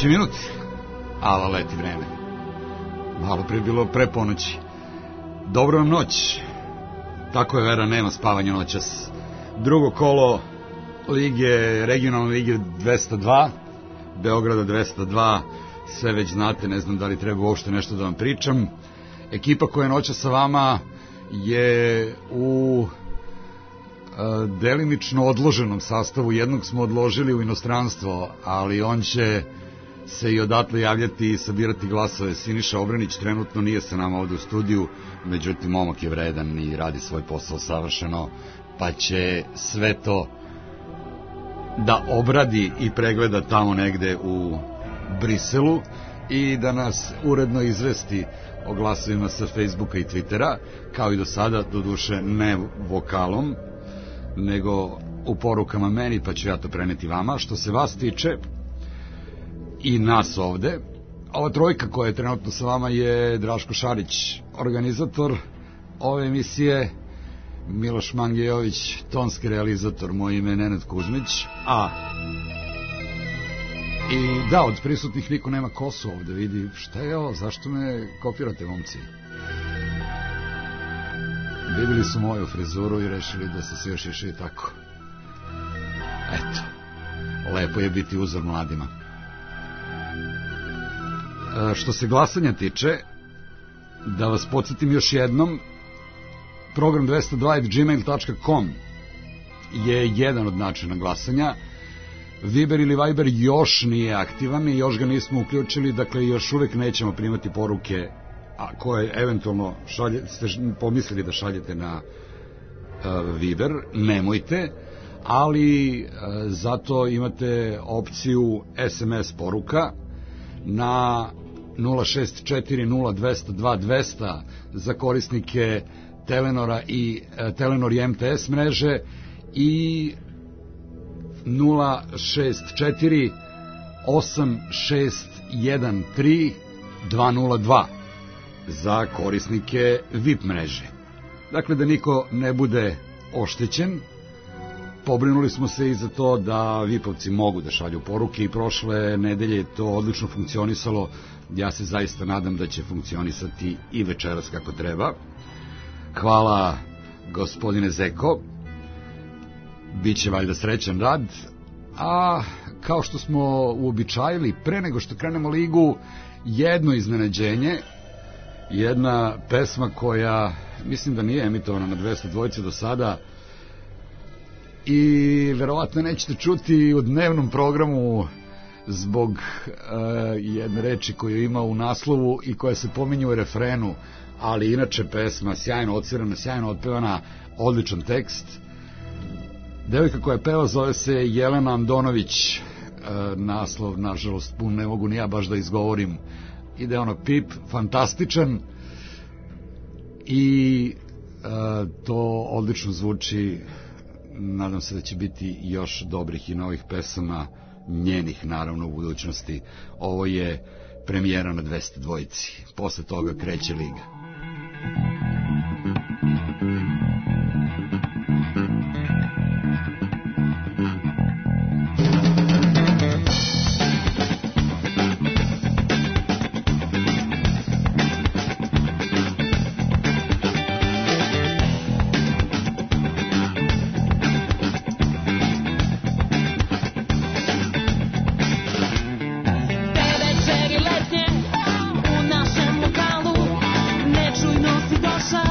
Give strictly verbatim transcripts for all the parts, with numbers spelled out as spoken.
Treći minut, ala leti vreme. Malo pre bilo pre ponoći. Dobro vam noć. Tako je, Vera, nema spavanja noćas. Drugo kolo lige, regionalne lige dvesta dva, Beograda dvesta dva, sve već znate, ne znam da li treba uopšte nešto da vam pričam. Ekipa koja je noća sa vama je u delimično odloženom sastavu. Jednog smo odložili u inostranstvo, ali on će se i odatle javljati i sabirati glasove. Siniša Obranić trenutno nije sa nama ovde u studiju, međutim momak je vredan i radi svoj posao savršeno, pa će sve to da obradi i pregleda tamo negde u Briselu i da nas uredno izvesti o glasovima sa Facebooka i Twittera, kao i do sada, doduše ne vokalom, nego u porukama meni, pa ću ja to preneti vama. Što se vas tiče i nas ovde, ova trojka koja je trenutno sa vama je Draško Šarić, organizator ove emisije, Miloš Mangejović, tonski realizator, moje ime je Nenad Kuzmić, a i da, od prisutnih niko nema kosu ovde, vidi, šta je ovo, zašto me kopirate, momci? Videli su moju frizuru i rešili da se sve još iši i tako. Eto, lepo je biti uzor mladima. E, što se glasanja tiče, da vas podsjetim još jednom, program dvesta dva at gmail dot com je jedan od načina glasanja. Viber ili Viber još nije aktivan i još ga nismo uključili, dakle još uvek nećemo primati poruke a koje eventualno šalje, ste pomislili da šaljete na uh, Viber, nemojte, ali uh, zato imate opciju es em es poruka na nula šest četiri nula dvesta dva dvesta za korisnike Telenora i uh, Telenor i em te es mreže i nula šest četiri osam šest jedan tri dva nula dva za korisnike V I P mreže. Dakle, da niko ne bude oštećen, pobrinuli smo se i za to da V I P-ovci mogu da šalju poruke i prošle nedelje je to odlično funkcionisalo. Ja se zaista nadam da će funkcionisati i večeras kako treba. Hvala, gospodine Zeko. Biće valjda srećan rad, a kao što smo uobičajili, pre nego što krenemo ligu, jedno iznenađenje, jedna pesma koja mislim da nije emitovana na dvesta dva do sada i verovatno nećete čuti u dnevnom programu zbog uh, jedne reči koju ima u naslovu i koja se pominje u refrenu, ali inače pesma sjajno odsvirana, sjajno otpevana, odličan tekst. Devojka koja peva zove se Jelena Andonović, e, naslov nažalost pun ne mogu ni ja baš da izgovorim, ide ono pip, fantastičan i e, to odlično zvuči. Nadam se da će biti još dobrih i novih pesama njenih naravno u budućnosti. Ovo je premijera na dvesta dva, posle toga kreće liga. Večeri letnje u našem lokalu, nečujno si došao.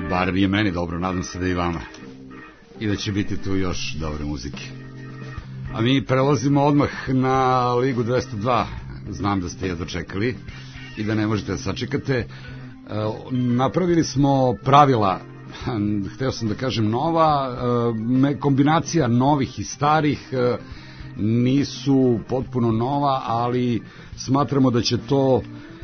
bar je meni dobro, nadam se da i vama, i da će biti tu još dobre muzike. A mi prelazimo odmah na Ligu dvesta dva. Znam da ste je dočekali i da ne možete da sačekate. Napravili smo pravila, hteo sam da kažem nova, kombinacija novih i starih, nisu potpuno nova, ali smatramo da će to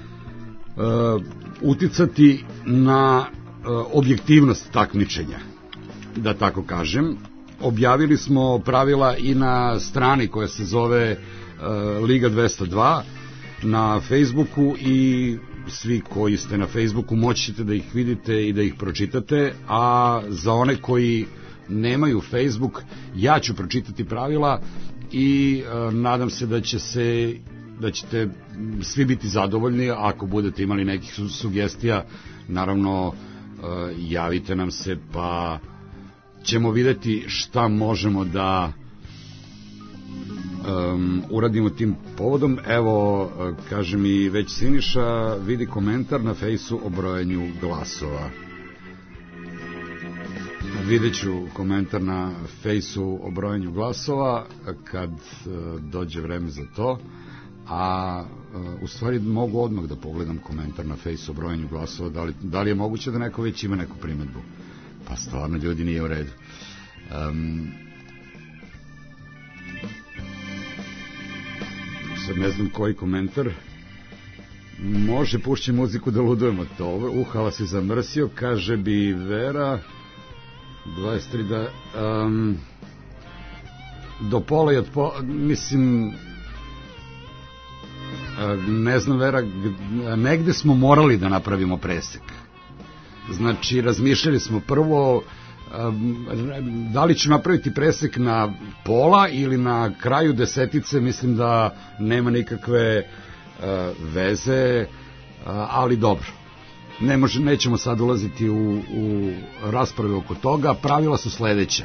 uticati na objektivnost takmičenja, da tako kažem. Objavili smo pravila i na strani koja se zove Liga dvesta dva na Facebooku i svi koji ste na Facebooku moći ćete da ih vidite i da ih pročitate, a za one koji nemaju Facebook, ja ću pročitati pravila i e, nadam se da će se da ćete svi biti zadovoljni. Ako budete imali nekih su, sugestija, naravno e, javite nam se, pa ćemo videti šta možemo da um, uradimo tim povodom. Evo, kaže mi već Siniša, vidi komentar na fejsu o brojanju glasova. Vidjet ću komentar na fejsu o brojanju glasova kad uh, dođe vreme za to, a uh, u stvari mogu odmah da pogledam komentar na fejsu o brojanju glasova, da li, da li je moguće da neko već ima neku primedbu. Pa stvarno, ljudi, nije u redu. Um, sad ne znam koji komentar. Može, pušći muziku da ludujemo. Dobro, uhala si zamrsio, kaže bi Vera. dvadeset tri da... Um, do pola i od pola, mislim... Ne znam, Vera, negde smo morali da napravimo presek. Znači, razmišljali smo prvo da li ću napraviti presek na pola ili na kraju desetice. Mislim da nema nikakve veze, ali dobro. Ne može, nećemo sad ulaziti u, u rasprave oko toga. Pravila su sledeća.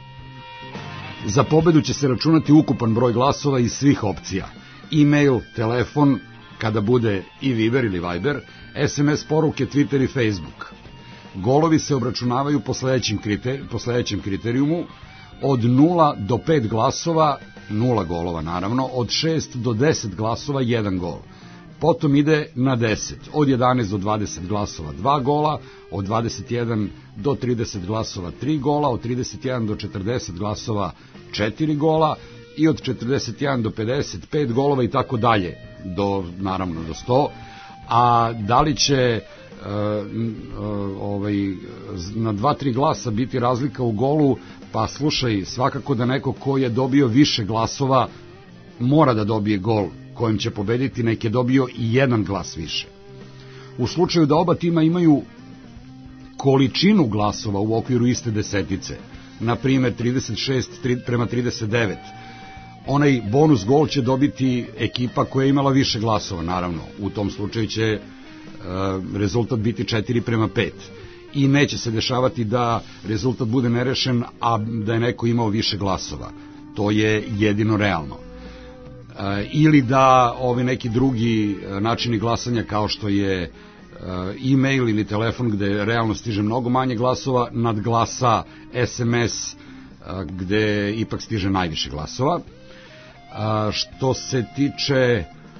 Za pobedu će se računati ukupan broj glasova iz svih opcija. E-mail, telefon, kada bude i Viber ili Viber, es em es poruke, Twitter i Facebook. Golovi se obračunavaju po sledećem, kriter, po sledećem kriterijumu: od nula do pet glasova, nula golova naravno, od šest do deset glasova, jedan gol. Potom ide na deset, od jedanaest do dvadeset glasova, dva gola, od dvadeset jedan do trideset glasova, tri gola, od trideset jedan do četrdeset glasova, četiri gola, i od četrdeset jedan do pedeset, pet golova i tako dalje, do, naravno, do sto. A da li će uh, uh, ovaj, na dva tri glasa biti razlika u golu? Pa slušaj, svakako da neko ko je dobio više glasova mora da dobije gol kojim će pobediti, nek je dobio i jedan glas više. U slučaju da oba tima imaju količinu glasova u okviru iste desetice, na primer trideset šest prema trideset devet, onaj bonus gol će dobiti ekipa koja je imala više glasova, naravno. U tom slučaju će e, rezultat biti četiri prema pet. I neće se dešavati da rezultat bude nerešen, a da je neko imao više glasova. To je jedino realno. E, ili da ovi neki drugi načini glasanja, kao što je e, e-mail ili telefon, gde realno stiže mnogo manje glasova, nadglasa es em es e, gde ipak stiže najviše glasova. A, što se tiče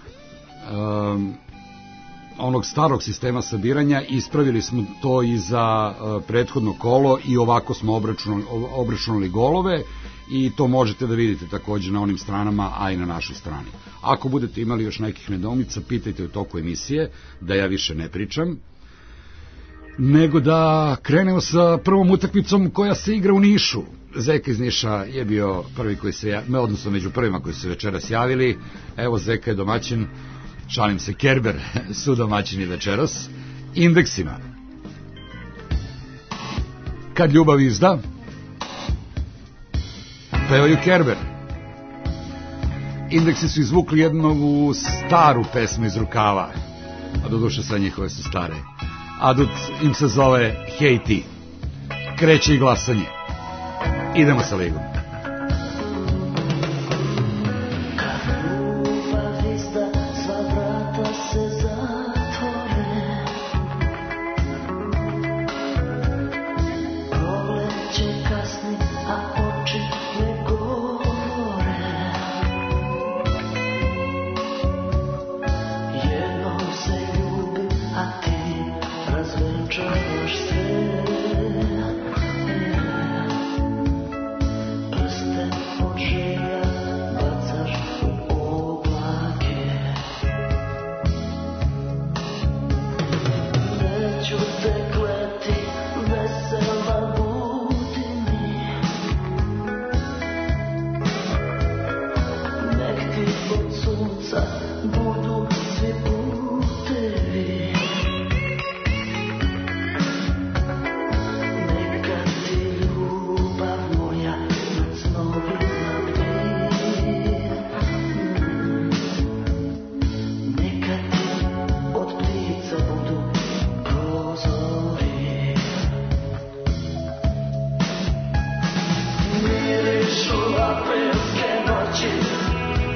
um, onog starog sistema sabiranja, ispravili smo to i za uh, prethodno kolo i ovako smo obračunali, obračunali golove, i to možete da vidite takođe na onim stranama, a i na našoj strani. Ako budete imali još nekih nedoumica, pitajte u toku emisije, da ja više ne pričam, nego da krenemo sa prvom utakmicom koja se igra u Nišu. Zeka iz Niša je bio prvi koji se, odnosno među prvima koji su večeras javili. Evo, Zeka je domaćin, šalim se, Kerber su domaćini večeras, indeksima. Kad ljubav izda, pevaju Kerber. Indeksi su izvukli jednu staru pesmu iz rukava, a doduše sve njihove su stare. Adut im se zove Hej ti. Kreće i glasanje. Idemo sa ligom.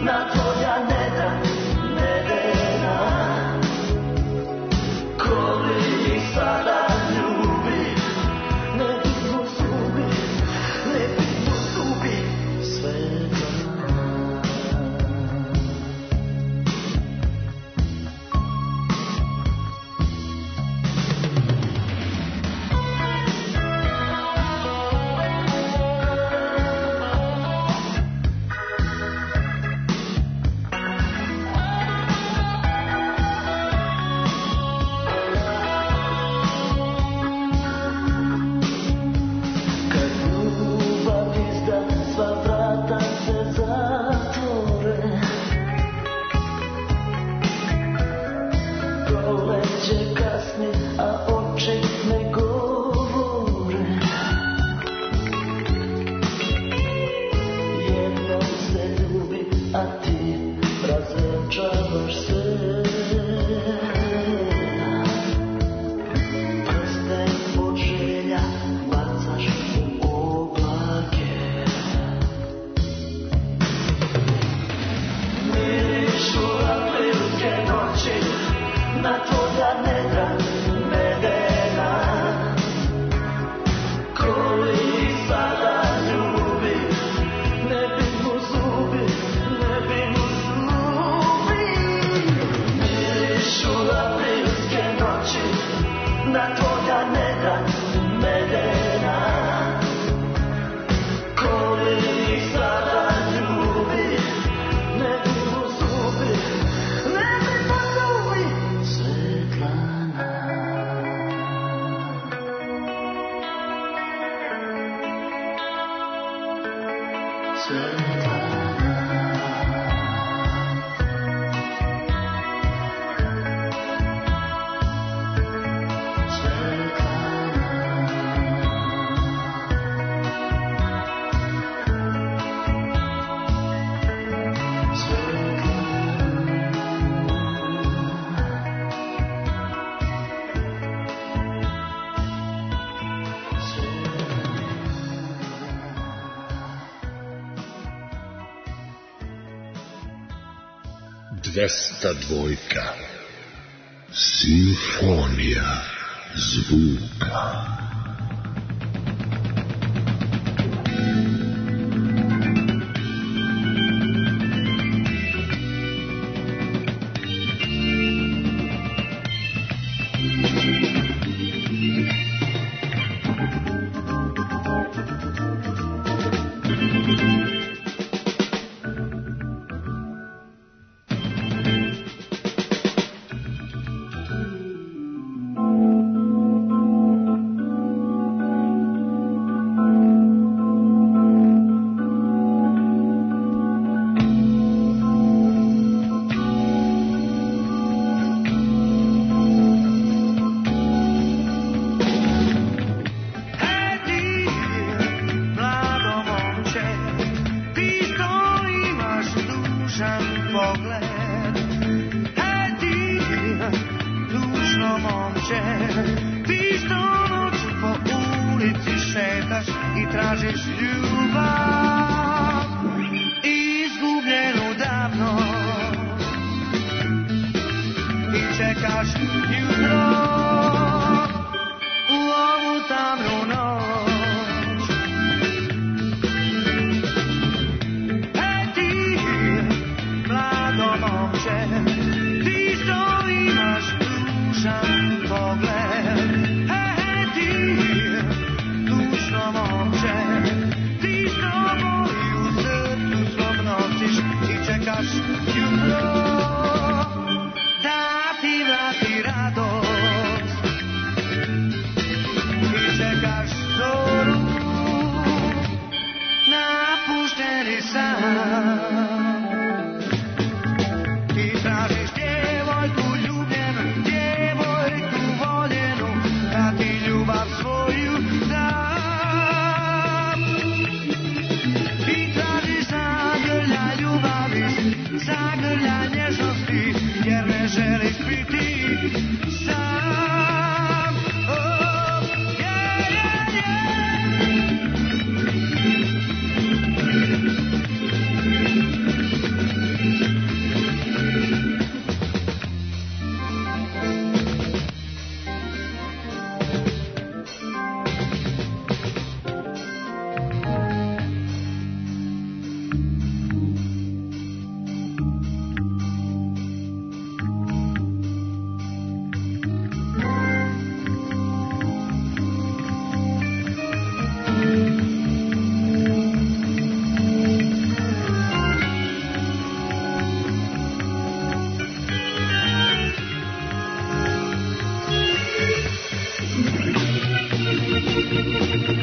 dvesta dva. Simfonija zvuka. Jutro, da ti vrati radost.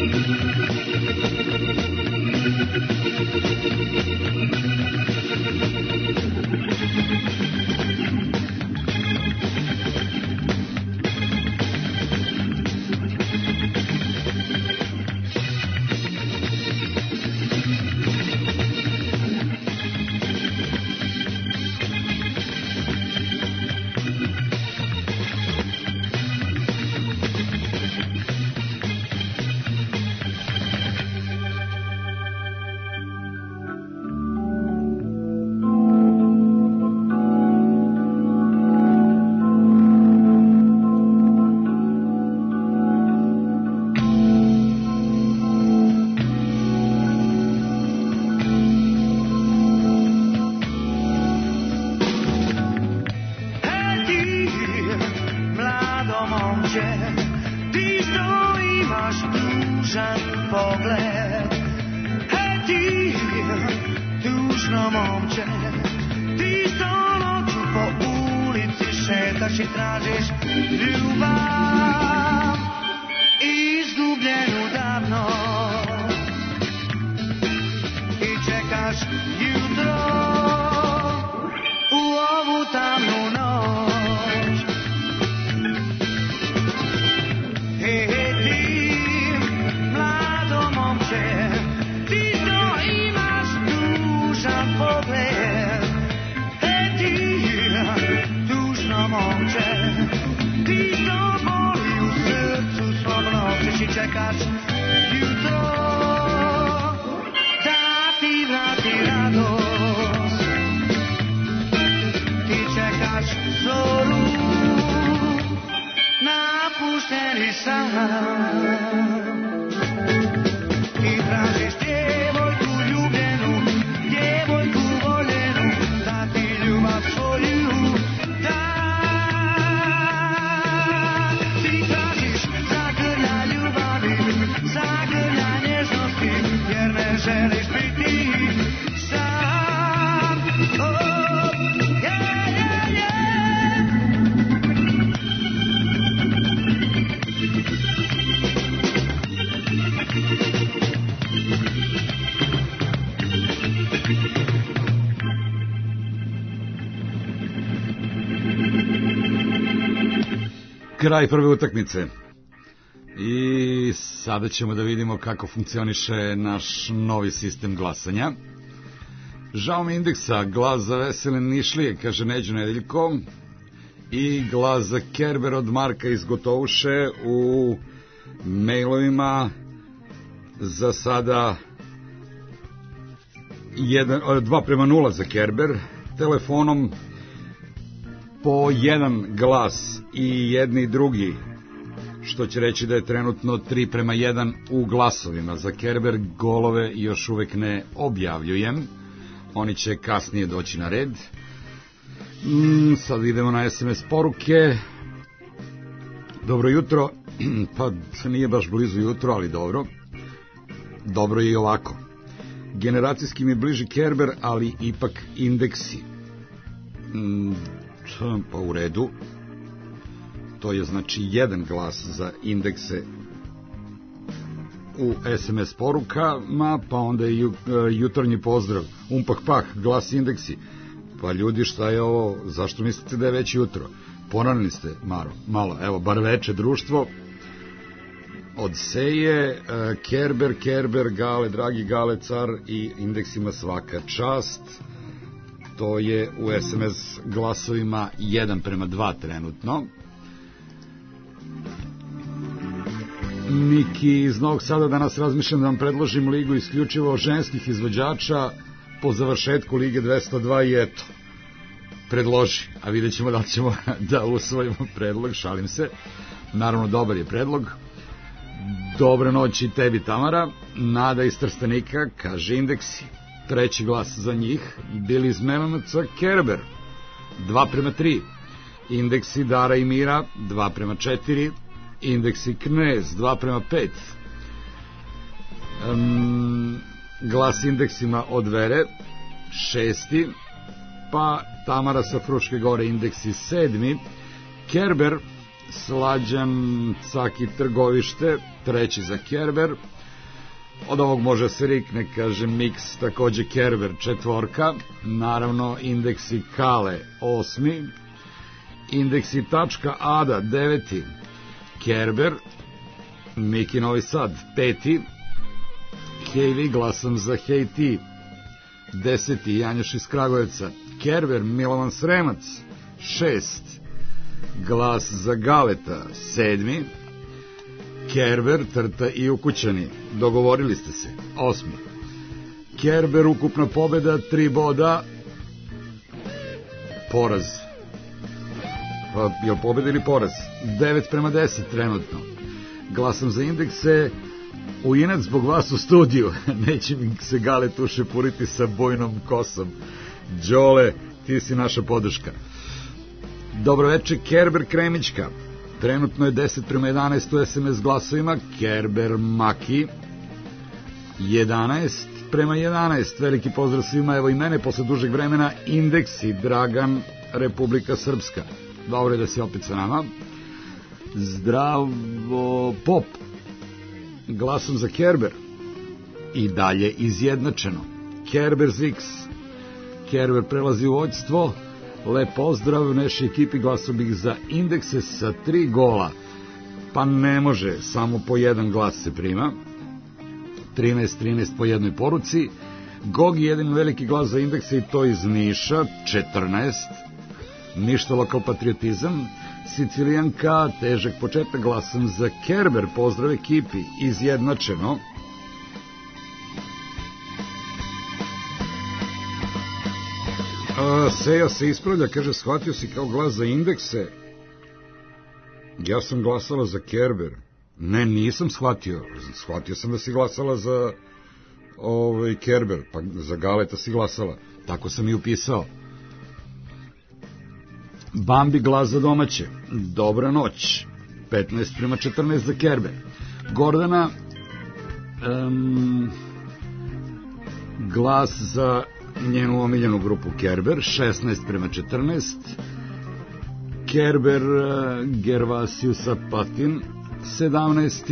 Kraj prve utakmice i sada ćemo da vidimo kako funkcioniše naš novi sistem glasanja. Žao mi indeksa, glas za Vesele Nišlije, kaže Neđo Nedeljko, i glas za Kerber od Marka iz Gotovuše. U mailovima za sada dva prema nula za Kerber, telefonom po jedan glas i jedni i drugi, što će reći da je trenutno tri prema jedan u glasovima. Za Kerber golove još uvek ne objavljujem, oni će kasnije doći na red. Mm, sad idemo na es em es poruke. Dobro jutro, pa nije baš blizu jutro, ali dobro. Dobro je i ovako. Generacijski mi je bliži Kerber, ali ipak indeksi. Mm, pa u redu. To je znači jedan glas za indekse u es em es porukama, pa onda i jutarnji pozdrav. Umpak pah, glas indeksi. Pa ljudi, šta je ovo? Zašto mislite da je već jutro? Poranili ste, Maro, malo. Evo, bar veče društvo. Od Seje, Kerber, Kerber, Gale, dragi Gale, car i indeksima svaka čast. To je u es em es glasovima jedan prema dva trenutno. Miki iz Novog Sada, danas razmišljam da vam predložim ligu isključivo ženskih izvođača po završetku Lige dvesta dva i eto, predloži, a vidjet ćemo da ćemo da usvojimo predlog, šalim se, naravno dobar je predlog. Dobre noći tebi, Tamara. Nada iz Trstenika, kaže indeksi, treći glas za njih. Bili iz Melanovca, Kerber, dva prema tri. Indeksi Dara i Mira, dva prema četiri. Indeksi Knez, dva prema pet. Um, glas indeksima od Vere, šesti. Pa Tamara sa Fruške Gore, indeksi sedmi. Kerber Slađan Caki Trgovište, treći za Kerber. Od ovog može se rikne, kaže Mix, takođe Kerber, četvorka. Naravno, Indeksi Kale, osmi. Indeksi Tačka Ada, deveti. Kerber. Miki Novi Sad, peti. Hej vi, glasam za Hej ti, deseti. Janjuš iz Kragujevca. Kerber, Milovan Sremac, šest. Glas za Galeta, sedmi. Kerber, Trta i Ukućani, dogovorili ste se, osmi. Kerber, ukupna pobeda, tri boda. Poraz. Pa, je li pobeda ili poraz? devet prema deset trenutno. Glasam za Indekse. U inac zbog vas u studiju. Neće mi se Galet ušepuriti sa bojnom kosom. Đole, ti si naša podrška. Dobro večer, Kerber Kremićka. Trenutno je deset prema jedanaest u es em es glasovima. Kerber Maki, jedanaest prema jedanaest. Veliki pozdrav svima, evo i mene posle dužeg vremena. Indeksi Dragan, Republika Srpska. Dobro je da si opet sa nama. Zdravo Pop, glasam za Kerber. I dalje izjednačeno. Kerber Zix. Kerber prelazi u vođstvo. Lep pozdrav, naši ekipi, glasao bih za Indekse sa tri gola. Pa ne može, samo po jedan glas se prima. trinaest trinaest po jednoj poruci. Gogi, jedan veliki glas za Indekse i to iz Niša, četrnaest. Ništa lokal patriotizam. Sicilijanka, težak početak, glasam za Kerber, pozdrav ekipi, izjednačeno. A, Seja se ispravlja, kaže, shvatio si kao glas za Indekse. Ja sam glasala za Kerber. Ne, nisam shvatio. Shvatio sam da si glasala za ovaj, Kerber, pa za Galeta si glasala. Tako sam i upisao. Bambi, glas za domaće. Dobra noć. petnaest prema četrnaest za Kerber. Gordana, um, glas za njenu omiljenu grupu Kerber, šesnaest prema četrnaest. Kerber Gervasius Apatin, sedamnaest.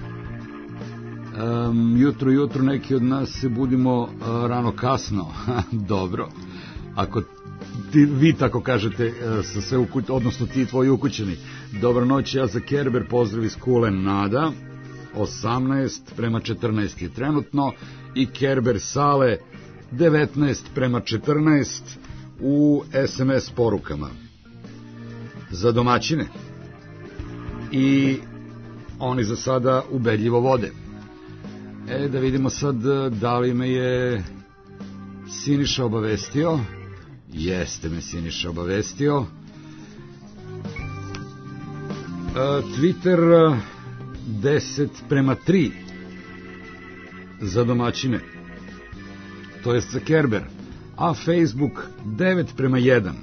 Um, jutro, jutro, neki od nas se budimo uh, rano kasno. Dobro. Ako ti, vi tako kažete, uh, sa sve ukuć, odnosno ti tvoji ukućeni. Dobra noć, ja za Kerber, pozdrav iz Kule Nada, osamnaest prema četrnaest je trenutno. I Kerber Sale, devetnaest prema četrnaest u es em es porukama. Za domaćine. I oni za sada ubedljivo vode. E, da vidimo sad da li me je Siniša obavestio. Jeste me Siniša obavestio. E, Twitter deset prema tri za domaćine, to jest za Kerber, a Facebook devet prema jedan.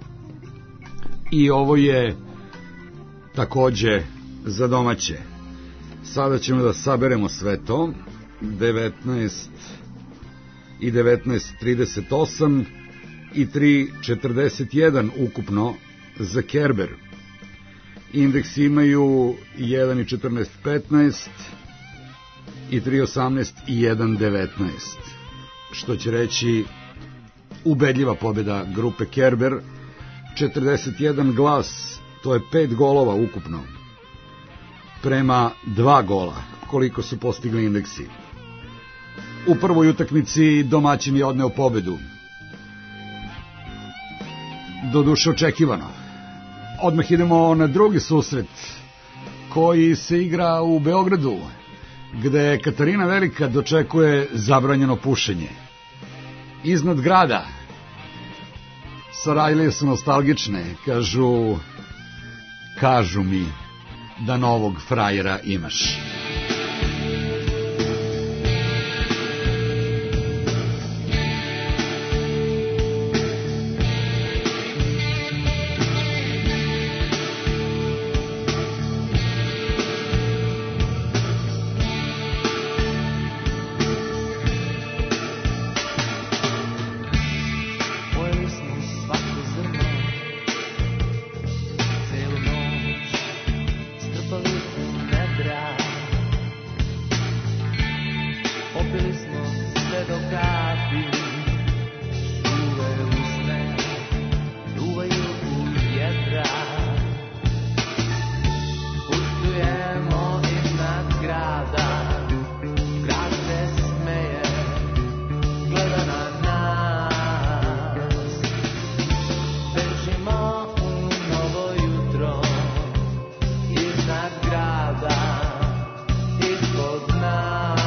I ovo je takođe za domaće. Sada ćemo da saberemo sve to. devetnaest i devetnaest, trideset osam i tri, četrdeset jedan ukupno za Kerber. Indeksi imaju jedan i četrnaest, petnaest i tri, osamnaest i jedan, devetnaest. Što će reći ubedljiva pobjeda grupe Kerber. četrdeset jedan glas, to je pet golova ukupno, prema dva gola, koliko su postigli Indeksi. U prvoj utakmici domaćin je odneo pobedu. Doduše očekivano. Odmah idemo na drugi susret, koji se igra u Beogradu, gde Katarina Velika dočekuje zabranjeno pušenje. Iznad grada Sarajlije su nostalgične, kažu, kažu mi da novog frajera imaš. Pojeli smo svako zrno, celu noć popili smo sve do kapi, suve usne duvaju u jedra. Putujemo iznad grada, grad se smeje, gleda na nas. Bežimo u novo jutro, iznad grada, ispod nas.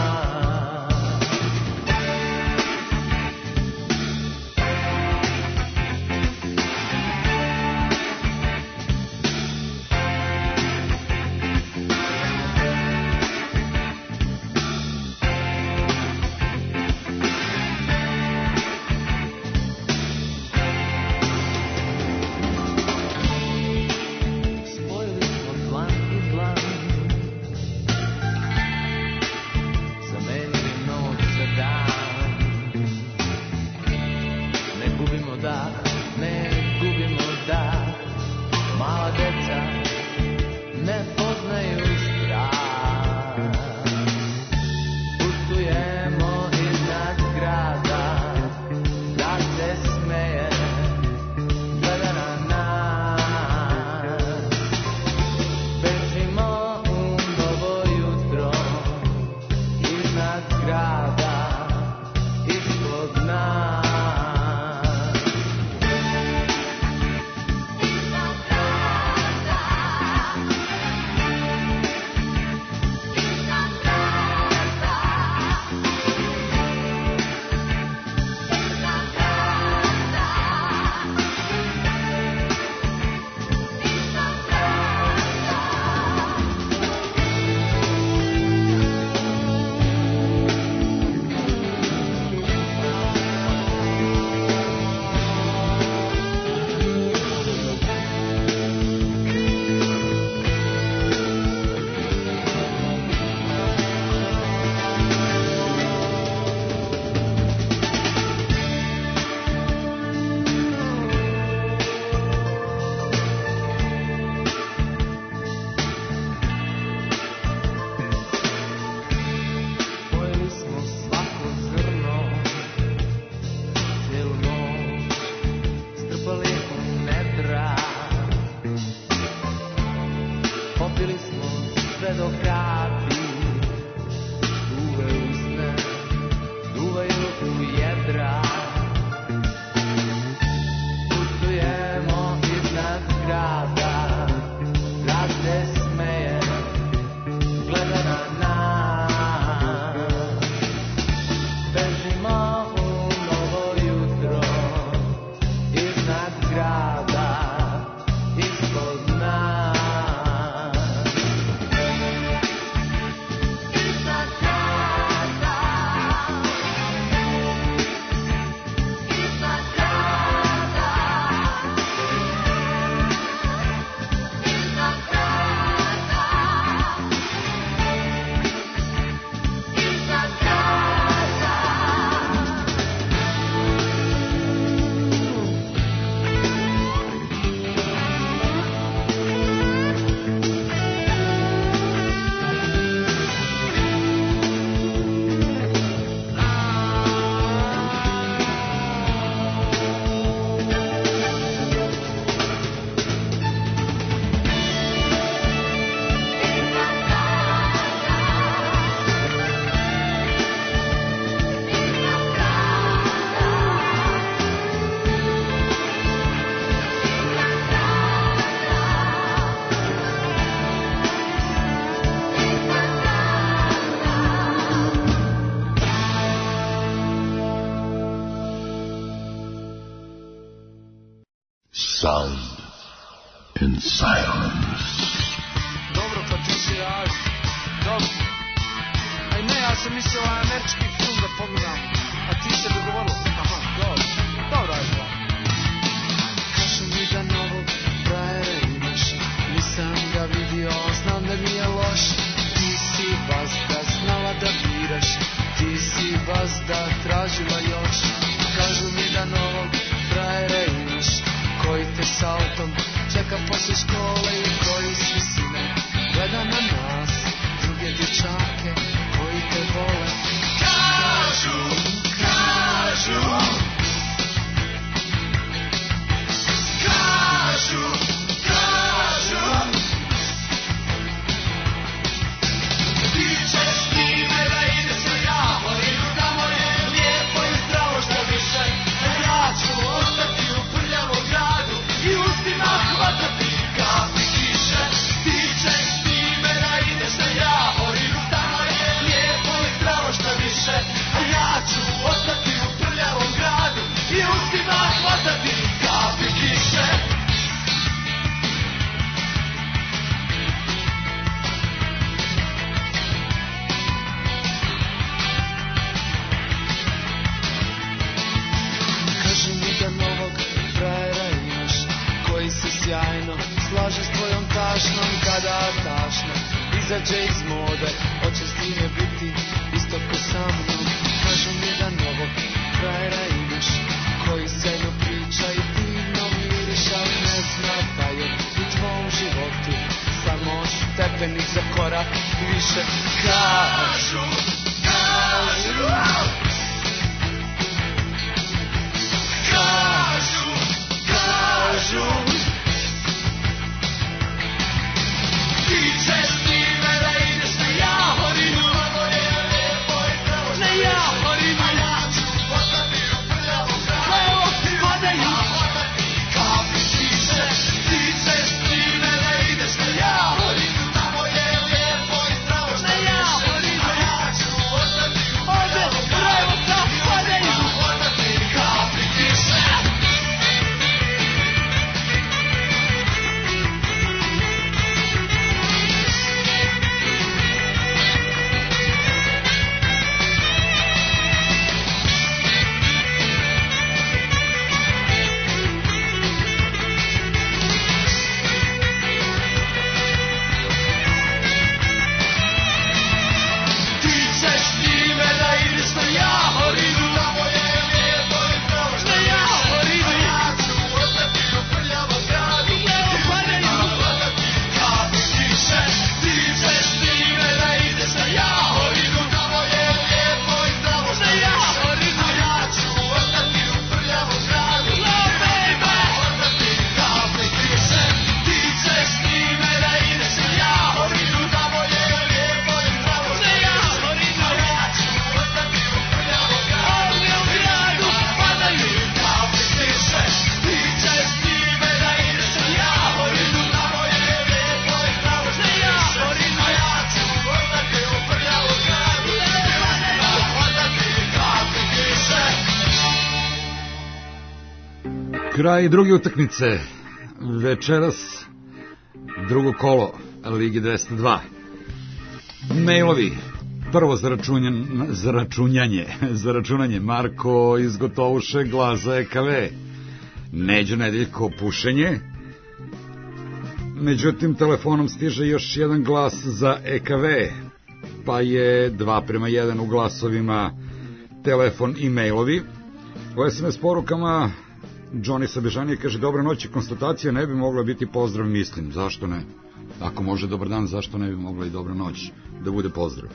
Spojili smo dlan i dlan, zamenili noć za dan. Ne gubimo dah, ne gubimo dah, mala deca ne poznaju strah. Putujemo iznad grada, grad se smeje, gleda na nas. Bežimo u novo jutro, iznad grada, ispod nas. Pojeli smo svako zrno, cijelu noć strpali u nedra. Popili smo sve do kapi, suve usne duvaju u jedra. Putujemo iznad grada, grad se smeje, gleda na nas. Bežimo u novo jutro, iznad grada, ispod nas. Iznad grada, iznad grada, iznad grada, iznad grada. Sound and silence. Dobro, pa ti si javi. Dobro. Aj ne, ja sam mislio ovaj američki film da pogledam, a ti se dogovorila. Aha, dobro. Dobro, ajde. Kažu mi da novog frajera imaš, nisam ga vidio, znam da nije loš. Ti si vazda znala da biraš, ti si vazda tražila još. Kažu mi da novog frajera imaš, koji te s autom čeka posle škole i koji si sine gleda na nas, druge dječake koji te vole. ću ostati u prljavom gradu i ustima hvatati kapi kiše. Kaži mi da novog frajera imaš, koji se sjajno slaže s tvojom tašnom, kada tašna izađe iz mode, hoće s time biti isto ko sa mnom. Kažu mi da novog frajera imaš, koji sjajno priča i divno miriš, ali ne zna da je u tvom životu samo stepenik za korak više. Kažu, kažu, kažu, kažu, ti ćeš s njime da ideš na Jahorinu, na Jahorinu, a ja ću ostati u prljavom gradu i ustima hvatati kapi kiše. Ti ćeš s njime da ideš na Jahorinu, tamo je lijepo i zdravo što više, a ja ću ostati u prljavom gradu i ustima hvatati kapi kiše. Ti ćeš s njime da ideš na Jahorinu, tamo je lijepo i zdravo što više, a ja ću ostati u prljavom gradu i ustima hvatati kapi kiše. Ti ćeš s njime da ideš na Jahorinu, tamo je lijepo i zdravo što više, a ja ću ostati u prljavom gradu i ustima hvatati kapi kiše. Ti ćeš s njime da ideš na Jahorinu, tamo je lijepo i zdravo što više, a ja ću ostati u prljavom gradu i ustima hvatati kapi kiše. Ti ćeš s njime da ideš na Jahorinu, tamo je lijepo i zdravo što više, a ja ću ostati u prljavom gradu i ustima hvatati kapi kiše. Kraj druge utakmice. Večeras drugo kolo Ligi dvesta dva. Mailovi. Prvo zaračunjan, zaračunjanje, zaračunanje. Marko iz Gotovuše, glas za E K V. Neđo Nedeljko, pušenje. Međutim, telefonom stiže još jedan glas za E K V, pa je dva prema jedan u glasovima telefon i mailovi. U S M S porukama Johnny sa Bežanije kaže: dobra noć, konstatacija ne bi mogla biti pozdrav, mislim. Zašto ne? Ako može dobar dan, zašto ne bi mogla i dobra noć da bude pozdrav?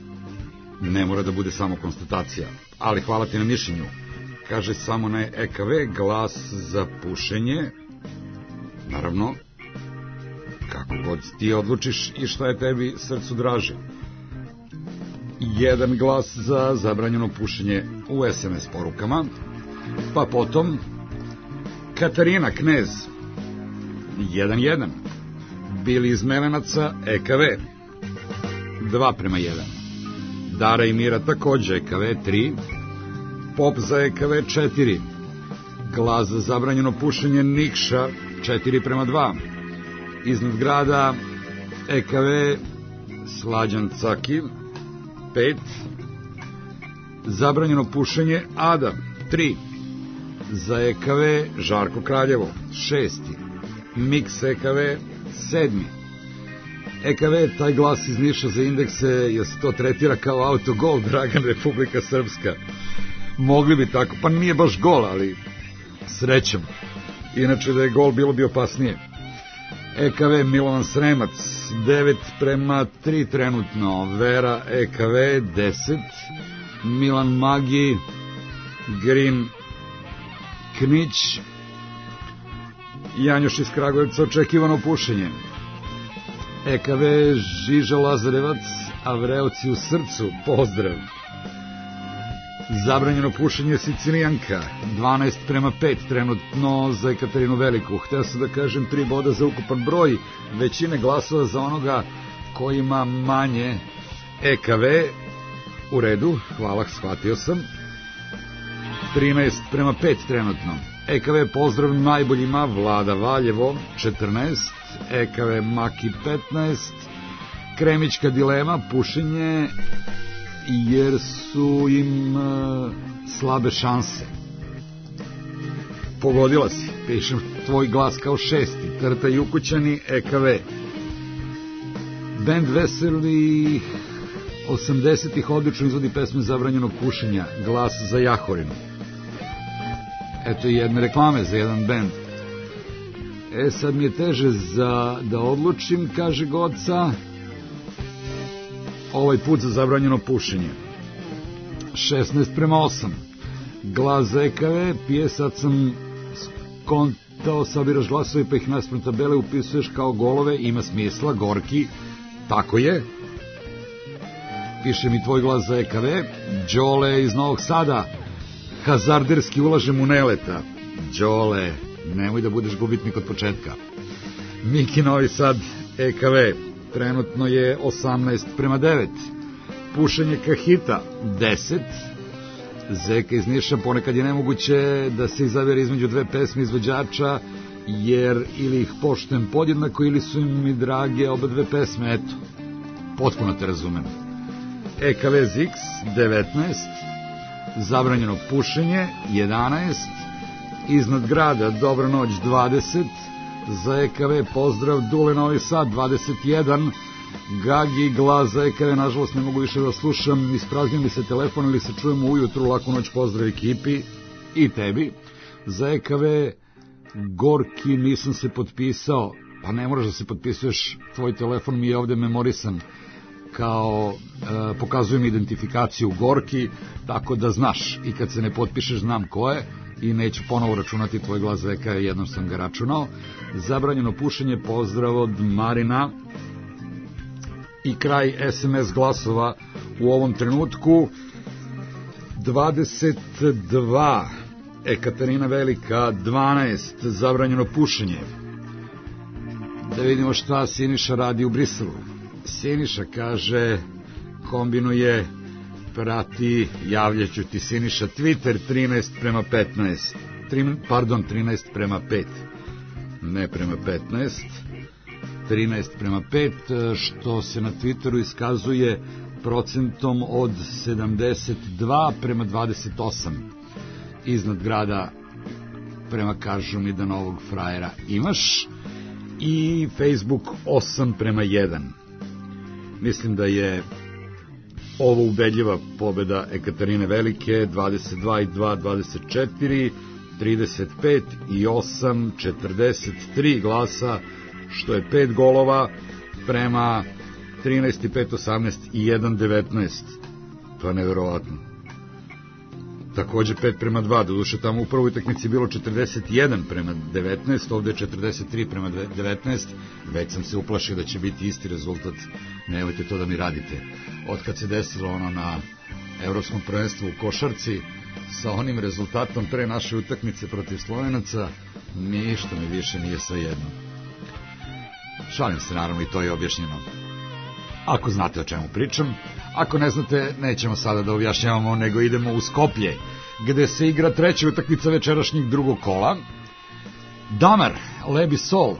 Ne mora da bude samo konstatacija, ali hvala ti na mišljenju. Kaže samo na E K V, glas za pušenje. Naravno, kako god ti odlučiš i šta je tebi srcu draže. Jedan glas za zabranjeno pušenje u S M S porukama. Pa potom Katarina Knez jedan jedan. Bili iz Melenaca, E K V dva prema jedan. Dara i Mira takođe E K V tri. Pop za E K V četiri. Glas za zabranjeno pušenje Nikša četiri prema dva. Iznad grada E K V Slađan Caki pet. Zabranjeno pušenje Ada tri. Za E K V Žarko Kraljevo šest. Mix E K V sedam. E K V, taj glas iz Niša za indekse, jer se to tretira kao autogol, Dragan, Republika Srpska. Mogli bi tako, pa nije baš gol, ali srećom. Inače da je gol bilo bi opasnije. E K V Milovan Sremac devet prema tri trenutno. Vera E K V deset. Milan Magi Green Knić. Janjoš iz Kragujevca, očekivano pušenje. E K V Žiža Lazarevac, Avreoci u srcu, pozdrav. Zabranjeno pušenje Sicilijanka, dvanaest prema pet trenutno za Ekaterinu Veliku. Hteo sam da kažem tri boda za ukupan broj, većine glasova za onoga ko ima manje. E K V U redu, hvala, shvatio sam. trinaest prema pet trenutno. E K V pozdrav najboljima, Vlada Valjevo četrnaest, E K V Maki petnaest, Kremićka dilema, pušenje jer su im uh, slabe šanse. Pogodila si, pišem tvoj glas kao šesti, Trta i ukućani, E K V. Band Veseli osamdesetih odlično izvodi pesme zabranjenog pušenja, glas za Jahorinu. Eto i jedne reklame za jedan band. E sad mi je teže za da odlučim, kaže Goca, ovaj put za zabranjeno pušenje. šesnaest prema osam, glas za E K V, pije, sad sam skontao, sabiraš glasove pa ih naspram tabele upisuješ kao golove, ima smisla, Gorki, tako je. Piše mi tvoj glas za E K V. Đole iz Novog Sada, hazarderski ulažem u Neleta. Đole, nemoj da budeš gubitnik od početka. Miki Novi Sad, E K V, trenutno je osamnaest prema devet. Pušenje Kahita, deset. Zeka iz Niša, ponekad je nemoguće da se izabere između dve pesme izvođača, jer ili ih poštujem podjednako ili su mi drage oba dve pesme, eto. Potpuno te razumem. E K V Zix, devetnaest. Zabranjeno pušenje, jedanaest. Iznad grada, dobra noć, dvadeset. Za E K V pozdrav Dule Novi Sad, dvadeset jedan. Gagi, glas za E K V, nažalost ne mogu više da slušam, ispraznio mi se telefon ili se čujemo ujutru, laku noć, pozdrav ekipi i tebi. Za E K V Gorki nisam se potpisao, pa ne moraš da se potpisuješ, tvoj telefon mi je ovde memorisan kao e, pokazujem identifikaciju Gorki, tako da znaš, i kad se ne potpišeš znam ko je i neću ponovo računati tvoj glas za E K V, jednom sam ga računao. Zabranjeno pušenje, pozdrav od Marina. I kraj S M S glasova u ovom trenutku dvadeset dva, Ekaterina Velika, dvanaest, zabranjeno pušenje. Da vidimo šta Siniša radi u Briselu. Siniša kaže, kombinuje, prati, javljaću ti Siniša, Twitter trinaest prema petnaest, Tri, pardon, trinaest prema pet, ne prema petnaest, trinaest prema pet, što se na Twitteru iskazuje procentom od sedamdeset dva prema dvadeset osam. Iznad grada, prema kažu mi da novog frajera imaš, i Facebook osam prema jedan. Mislim da je ovo ubedljiva pobeda Ekaterine Velike, dvadeset dva i dva, dvadeset četiri, trideset pet i osam, četrdeset tri glasa, što je pet golova prema trinaest i pet, osamnaest i jedan, devetnaest. To je neverovatno. Takođe pet prema dva, doduše tamo u prvoj utakmici bilo četrdeset jedan prema devetnaest, ovde je četrdeset tri prema devetnaest, već sam se uplašio da će biti isti rezultat, nemojte to da mi radite. Od kad se desilo ono na evropskom prvenstvu u košarci, sa onim rezultatom pre naše utakmice protiv Slovenaca, ništa mi više nije svejedno. Šalim se, naravno, i to je objašnjeno. Ako znate o čemu pričam, ako ne znate, nećemo sada da objašnjavamo, nego idemo u Skoplje, gde se igra treća utakmica večerašnjeg drugog kola. Damar, Lebi Sol.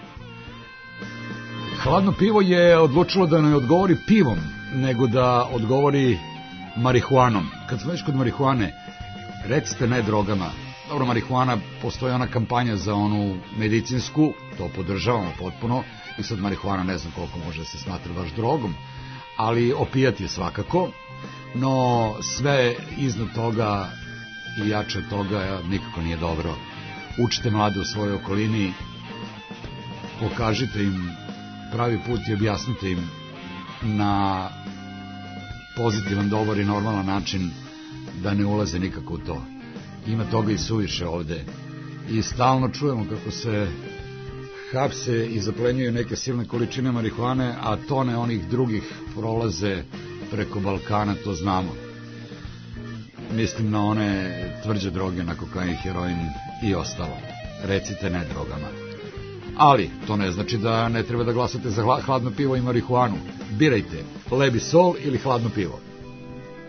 Hladno pivo je odlučilo da ne odgovori pivom, nego da odgovori marihuanom. Kad smo već kod marihuane, recite ne drogama. Dobro, marihuana, postoji ona kampanja za onu medicinsku, to podržavamo potpuno, i sad marihuana ne znam koliko može da se smatra baš drogom, ali opijat je svakako, no sve iznad toga i jače od toga nikako nije dobro. Učite mlade u svojoj okolini, pokažite im pravi put i objasnite im na pozitivan, dobar i normalan način da ne ulaze nikako u to. Ima toga i suviše ovde i stalno čujemo kako se hapse i zaplenjuju neke silne količine marihuane, a tone onih drugih prolaze preko Balkana, to znamo. Mislim na one tvrđe droge, na kokain, heroin i ostalo. Recite ne drogama. Ali to ne znači da ne treba da glasate za hladno pivo i marihuanu. Birajte, Lebi Sol ili hladno pivo.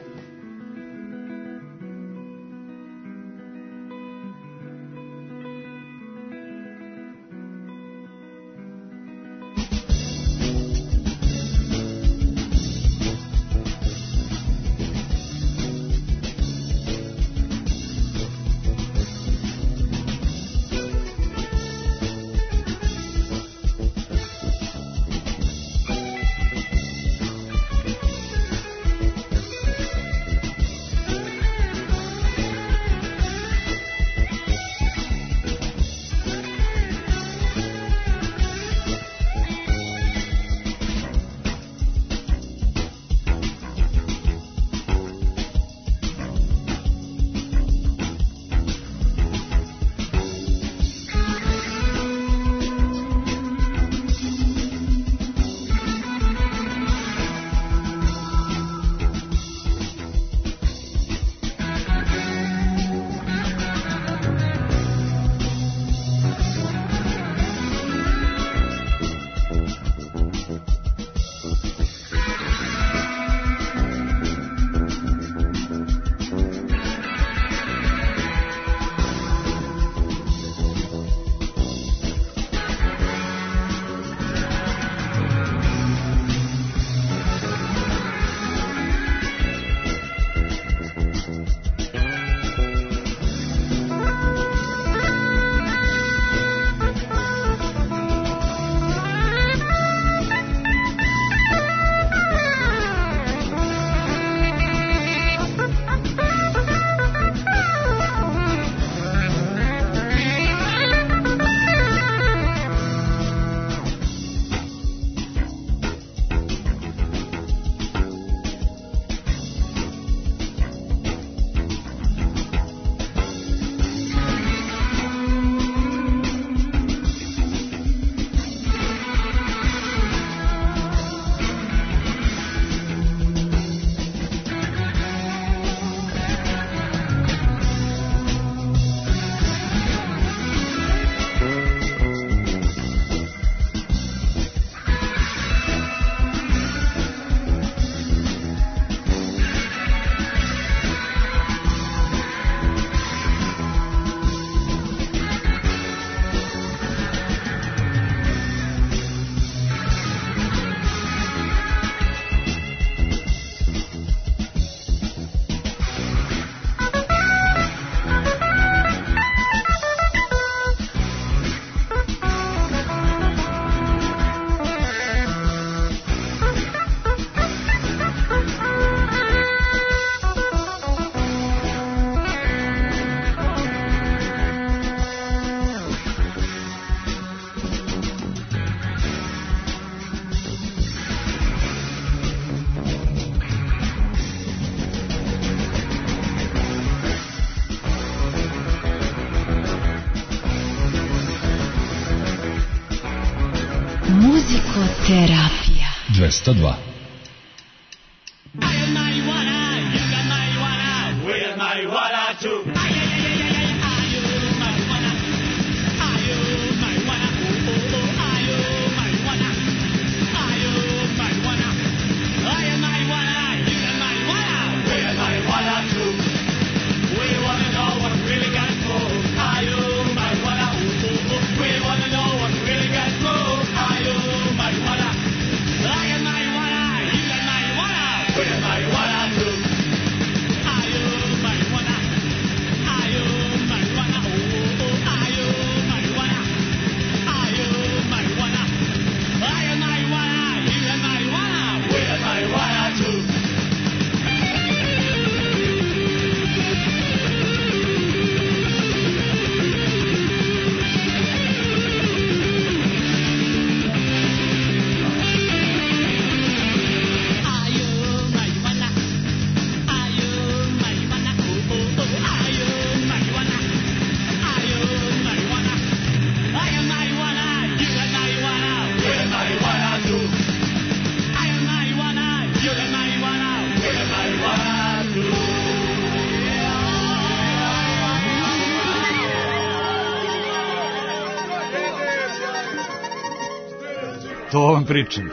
Psihoterapija. dvesta dva. To vam pričam.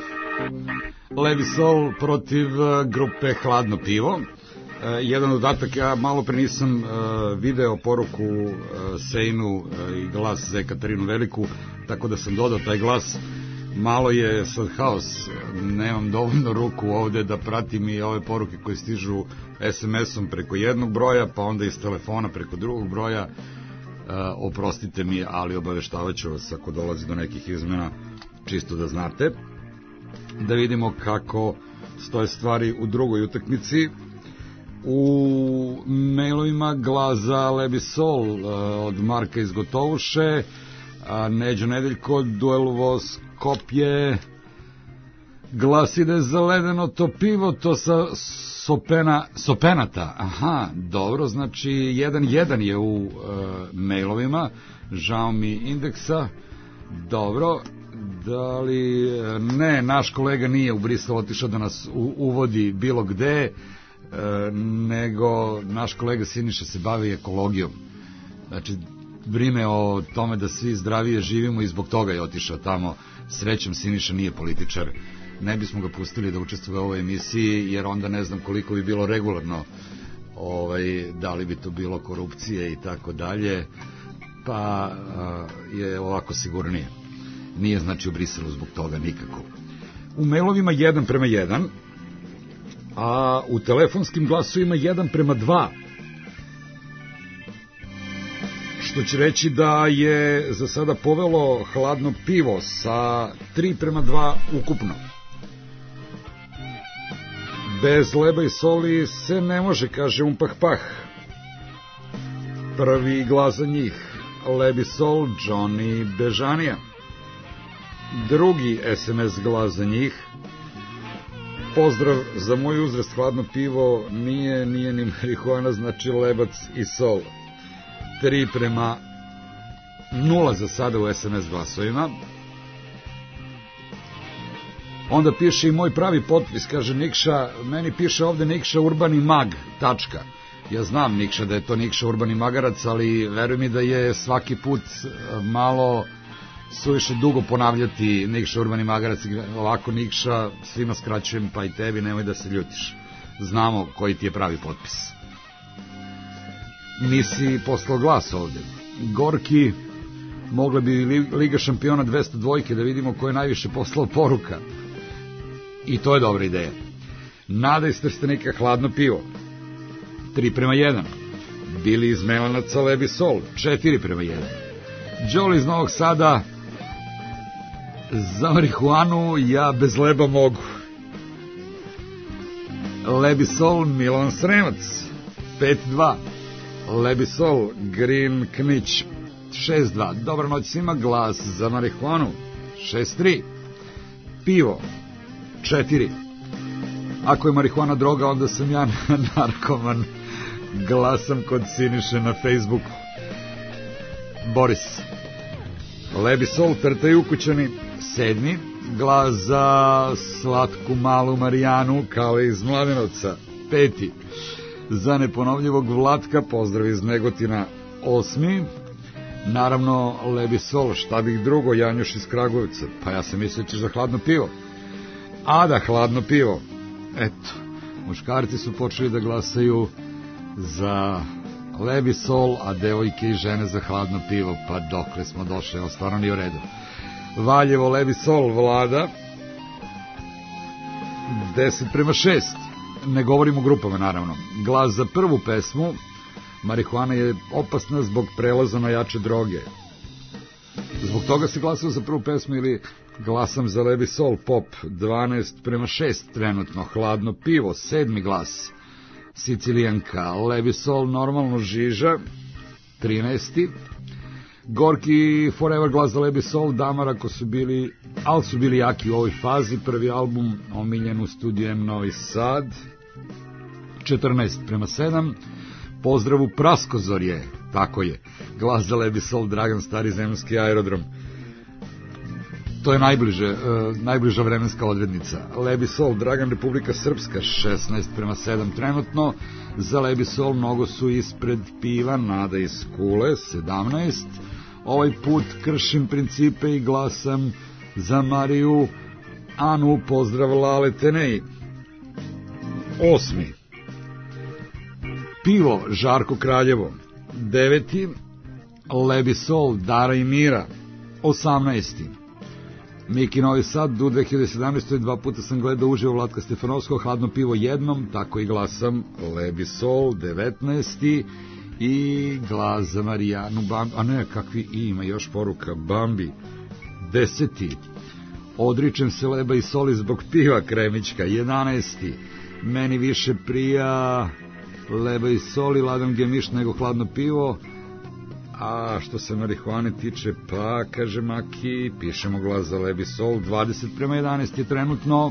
Levi Sol protiv uh, grupe Hladno pivo. Uh, jedan dodatak, ja malo pre nisam uh, video poruku uh, Sejnu uh, i glas za Ekaterinu Veliku, tako da sam dodao taj glas. Malo je sad haos, nemam dovoljno ruku ovde da pratim i ove poruke koje stižu es em esom preko jednog broja, pa onda iz telefona preko drugog broja. Uh, oprostite mi, ali obaveštavat ću vas ako dolazi do nekih izmena, čisto da znate. Da vidimo kako stoje stvari u drugoj utakmici. U mailovima glas za Lebi Sol uh, od Marka iz Gotovuše, a Neđo Nedeljko, duel voz Kopje, glas ide za ledeno to pivo, to sa sopena, sopenata. Aha, dobro, znači jedan jedan je u uh, mailovima, žao mi indeksa. Dobro, da li, ne, naš kolega nije u Brisel otišao da nas u, uvodi bilo gde, e, nego naš kolega Siniša se bavi ekologijom. Znači, brine o tome da svi zdravije živimo i zbog toga je otišao tamo. Srećom, Siniša nije političar. Ne bismo ga pustili da učestvuje u ovoj emisiji, jer onda ne znam koliko bi bilo regularno, ovaj, da li bi to bilo korupcije i tako dalje, pa a, je ovako sigurnije. Nije znači u Briselu zbog toga nikako. U mailovima jedan prema jedan, a u telefonskim glasovima jedan prema dva. Što će reći da je za sada povelo Hladno pivo sa tri prema dva ukupno. Bez leba i soli se ne može, kaže Umpah Pah. Prvi glas za njih, Lebi Sol, Johnny Bežanija. Drugi es em es glas za njih, pozdrav za moj uzrast, Hladno pivo nije, nije ni marihuana, znači lebac i sol. Tri prema nula za sada u es em es glasovima. Onda piše i moj pravi potpis, kaže Nikša, meni piše ovde Nikša Urbani Mag, tačka. Ja znam, Nikša, da je to Nikša Urbani Magarac, ali veruj mi da je svaki put malo suviše dugo ponavljati Nikša Urbani Magarac, ovako Nikša, svima skraćujem, pa i tebi, nemoj da se ljutiš. Znamo koji ti je pravi potpis. Nisi poslao glas ovde. Gorki, mogla bi Liga šampiona dvesta dvojke da vidimo ko je najviše poslao poruka. I to je dobra ideja. Nada iz Trstenika, Hladno pivo. tri prema jedan. Bili iz Melanaca, Lebi Sol. četiri prema jedan. Đoli iz Novog Sada, za marihuanu ja bez leba mogu. Lebi Sol, Milan Sremac, pet dva. Lebi Sol, Green Knić, šest dva. Dobra noć svima, glas za marihuanu, šest tri. Pivo, četiri. Ako je marihuana droga, onda sam ja narkoman. Glasam kod Siniše na Facebooku. Boris. Lebi Sol, Trtaju ukućani, sedmi. Glas za slatku malu Marijanu, kao iz Mladenovca. Peti. Za neponovljivog Vlatka, pozdrav iz Negotina. Osmi. Naravno, Lebi Sol, šta bih drugo, Janjuš iz Kragujevca. Pa ja sam mislio ćeš za hladno pivo. A da, hladno pivo. Eto, muškarci su počeli da glasaju za Lebi Sol, a devojke i žene za hladno pivo. Pa dokle smo došli, evo stvarno nije u redu. Valjevo, Lebi Sol, vlada deset prema šest. Ne govorimo o grupama, naravno. Glas za prvu pesmu, marihuana je opasna zbog prelaza na jače droge. Zbog toga se glasao za prvu pesmu ili glasam za Lebi Sol, pop, dvanaest prema šest trenutno. Hladno pivo, sedmi glas, Sicilijanka. Lebi Sol, normalno žiža, trinaesti. Gorki Forever, glas za Lebi Sol, Damar, ako su bili, ali su bili jaki u ovoj fazi. Prvi album omiljen u studiju M Novi Sad, četrnaest prema sedam. Pozdravu Praskozorje, tako je. Glas za Lebi Sol, Dragan, stari zemljski aerodrom. To je najbliže, uh, najbliža vremenska odrednica. Lebi Sol, Dragan, Republika Srpska, šesnaest prema sedam trenutno. Za Lebi Sol mnogo su ispred piva, Nada iz Kule, sedamnaest. Ovaj put kršim principe i glasam za Mariju Anu, pozdrav Lale Tenej. Osmi. Pivo, Žarko Kraljevo, deveti. Lebi Sol, Dara i Mira, osamnaesti. Miki Novi Sad, u dve hiljade sedamnaestoj. Dva puta sam gledao uživo Vlatka Stefanovskog, hladno pivo jednom, tako i glasam Lebi Sol, devetnaesti. I glas za Marijanu Bambi, a ne, kakvi ima još poruka, Bambi, deseti. Odričem se Leba i Soli zbog piva, Kremićka, jedanaesti. Meni više prija Leba i Soli, Ladan Gemiš nego hladno pivo. A što se marihuane tiče, pa, kaže Maki, pišemo glas za Lebi Sol, dvadeset prema jedanaest je trenutno.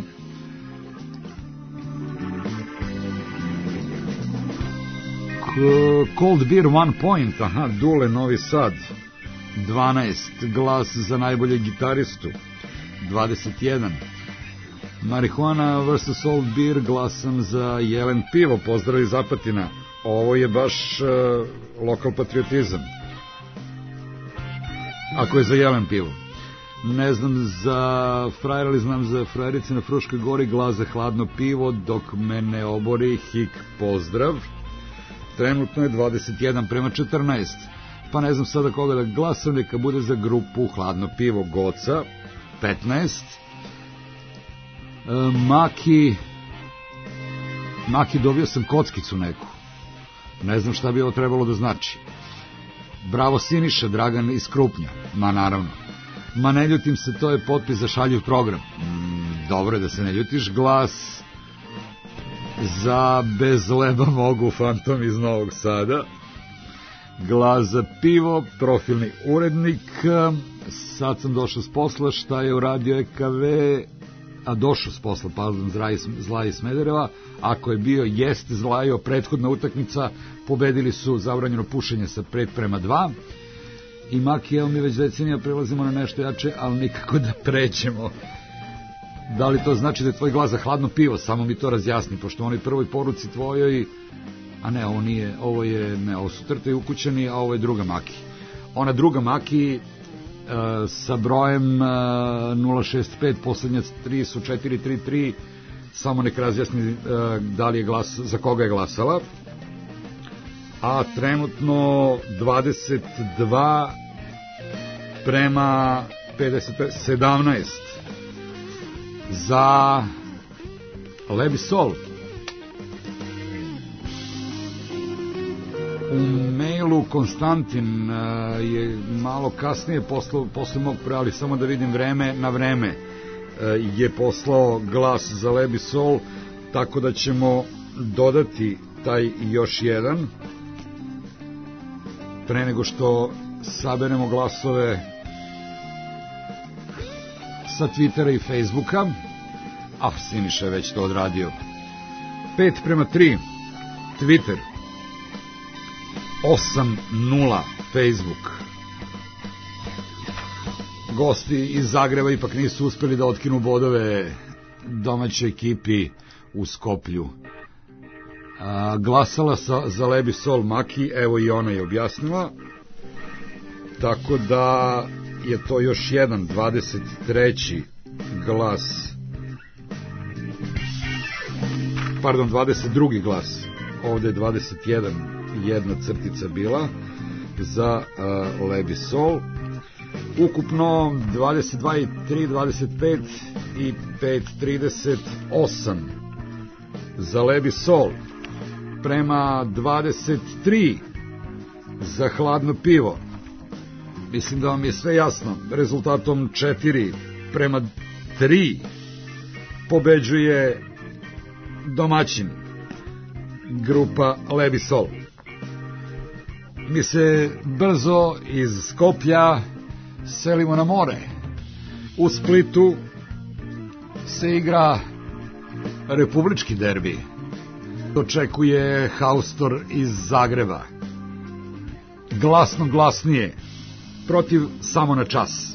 Cold Beer One Point, aha, Dule, Novi Sad, dvanaest. Glas za najbolje gitaristu, dvadeset jedan. Marihuana versus Old Beer, glasam za Jelen pivo, pozdrav iz Apatina. Ovo je baš uh, lokal patriotizam. Ako je za Jelen pivo. Ne znam za frajer, ali znam za frajerice na Fruškoj gori, glas za hladno pivo, dok me ne obori, hik, pozdrav. Trenutno je dvadeset jedan prema četrnaest. Pa ne znam sada koga da glasam, neka bude za grupu hladno pivo, Goca, petnaest. E, Maki, Maki, dobio sam kockicu neku. Ne znam šta bi ovo trebalo da znači. Bravo Siniša, Dragan iz Krupnja. Ma naravno. Ma ne ljutim se, to je potpis za šaljiv program. Mm, dobro je da se ne ljutiš. Glas za Bez leba mogu, Fantom iz Novog Sada. Glas za pivo, profilni urednik. Sad sam došao s posla, šta je uradio E K V, a došao s posla, pardon, Zlaj iz Smedereva. Ako je bio, jeste Zlajo, prethodna utakmica, pobedili su zabranjeno pušenje sa pet prema dva. I Maki, evo mi već decenija prelazimo na nešto jače, ali nikako da pređemo. Da li to znači da je tvoj glas za hladno pivo? Samo mi to razjasni, pošto u onoj prvoj poruci tvojoj, a ne, ovo nije, ovo je, ne, ovo su Trte i Ukućani, a ovo je druga Maki. Ona druga Maki, uh, sa brojem uh, nula šest pet, poslednja tri su četiri tri tri, samo nek razjasni uh, da li je glas, za koga je glasala. A trenutno dvadeset dva prema pedeset pet, sedamnaest. Za Lebi Sol. U mailu Konstantin uh, je malo kasnije poslao, posle mog pre, ali samo da vidim vreme, na vreme uh, je poslao glas za Lebi Sol, tako da ćemo dodati taj još jedan pre nego što saberemo glasove sa Twittera i Facebooka. Ah, Siniša je već to odradio. pet prema tri Twitter, osam nula Facebook. gosti iz Zagreba ipak nisu uspeli da otkinu bodove domaćoj ekipi u Skoplju. A, glasala sa, za Lebi Sol Maki, evo i ona je objasnila, tako da je to još jedan dvadeset treći glas, pardon, dvadeset drugi glas, ovde je dvadeset jedan, jedna crtica bila za uh, Lebi Sol. Ukupno dvadeset dva i tri, dvadeset pet i pet, trideset osam za Lebi Sol, prema dvadeset tri za Hladno pivo. Mislim da vam je sve jasno. Rezultatom četiri prema tri pobeđuje domaćin, grupa Lebi Sol. Mi se brzo iz Skoplja selimo na more. U Splitu se igra republički derbi. Očekuje haustor iz Zagreba. Glasno glasnije, protiv samo na čas.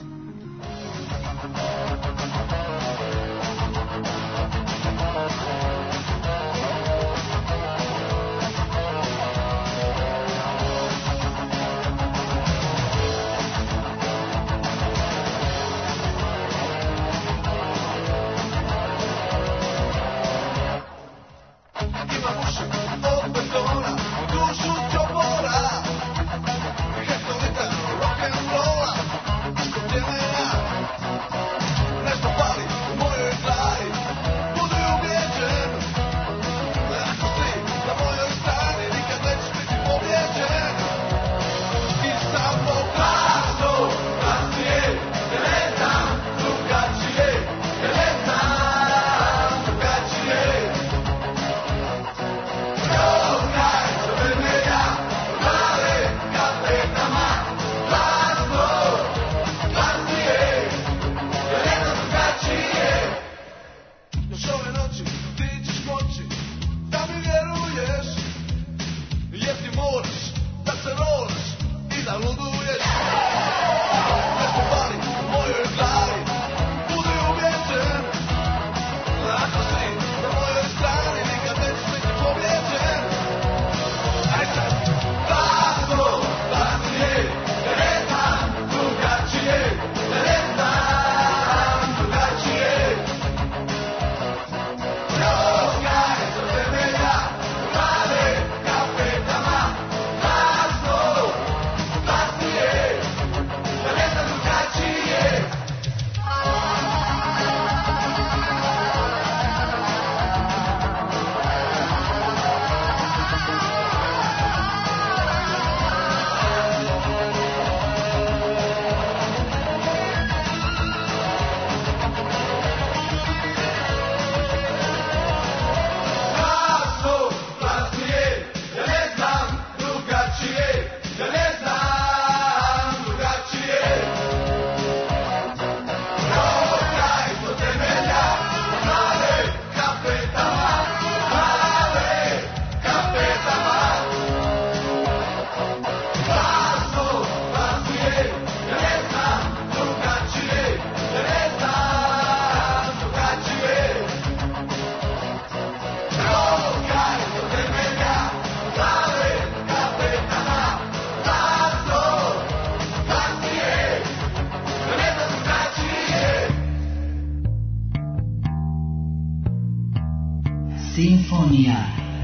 Simfonija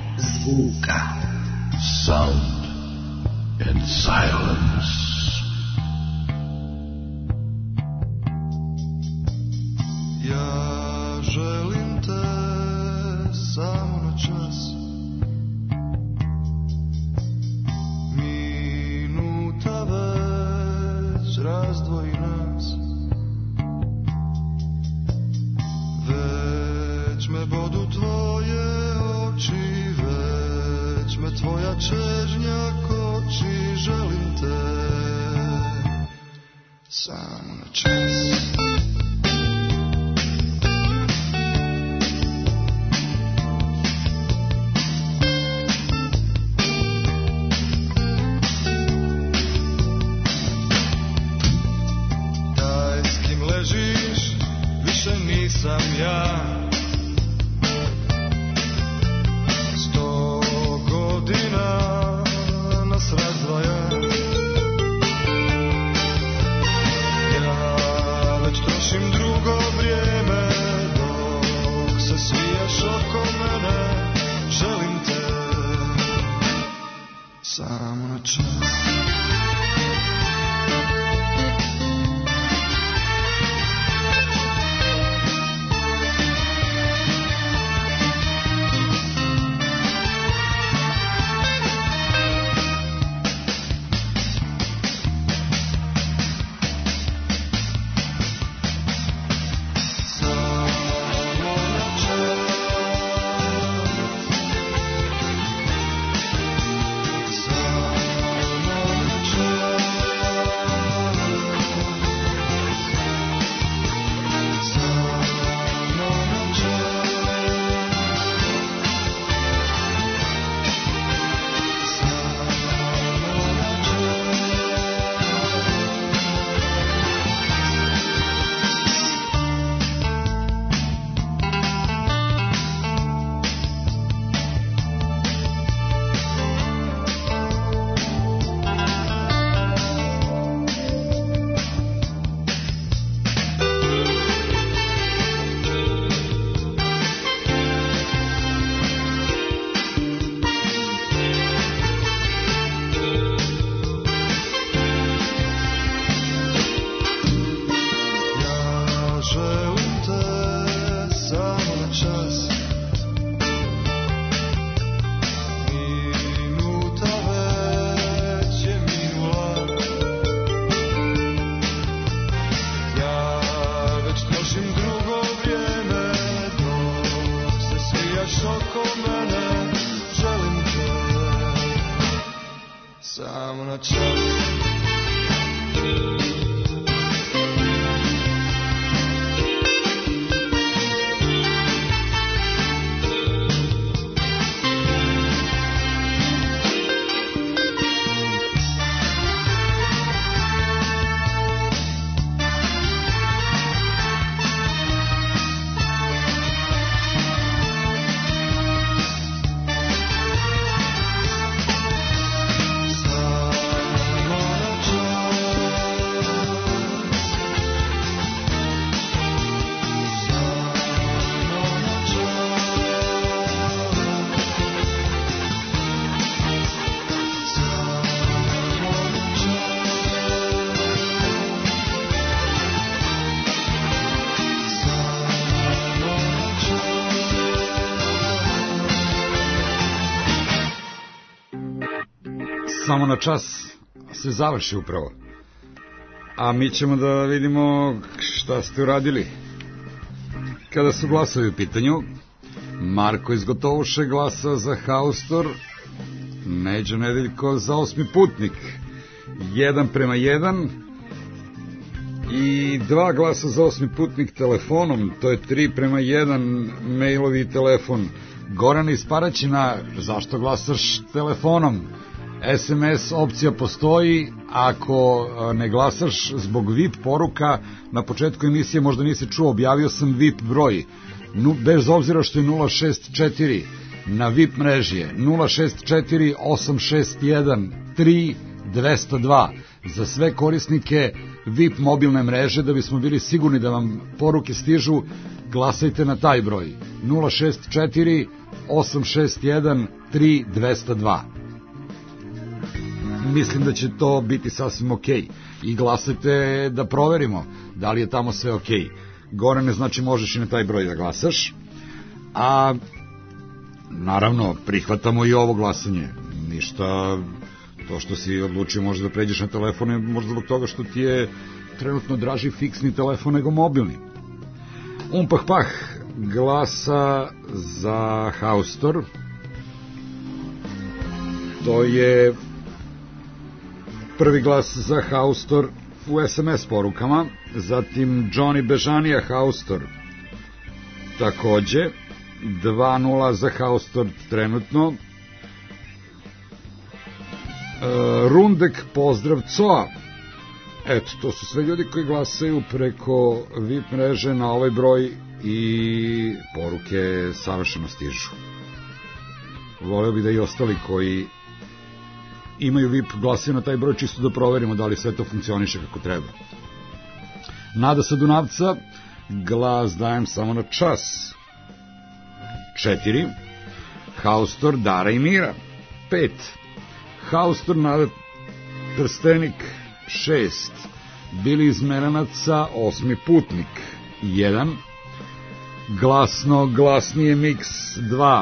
zvuka. Sound and silence. Ja želim te samo na čas. Minuta već razdvoji nas. Već me bodu tvoje oči, već me tvoja čežnja koči. Želim te samo na čas. Daj Samo na čas. Samo na čas se završi upravo. A mi ćemo da vidimo šta ste uradili. Kada su glasovi u pitanju, Marko iz Gotovuše glasa za Haustor, Neđo Nedeljko za Osmi putnik. Jedan prema jedan i dva glasa za Osmi putnik telefonom, to je tri prema jedan mailovi i telefon. Goran iz Paraćina, zašto glasaš telefonom? S M S opcija postoji, ako ne glasaš zbog V I P poruka, na početku emisije možda nisi čuo, objavio sam V I P broj, bez obzira što je nula šest četiri, na V I P mreži je nula šest četiri osam šest jedan tri dva zero dva, za sve korisnike V I P mobilne mreže, da bismo bili sigurni da vam poruke stižu, glasajte na taj broj, nula šest četiri osam šest jedan tri dva zero dva. Mislim da će to biti sasvim okej. I glasajte da proverimo da li je tamo sve okej. Gorane, znači možeš i na taj broj da glasaš. A naravno, prihvatamo i ovo glasanje. Ništa, to što si odlučio možda da pređeš na telefone, možda zbog toga što ti je trenutno draži fiksni telefon nego mobilni. Umpah pah glasa za Haustor. To je prvi glas za Haustor u S M S porukama, zatim Johnny Bežanija Haustor takođe, dva nula za Haustor trenutno. e, Rundek pozdrav Coa. Eto, to su sve ljudi koji glasaju preko V I P mreže na ovaj broj i poruke savršeno stižu. Voleo bi da i ostali koji imaju V I P glasaju na taj broj, čisto da proverimo da li sve to funkcioniše kako treba. Nada sa Dunavca, glas dajem samo na čas. Četiri. Haustor Dara i Mira. Pet. Haustor, Nada Trstenik šest, Bili iz Meranaca Osmi putnik jedan, Glasno glasnije Mix dva,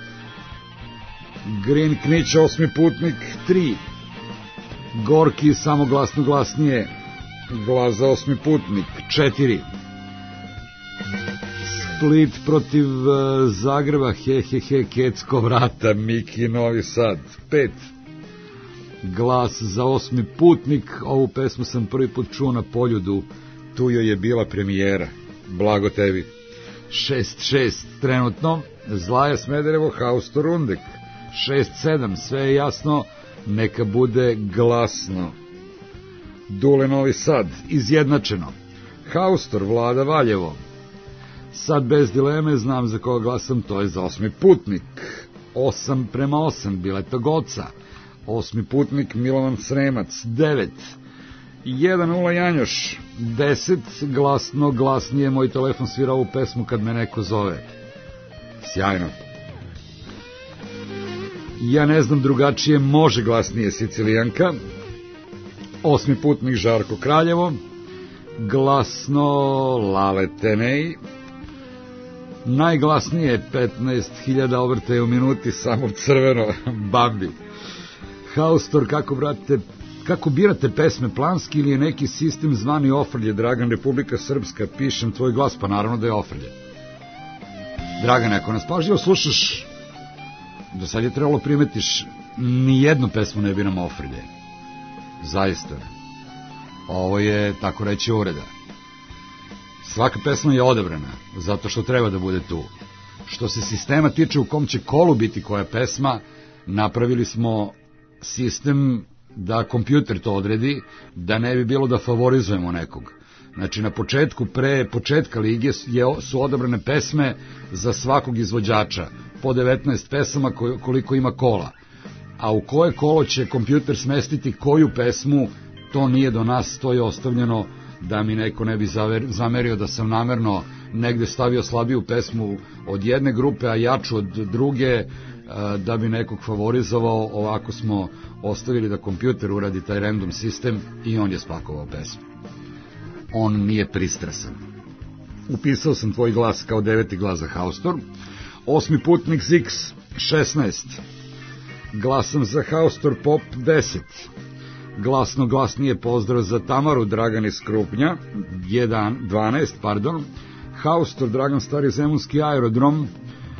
Green Knić Osmi putnik tri, Gorki samo glasno glasnije Glas za Osmi putnik četiri, Split protiv uh, Zagreba he he he Kecko vrata Miki Novi Sad pet, Glas za Osmi putnik. Ovu pesmu sam prvi put čuo na Poljudu, tu joj je bila premijera, blago tebi. šest šest trenutno, Zlaja Smederevo Haustor Rundek šest sedam, sve je jasno, neka bude glasno. Dule Novi Sad izjednačeno, Haustor Vlada Valjevo, sad bez dileme znam za koga glasam, to je za Osmi putnik osam prema osam, Bileta Goca. Osmi putnik Milovan Sremac devet, jedan nula Janjoš deset, Glasno glasnije Moj telefon svira ovu pesmu kad me neko zove. Sjajno. Ja ne znam drugačije, može glasnije Sicilijanka. Osmi putnik Žarko Kraljevo, Glasno Lale Tenej, najglasnije petnaest hiljada obrtaja u minuti, samo crveno Bambi. Haustor, kako brate, kako birate pesme, planski ili je neki sistem zvani ofrlje? Dragan, Republika Srpska, pišem tvoj glas, pa naravno da je ofrlje. Dragan, ako nas pažljivo slušaš, do sad je trebalo primetiš, ni jednu pesmu ne biram ofrlje. Zaista. Ovo je, tako reći, ureda. Svaka pesma je odabrana, zato što treba da bude tu. Što se sistema tiče u kom će kolu biti koja pesma, napravili smo sistem da kompjuter to odredi, da ne bi bilo da favorizujemo nekog. Znači, na početku, pre početka lige su odabrane pesme za svakog izvođača, po devetnaest pesama koliko ima kola. A u koje kolo će kompjuter smestiti koju pesmu, to nije do nas, to je ostavljeno da mi neko ne bi zamerio da sam namerno negde stavio slabiju pesmu od jedne grupe, a jaču od druge, da bi nekog favorizovao. Ovako smo ostavili da kompjuter uradi taj random sistem i on je spakovao pesmu. On nije pristrasan. Upisao sam tvoj glas kao deveti glas za Haustor. Osmi putnik Zix šesnaest, glasam za Haustor Pop deset, Glasno glasnije pozdrav za Tamaru Dragan iz Krupnja dvanaest, pardon, Haustor Dragan Stari Zemunski aerodrom,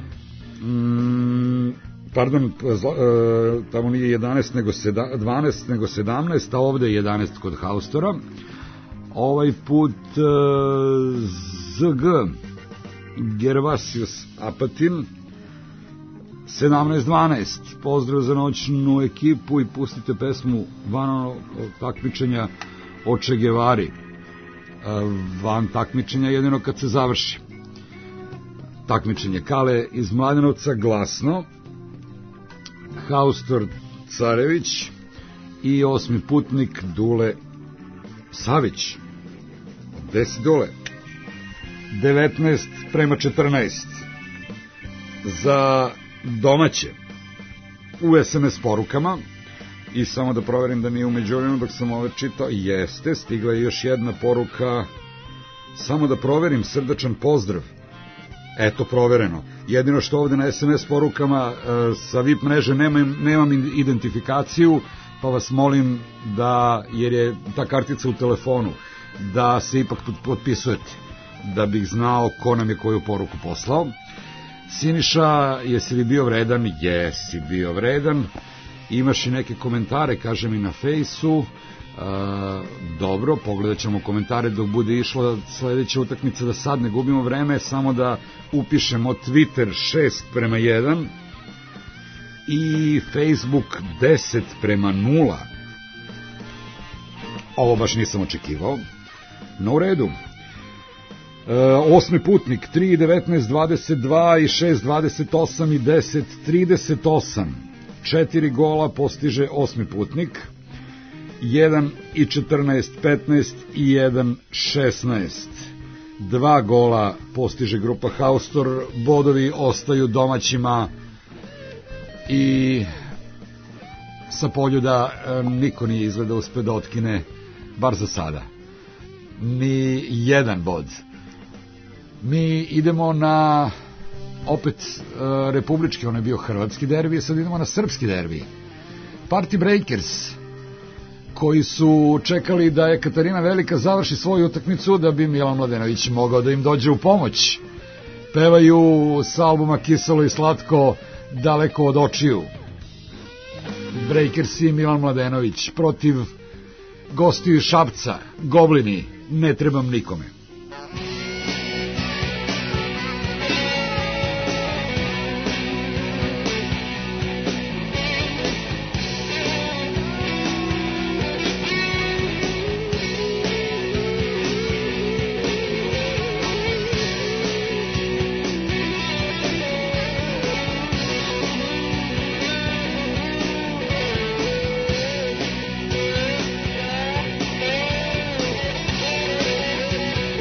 mm, pardon, tamo nije jedanaest nego dvanaest nego sedamnaest, a ovde je jedanaest kod Haustora. Ovaj put Z G Gervasius Apatin sedamnaest dvanaest, pozdrav za noćnu ekipu i pustite pesmu van ono takmičenja o Che Guevari. Van takmičenja jedino kad se završi takmičenje. Kale iz Mladenovca Glasno, Haustor Carević i Osmi putnik Dule Savić. Gde si Dule? devetnaest prema četrnaest za domaće u es em es porukama. I samo da proverim da nije umeđu vremenu dok sam ovo čitao, jeste, stigla je još jedna poruka, samo da proverim, srdačan pozdrav. Eto, provereno. Jedino što ovde na es em es porukama sa V I P mreže nemam, nemam identifikaciju, pa vas molim da, jer je ta kartica u telefonu, da se ipak potpisujete, da bih znao ko nam je koju poruku poslao. Siniša, jesi li bio vredan? Jesi bio vredan. Imaš i neke komentare, kaže mi na fejsu. E, dobro, pogledat ćemo komentare dok bude išla sledeća utakmica, da sad ne gubimo vreme, samo da upišemo Twitter šest prema jedan i Facebook deset prema nula. Ovo baš nisam očekivao. No, u redu. E, osmi putnik tri devetnaest dvadeset dva i šest dvadeset osam i deset trideset osam. Četiri gola postiže Osmi putnik, jedan i četrnaest petnaest i jedan šesnaest. Dva gola postiže grupa Haustor, bodovi ostaju domaćima i sa Poljuda e, niko nije izgleda uspeo da otkine, bar za sada, ni jedan bod. Mi idemo na opet e, republički, on je bio hrvatski derbi, sad idemo na srpski derbi. Party Breakers, koji su čekali da je Katarina Velika završi svoju utakmicu da bi Milan Mladenović mogao da im dođe u pomoć. Pevaju sa albuma Kiselo i slatko, Daleko od očiju. Breakers i Milan Mladenović protiv gostiju iz Šapca, Goblini, Ne trebam nikome. Thank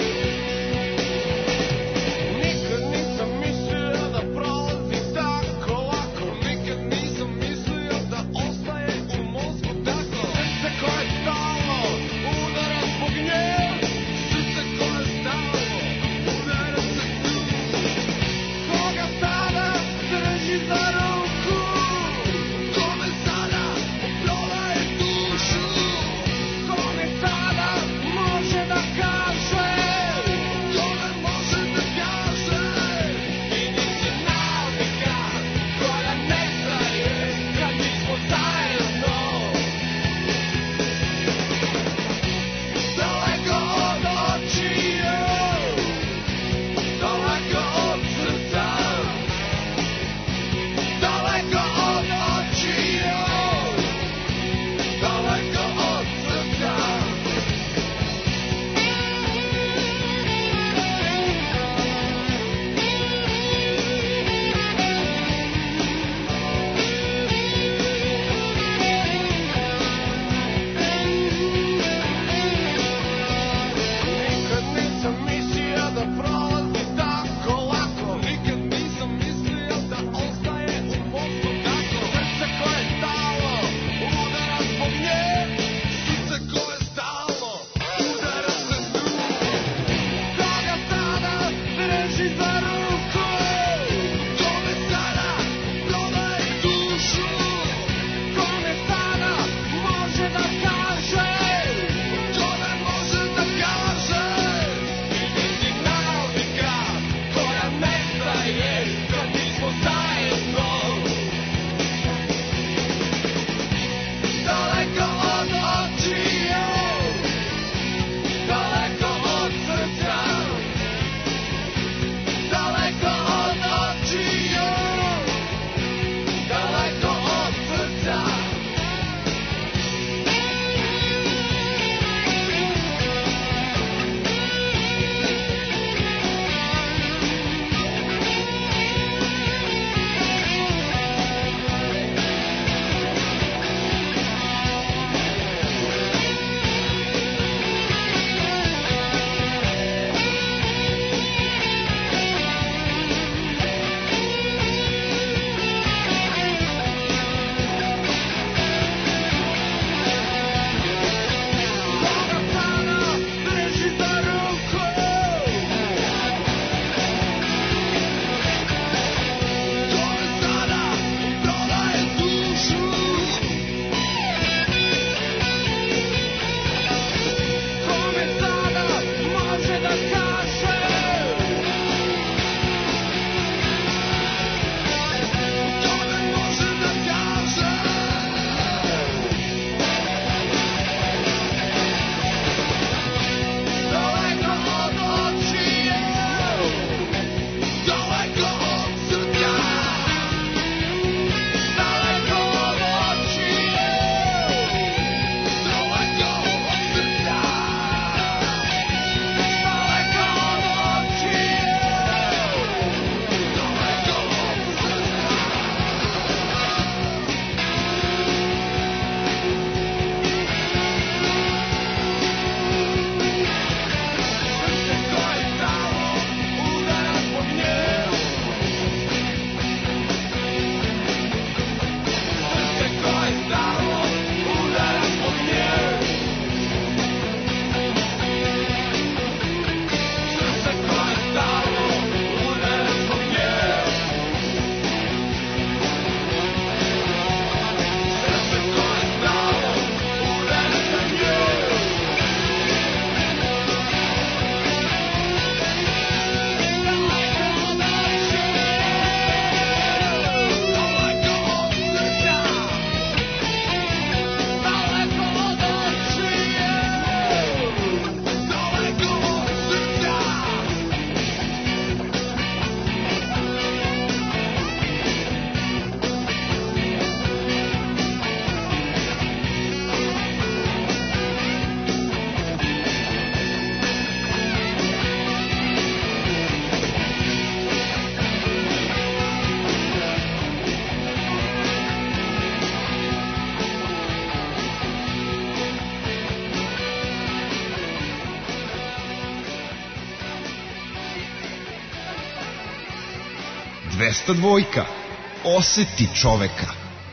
dvesta dvojka. Oseti čoveka.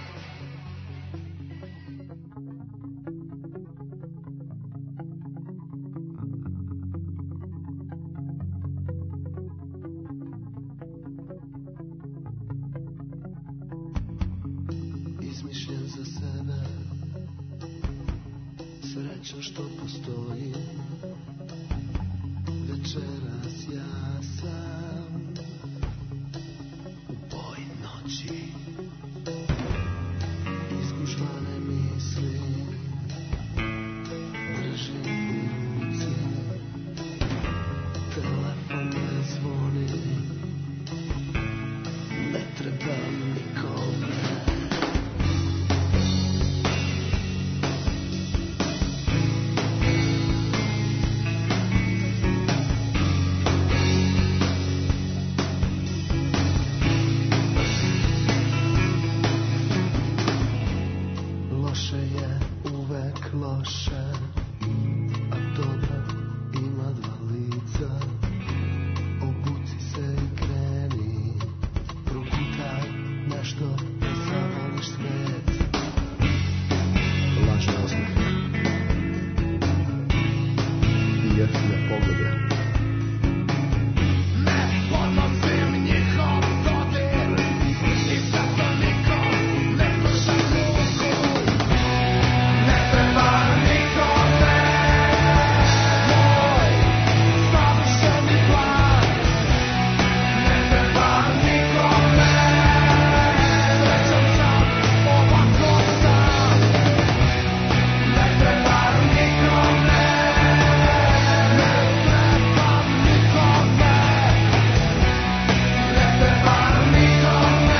Izmišljen za sebe, sreća što postoji. Večeras ja sam u boj noći. Iskušvane misli držim u ruci. Telefon ne zvoni, ne trebam nikome. Loše je uvek loše, a dobro ima dva lica. Obuci se i kreni, progutaj nešto da zavoliš svet. Lažne osmehe i jeftine poglede. Ne podnosim njihov dodir i zato nikom ne pružam ruku. Ne treba nikome moj savršeni plan. Ne treba nikome, srećan sam ovako sam. Ne treba nikome, ne trebam nikome. Ne treba nikome.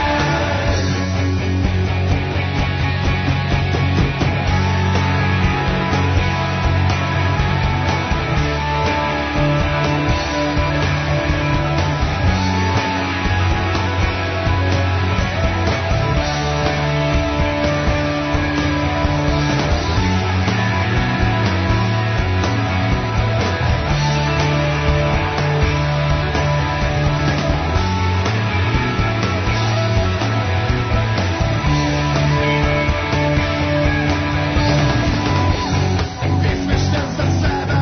Izmišljam za sebe,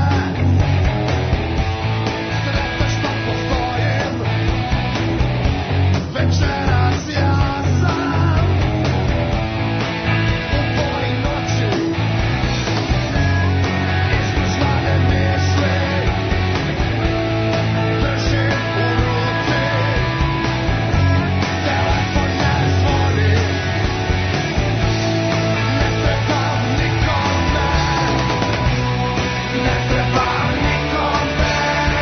sretan što postojim. Večeras ja sam u boji noći. Iskušvane misli držim u ruci. Telefon ne zvoni, ne trebam nikome. Ne trebam nikome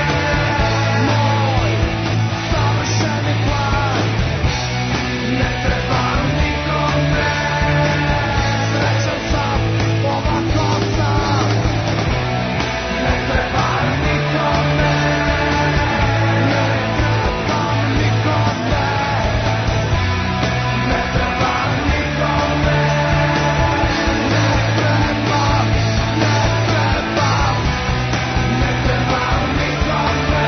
moj savršeni plan. Ne trebam nikome, srećan sam ovako sam. Ne trebam nikome, ne trebam nikome. Ne trebam nikome, ne trebam, ne trebam. Ne trebam nikome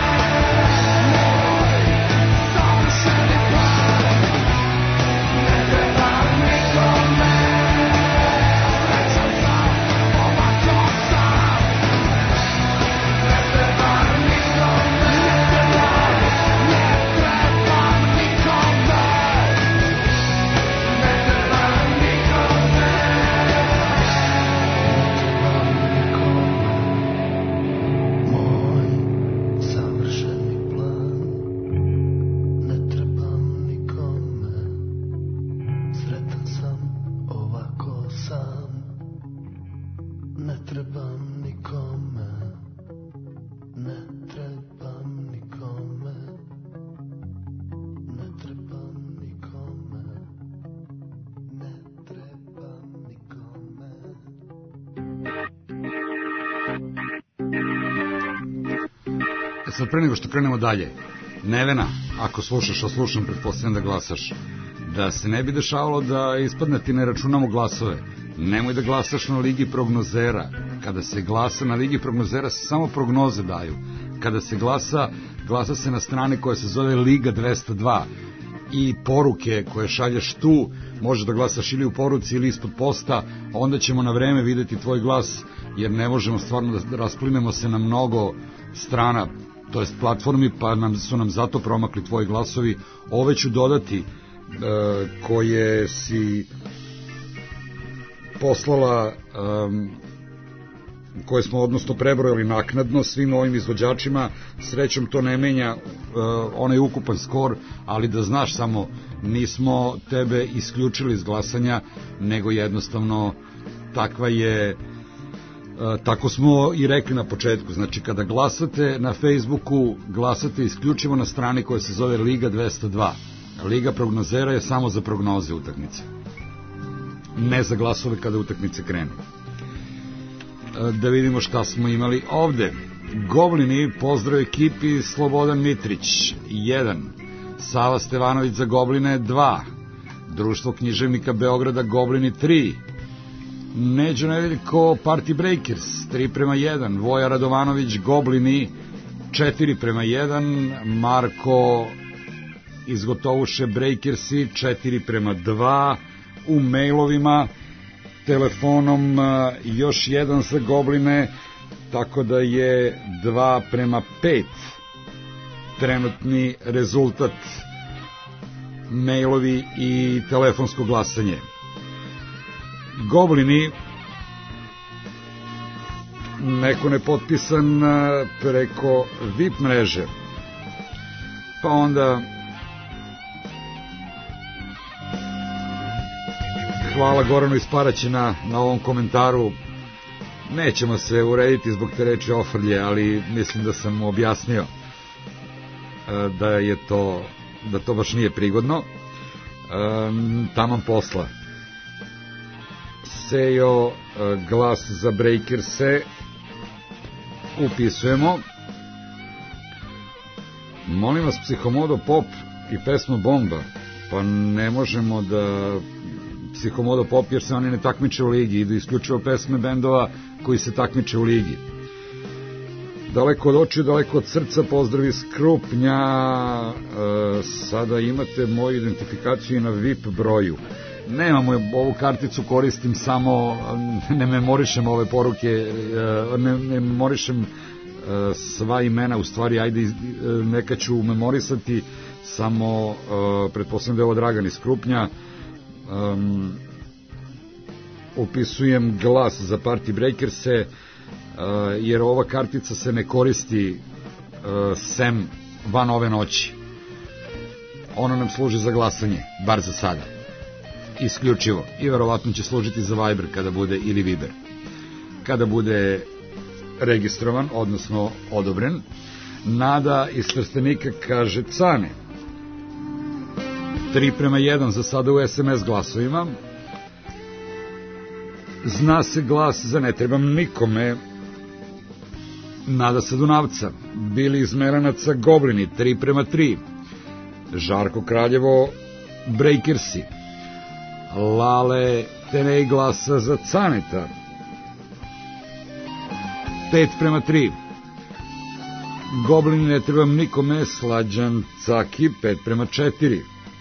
moj savršeni plan. Ne trebam nikome, srećan sam ovako sam. Ne trebam nikome, ne trebam, ne trebam nikome. Ne trebam nikome, moj savršeni plan. Ne trebam nikome, sretan sam ovako sam. Ne trebam nikome, ne trebam nikome. Ne trebam nikome, ne trebam nikome. E sad, pre nego što krenemo dalje, Nevena, ako slušaš, a slušam, pretpostavljam da glasaš, da se ne bi dešavalo da ispadne ti ne računamo glasove. Nemoj da glasaš na Ligi prognozera. Kada se glasa na Ligi prognozera se samo prognoze daju. Kada se glasa glasa se na strani koja se zove Liga dvesta dva i poruke koje šalješ tu, možeš da glasaš ili u poruci ili ispod posta, onda ćemo na vreme videti tvoj glas, jer ne možemo stvarno da rasplinemo se na mnogo strana, to jest platformi, pa nam, su nam zato promakli tvoji glasovi. Ove ću dodati e, koje si poslala, um, koje smo odnosno prebrojali naknadno svim ovim izvođačima. Srećom to ne menja uh, onaj ukupan skor, ali da znaš samo, nismo tebe isključili iz glasanja, nego jednostavno takva je, uh, tako smo i rekli na početku. Znači, kada glasate na Facebooku, glasate isključivo na strani koja se zove Liga dvesta dva. Liga prognozera je samo za prognoze utakmice, ne za glasove kada utakmice krenu. Da vidimo šta smo imali ovde. Goblini, pozdrav ekipi, Slobodan Mitrić jedan, Sava Stevanović za Gobline dva, Društvo književnika Beograda Goblini tri, Neđo Nedeljko Party Breakers tri prema jedan, Voja Radovanović Goblini četiri prema jedan, Marko iz Gotovuše Breakersi četiri prema dva, u mailovima, telefonom još jedan za Gobline, tako da je dva prema pet trenutni rezultat, mailovi i telefonsko glasanje. Goblini, neko nepotpisan preko V I P mreže, pa onda hvala Goranu iz Paraćina na ovom komentaru. Nećemo se urediti zbog te reči ofrlje, ali mislim da sam mu objasnio da je to, da to baš nije prigodno. Taman posla. Sejo, glas za Breakerse upisujemo. Molim vas, Psihomodo Pop i pesma Bomba. Pa ne možemo da Psihomodo Pop, jer se oni ne takmiče u ligi, idu isključivo pesme bendova koji se takmiče u ligi. Daleko od očiju, daleko od srca, pozdrav iz Krupnja. E, sada imate moju identifikaciju na V I P broju. Nemamo ovu karticu, koristim samo, ne memorišem ove poruke, ne, ne memorišem sva imena, u stvari, ajde, neka ću memorisati, samo pretpostavljam da je ovo Dragan iz Krupnja. Um, upisujem glas za Party Breakerse, uh, jer ova kartica se ne koristi uh, sem van ove noći. Ona nam služi za glasanje, bar za sada, isključivo, i verovatno će služiti za Viber kada bude, ili Viber kada bude registrovan, odnosno odobren. Nada iz Trstenika kaže Cane tri prema jedan za sada u es em es glasovima. Zna se glas za Ne trebam nikome, Nada sa Dunavca. Bili iz Melanaca Goblini tri prema tri, Žarko Kraljevo Breakersi. Lale Tenej glasa za Caneta pet prema tri, Goblini Ne trebam nikome, Slađan Caki pet prema četiri,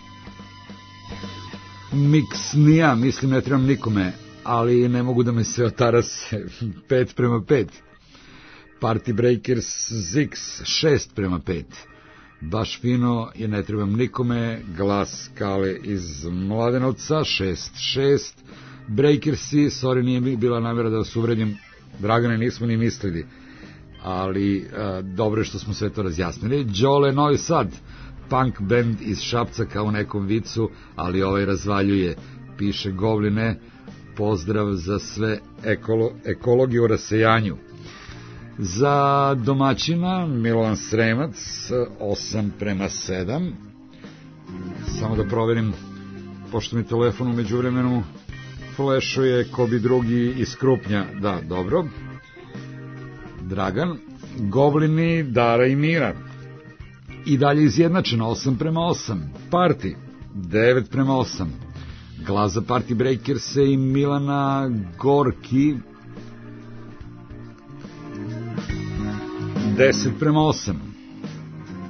Miksnija, mislim Ne trebam nikome, ali ne mogu da me se otarase, pet prema pet, Party Breakers Zix šest prema pet, baš fino je Ne trebam nikome, glas Kale iz Mladenovca šest šest, Breakersi, sorry, nije bila namjera da vas uvredim, Dragane, nismo ni mislili, ali a, dobro je što smo sve to razjasnili. Đole Novi Sad, punk band iz Šapca kao u nekom vicu, ali ovaj razvaljuje, piše Gobline, pozdrav za sve ekolo, ekologi u rasejanju. Za domaćina Milovan Sremac osam prema sedam, samo da proverim, pošto mi telefon u međuvremenu flešuje ko bi drugi iz Krupnja, da, dobro. Dragan, Goblini, Dara i Mira, i dalje izjednačeno osam prema osam, Party devet prema osam, glas za Party Breakerse i Milana Gorki deset prema osam,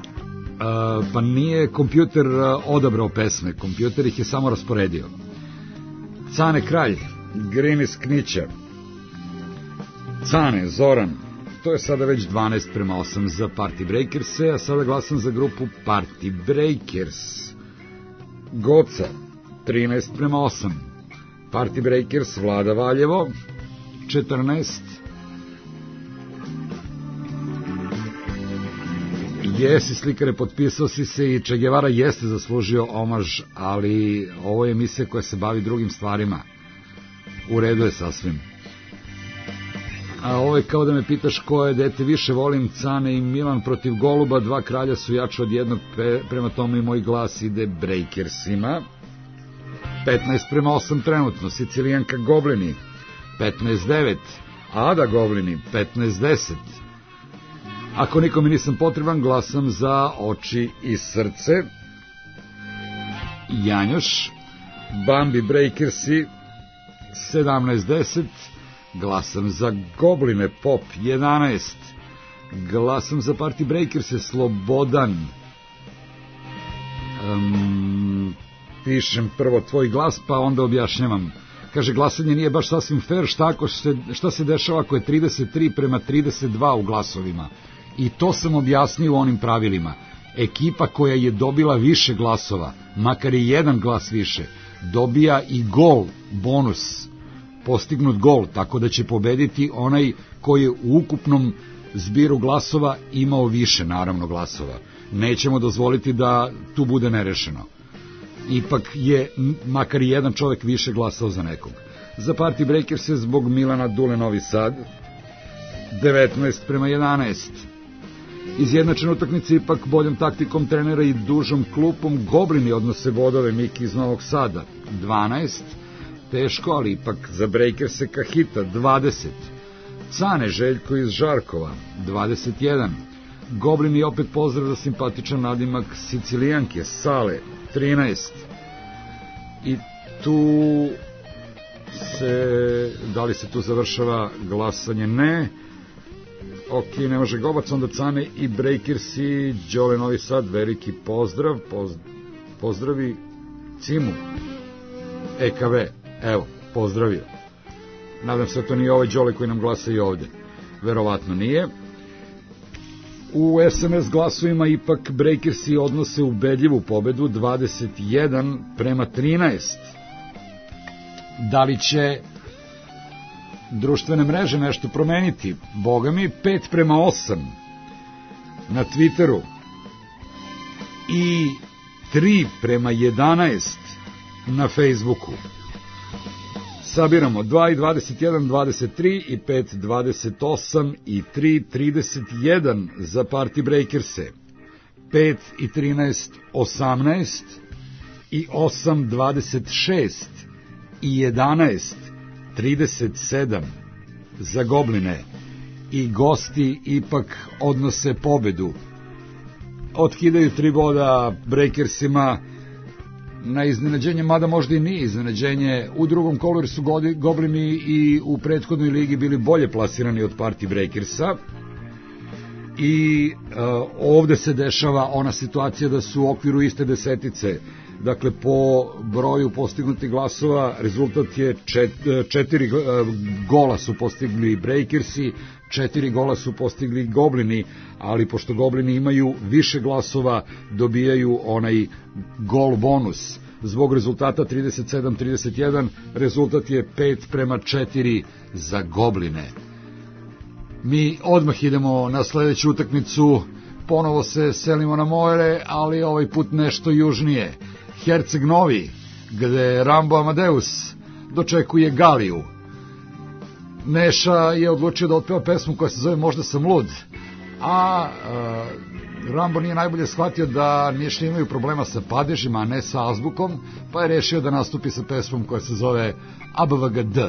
pa nije kompjuter odabrao pesme, kompjuter ih je samo rasporedio. Cane Kralj, Grinis Knića, Cane, Zoran, to je sada već dvanaest prema osam za Party Breakers-e, a sada glasam za grupu Party Breakers. Goca, trinaest prema osam. Party Breakers, Vlada Valjevo, četrnaest. Jesi slikare, potpisao si se i Che Guevara jeste zaslužio omaž, ali ovo je emisija koja se bavi drugim stvarima. U redu je sasvim. A ovo je kao da me pitaš ko je dete više volim, Cane i Milan protiv Goluba, dva kralja su jače od jednog, prema tome i moj glas ide Breakersima. petnaest prema osam trenutno, Sicilijanka Goblini, petnaest devet, Ada Goblini, petnaest deset. Ako nikome nisam potreban, glasam za Oči i srce. Janjoš, Bambi Breakersi, sedamnaest deset. Glasam za Gobline Pop, jedanaest. Glasam za Party Breakers, Slobodan. Um, pišem prvo tvoj glas, pa onda objašnjavam. Kaže, glasanje nije baš sasvim fair, šta, ako se, šta se dešava ako je trideset tri prema trideset dva u glasovima. I to sam objasnio u onim pravilima. Ekipa koja je dobila više glasova, makar i jedan glas više, dobija i gol, bonus, postignut gol, tako da će pobediti onaj koji je u ukupnom zbiru glasova imao više, naravno, glasova. Nećemo dozvoliti da tu bude nerešeno. Ipak je makar i jedan čovjek više glasao za nekog. Za Party Breakers je zbog Milana Dule Novi Sad, devetnaest prema jedanaest. Izjednačena utakmica ipak boljom taktikom trenera i dužom klupom, Goblini odnose bodove, Miki iz Novog Sada, dvanaest. Teško, ali ipak za Breakers-e Kahita, dvadeset. Cane Željko iz Žarkova, dvadeset jedan. Goblini opet pozdrav za simpatičan nadimak Sicilijanke, Sale, trinaest. I tu se, da li se tu završava glasanje? Ne. Ok, ne može Gobac, onda Cane i Breakersi, Đole Novi Sad, veliki pozdrav, poz, pozdravi Cimu, E K V, evo, pozdravio. Nadam se da to nije ovaj Đole koji nam glasa i ovde. Verovatno nije. U S M S glasovima ipak Breakersi odnose ubedljivu pobedu, dvadeset jedan prema trinaest. Da li će društvene mreže nešto promeniti? Boga mi, pet prema osam na Twitteru i tri prema jedanaest na Facebooku. Sabiramo dva i dvadeset jedan, dvadeset tri i pet, dvadeset osam i tri, trideset jedan za Party Breakers-e. pet i trinaest, osamnaest i osam, dvadeset šest i jedanaest, trideset sedam za Gobline. I gosti ipak odnose pobedu. Otkidaju tri boda Breakersima na iznenađenje, mada možda i nije iznenađenje. U drugom kolu jer su Goblini i u prethodnoj ligi bili bolje plasirani od Party Breakersa. I uh, ovde se dešava ona situacija da su u okviru iste desetice. Dakle, po broju postignutih glasova rezultat je čet, četiri uh, gola su postigli Breakersi, četiri gola su postigli Goblini, ali pošto Goblini imaju više glasova, dobijaju onaj gol bonus. Zbog rezultata trideset sedam trideset jedan, rezultat je pet prema četiri za Gobline. Mi odmah idemo na sledeću utakmicu, ponovo se selimo na more, ali ovaj put nešto južnije. Herceg Novi, gde Rambo Amadeus dočekuje Galiju. Neša je odlučio da otpeva pesmu koja se zove Možda sam lud, a e, Rambo nije najbolje shvatio da Nišlije imaju problema sa padežima, a ne sa azbukom, pa je rešio da nastupi sa pesmom koja se zove A B V G D.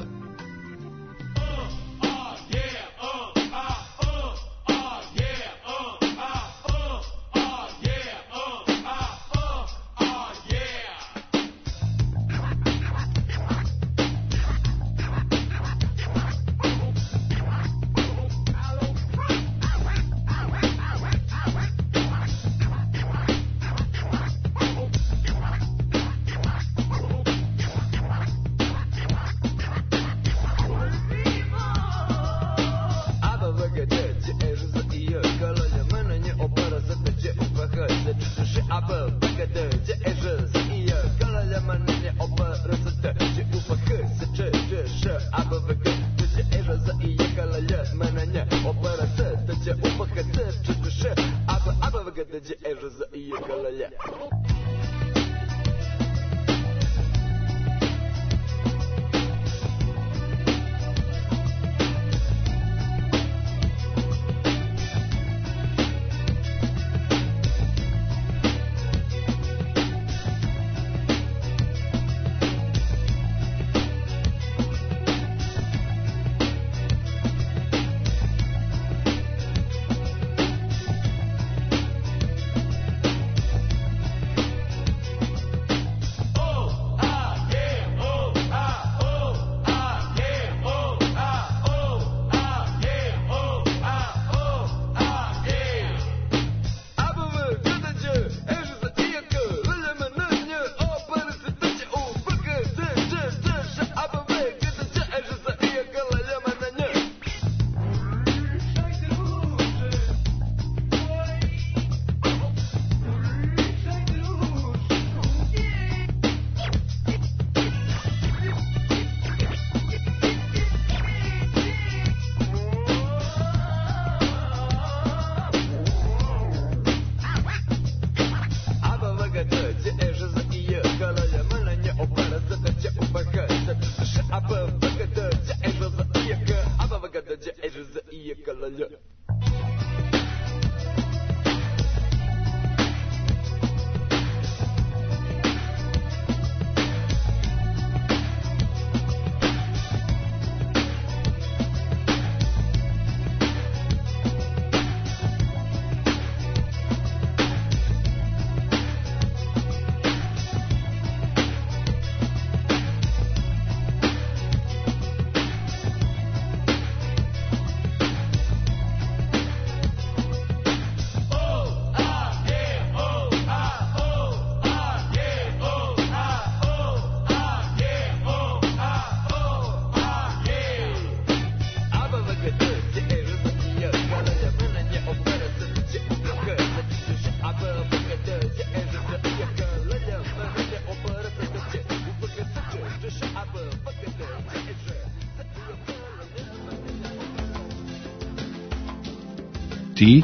Ti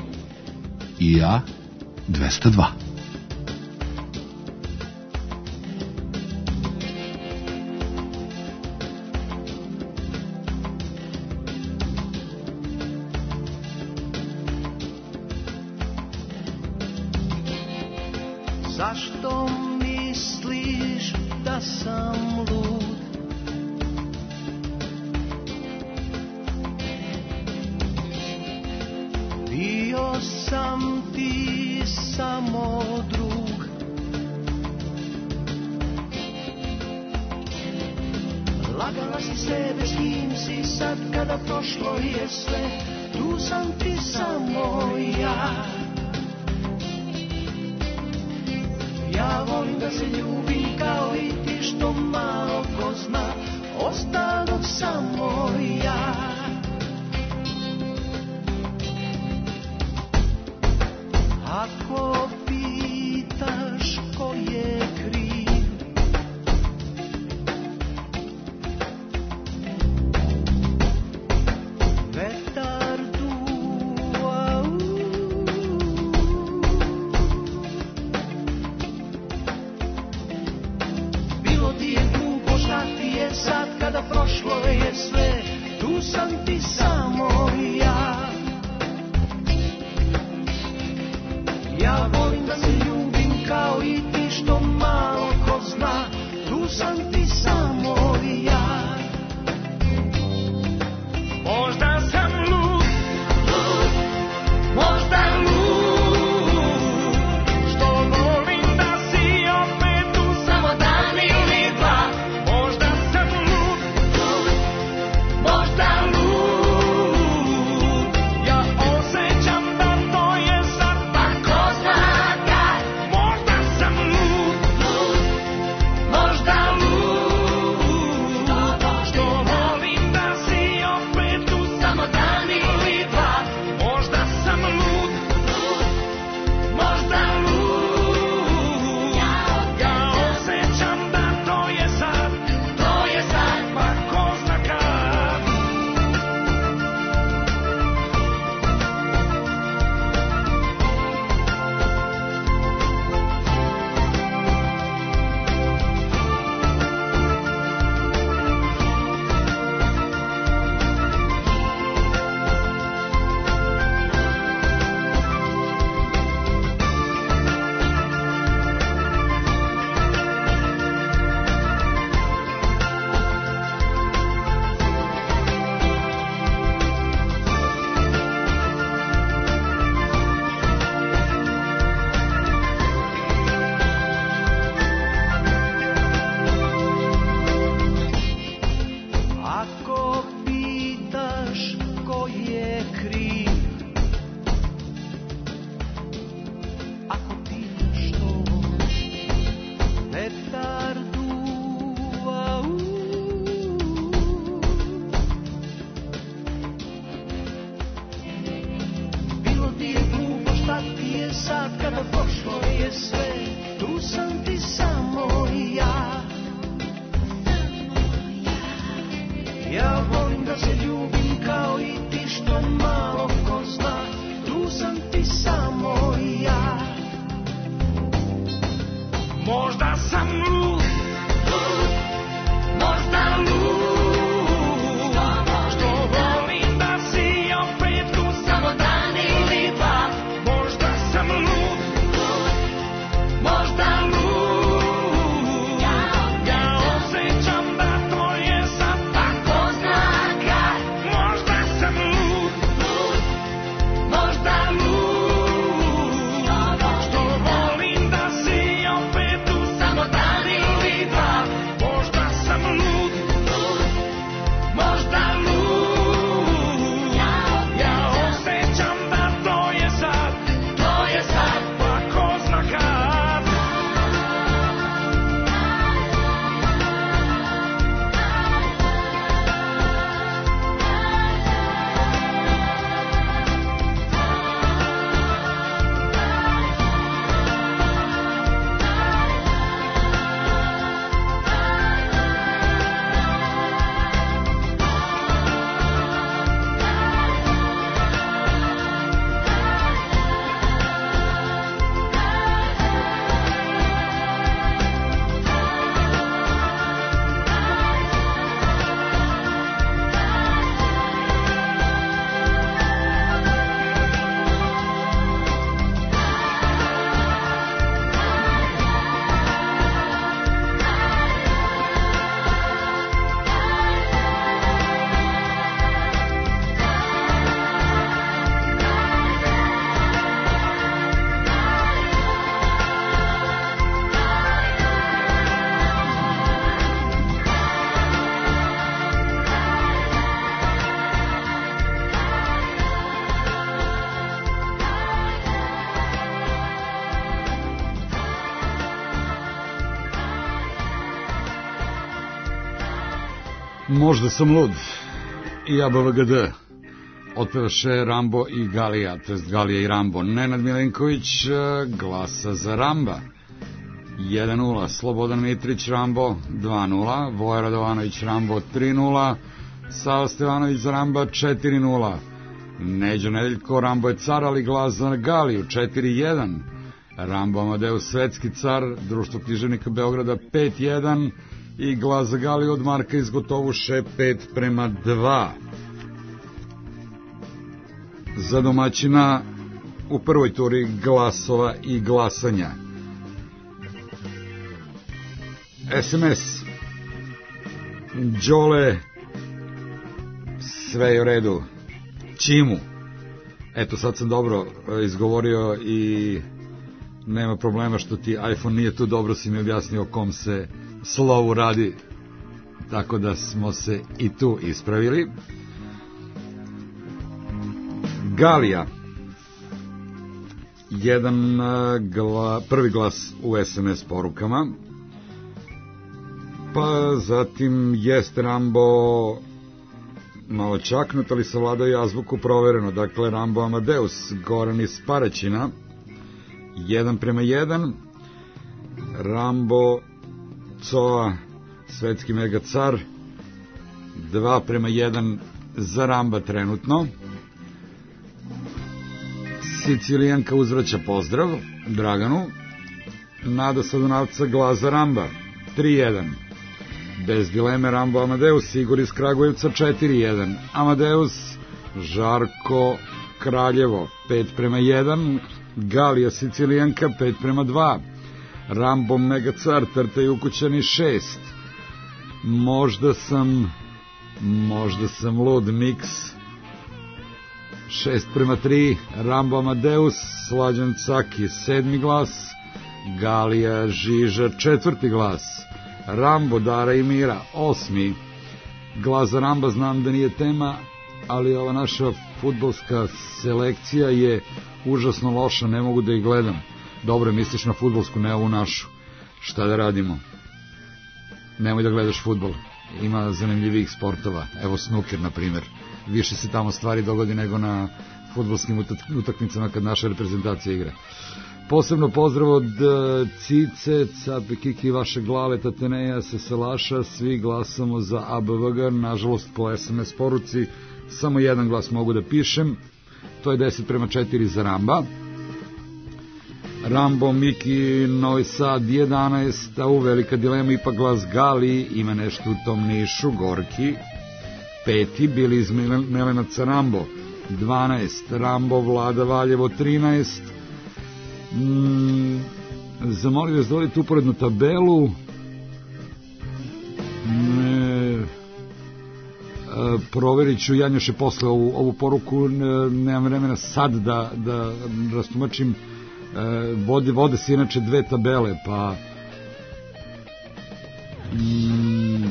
i ja dvesta dva. Zašto misliš da sam lud? Bio sam ti samo drug. Lagala si sebe s kim si sad kada prošlo je sve. Tu sam ti samo ja. Ja volim da se ljubim kao i ti što malo ko zna. Ostalo samo ja. Ako pitaš ko je kriv, vetar duva, bilo ti je glupo, šta ti je sad kada prošlo je sve. Tu sam ti samo ja. Ja volim da se ljubim kao i ti što malo ko zna. Tu sam ti samo ja. Možda sam lud, lud, možda lud, što volim da si opet tu samo dan ili dva. Možda sam lud, lud, možda lud, nekada prošlo je sve, tu sam ti samo ja. Ja volim da se ljubim kao i ti, što malo ko zna, tu sam ti samo ja. Možda sam lud, lud, možda lud, što volim da si opet tu samo dan ili dva. Možda sam lud, lud, možda lud, ja osjećam da to je sad tako znaka. Možda sam lud, lud, možda lud, što volim da si opet tu samo dan ili dva. Možda sam lud, lud, možda lud, ja osjećam da to je sad, to je sad, pa ko zna kad. Možda sam lud i A B V G D otpevaše Rambo i Galija, to jest Galija i Rambo. Nenad Milenković glasa za Ramba jedan nula, Slobodan Mitrić Rambo dva nula, Voja Radovanović Rambo tri nula, Sava Stevanović za Ramba četiri nula, Neđo Nedeljko Rambo je car, ali glas za Galiju četiri jedan, Rambo Amadeus Svetski car, Društvo književnika Beograda pet jedan i glas za Galiju od Marka iz Gotovuše pet prema dva. Za domaćina u prvoj turi glasova i glasanja. S M S Đole, sve je u redu. Čimu, eto sad sam dobro izgovorio i nema problema što ti iPhone nije tu, dobro si mi objasnio o kom se slovu radi, tako da smo se i tu ispravili. Galija, jedan gla, prvi glas u S M S porukama, pa zatim Jeste Rambo malo čaknut, ali savladao je azbuku provereno, dakle Rambo Amadeus Goran iz Paraćina jedan prema jedan, Rambo Coa Svetski mega car dva prema jedan za Ramba trenutno. Sicilijanka uzvraća pozdrav Draganu. Nada Sadunavca glas za Ramba tri jedan, bez dileme Rambo Amadeus, Igor iz Kragujevca četiri jedan, Amadeus Žarko Kraljevo pet prema jedan, Galija Sicilijanka pet prema dva, Rambo mega car Trtaj ukućani šest, možda sam možda sam lud miks šest prema tri, Rambo Amadeus Slađan Caki sedmi glas, Galija Žiža četvrti glas, Rambo Dara i Mira osmi glas za Ramba. Znam da nije tema, ali ova naša fudbalska selekcija je užasno loša, ne mogu da ih gledam. Dobro, misliš na fudbalsku, ne ovu našu. Šta da radimo? Nemoj da gledaš fudbal. ima zanimljivih sportova. Evo snooker, na primjer. Više se tamo stvari dogodi nego na fudbalskim utakmicama kad naša reprezentacija igra. Posebno pozdrav od Cice, Cape Kiki, vaše glave, Tateneja, Seselaša, svi glasamo za A B V G, nažalost po S M S poruci samo jedan glas mogu da pišem, to je deset prema četiri za Ramba. Rambo, Miki, Novi Sad jedanaest, a u velika dilema ipak glas Gali, ima nešto u tom Nišu, Gorki. Peti, bili iz Melenaca Rambo, dvanaest, Rambo, Vlada Valjevo, trinaest. Mm, zamolio vas da vodite uporednu tabelu. Ne, e, proverit ću, Janjoše, posle ovu, ovu poruku, ne, nemam vremena sad da, da rastumačim. E, vode, vode se inače dve tabele, pa mm,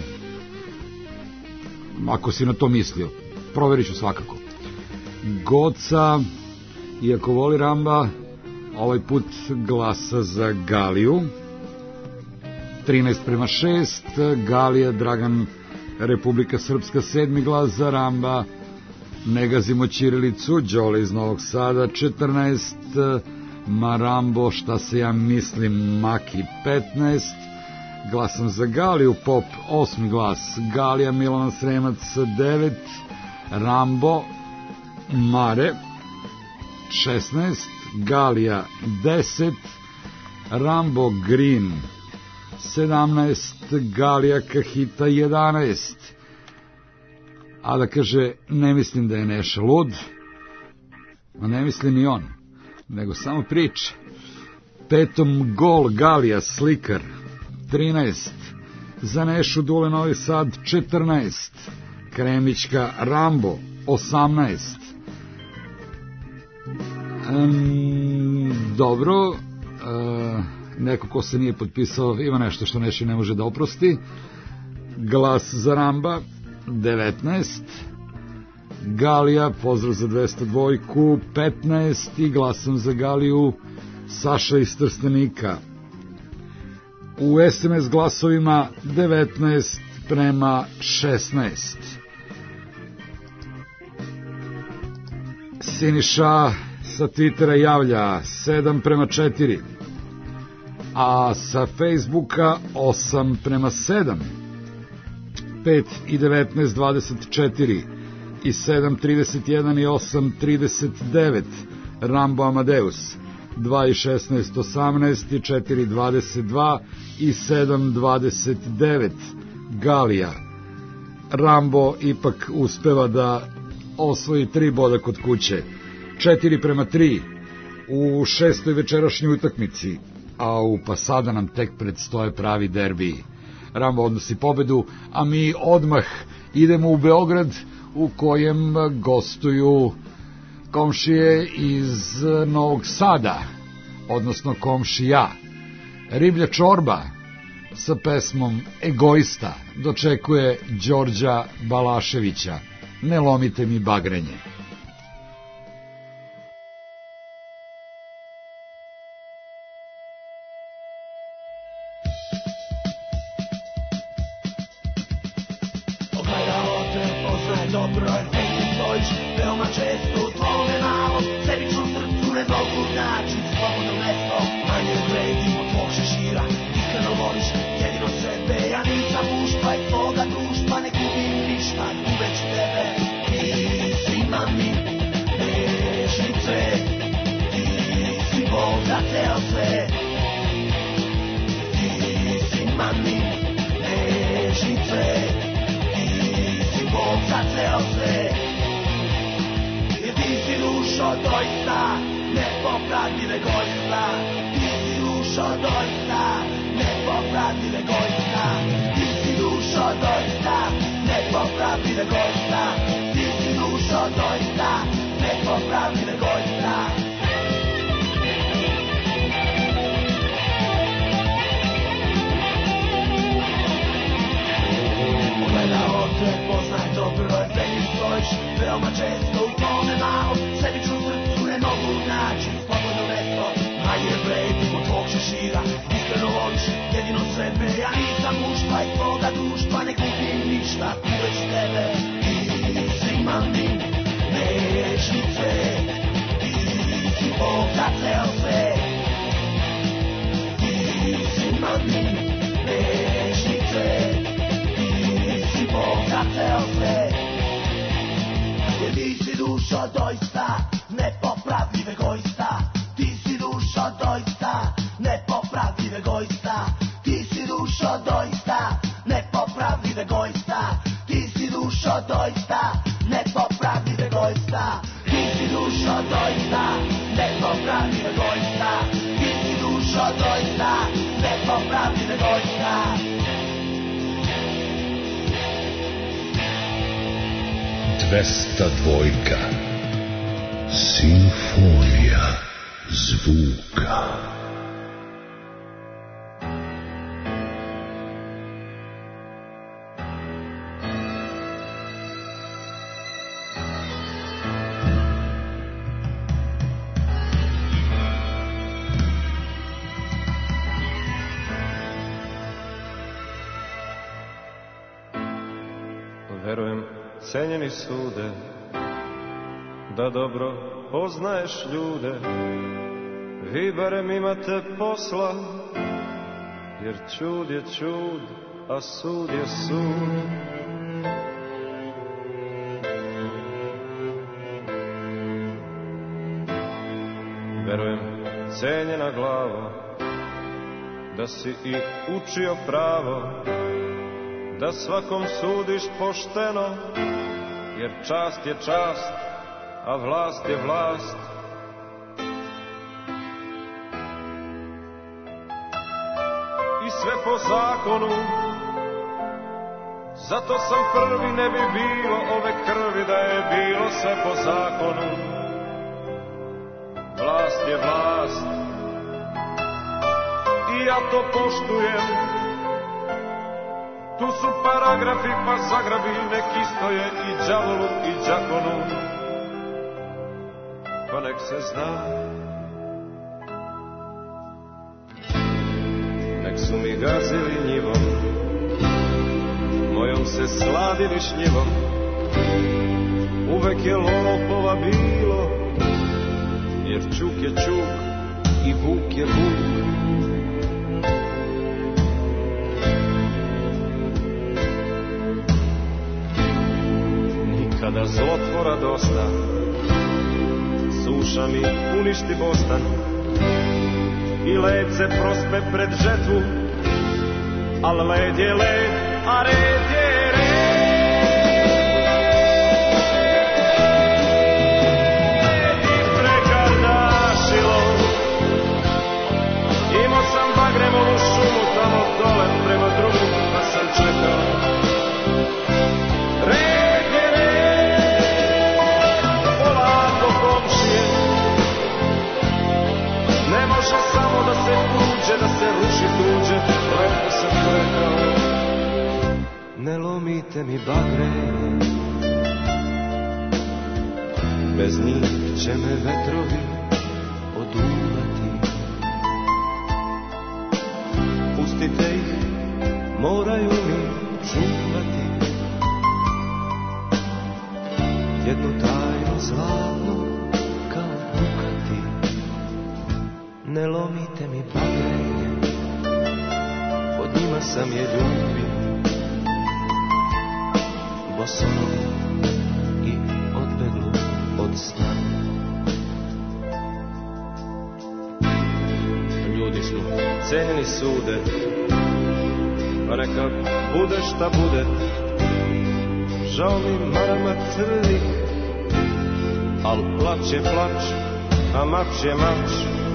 ako si na to mislio, proverit ću svakako. Goca, iako voli Ramba, ovaj put glasa za Galiju, trinaest prema šest, Galija, Dragan, Republika Srpska, sedmi glas za Ramba, ne gazimo ćirilicu, Đole iz Novog Sada, četrnaest, Marambo, šta se ja mislim, Maki, petnaest, glasam za Galiju, Pop, osmi glas, Galija, Milan Sremac, devet, Rambo, Mare, šesnaest, Galija, deset, Rambo, Green, sedamnaest, Galija, Kahita, jedanaest, a da kaže, ne mislim da je Neša lud, a ne mislim ni on, nego samo priča. Petom, Gol, Galija, Slikar, trinaest, za Nešu, Dule, Novi Sad, četrnaest, Kremićka, Rambo, osamnaest. Um, dobro, uh, neko ko se nije potpisao, ima nešto što Neši ne može da oprosti. Glas za Ramba, devetnaest, Galija, pozdrav za dvesta dva, petnaest, i glasam za Galiju, Saša iz Trstenika. U S M S glasovima devetnaest prema šesnaest. Siniša sa Twittera javlja sedam prema četiri, a sa Facebooka osam prema sedam, pet i devetnaest, dvadeset četiri, i sedam, trideset jedan, i osam, trideset devet, Rambo Amadeus, dva i šesnaest, osamnaest, i četiri, dvadeset dva, i sedam, dvadeset devet, Galija. Rambo ipak uspeva da osvoji tri boda kod kuće, četiri prema tri u šestoj večerašnjoj utakmici, a u pa sada nam tek predstoje pravi derbiji. Rambo odnosi pobedu, a mi odmah idemo u Beograd, u kojem gostuju komšije iz Novog Sada, odnosno komšija. Riblja čorba sa pesmom Egoista dočekuje Đorđa Balaševića. Ne lomite mi bagrenje. Veoma često u tome malo sebi ću srcu ne mogu naći slobodno mesto, manje vredi od tvog šešira. Iskreno voliš jedino sebe, ja nisam muž pa i tvoga društva ne kupim ni ništa tu bez tebe. Ti si mami, večni cvet, ti si Bog za ceo svet. Ti si mami, večni cvet, ti si Bog za ceo svet. Jer ti si dušo doista, nepopravljiv egoista. Ti si dušo doista, nepopravljiv egoista. Ti si dušo doista, nepopravljiv egoista. Ti si dušo doista, nepopravljiv egoista. Ti si dušo doista, nepopravljiv egoista. Ti si dušo doista, nepopravljiv egoista. dvesta dvojka. Simfonija zvuka. Verujem, cenjeni sude, da dobro poznaješ ljude. Vi barem imate posla, jer čud je čud, a sud je sud. Verujem, cenjena glavo, da si i učio pravo, da svakom sudiš pošteno, jer čast je čast, a vlast je vlast. I sve po zakonu, zato sam prvi, ne bi bilo ove krvi da je bilo sve po zakonu. Vlast je vlast i ja to poštujem. Tu su paragrafi pa zagrabi, neki stoje i đavolu i đakonu, pa nek se zna. Nek su mi gazili njivom, mojom se sladili šljivom. Uvek je lopova bilo, jer čuk je čuk i vuk je vuk. Kada zlotvora dosta, suša mi uništi bostan i led se prospe pred žetvu, al led je led, a red je red. Led i prekardašilo, imao sam bagremovu šumu tamo dole prema drugu, pa sam čekao. Red ne može samo da se uđe, da se ruši tuđe, lepo sam rekao. Ne lomite mi bagre, bez njih će me vetrovi oduvati. Pustite ih, moraju mi čuvati jednu tajnu zlatnu kao Dukati. Ne lomite mi bagre, pod njima sam je ljubim, bosonogu i odbeglu od sna. Ljudi su cenjeni sude, pa neka bude šta bude. Žao mi marama crnih, al plać je plać, a mač je mač.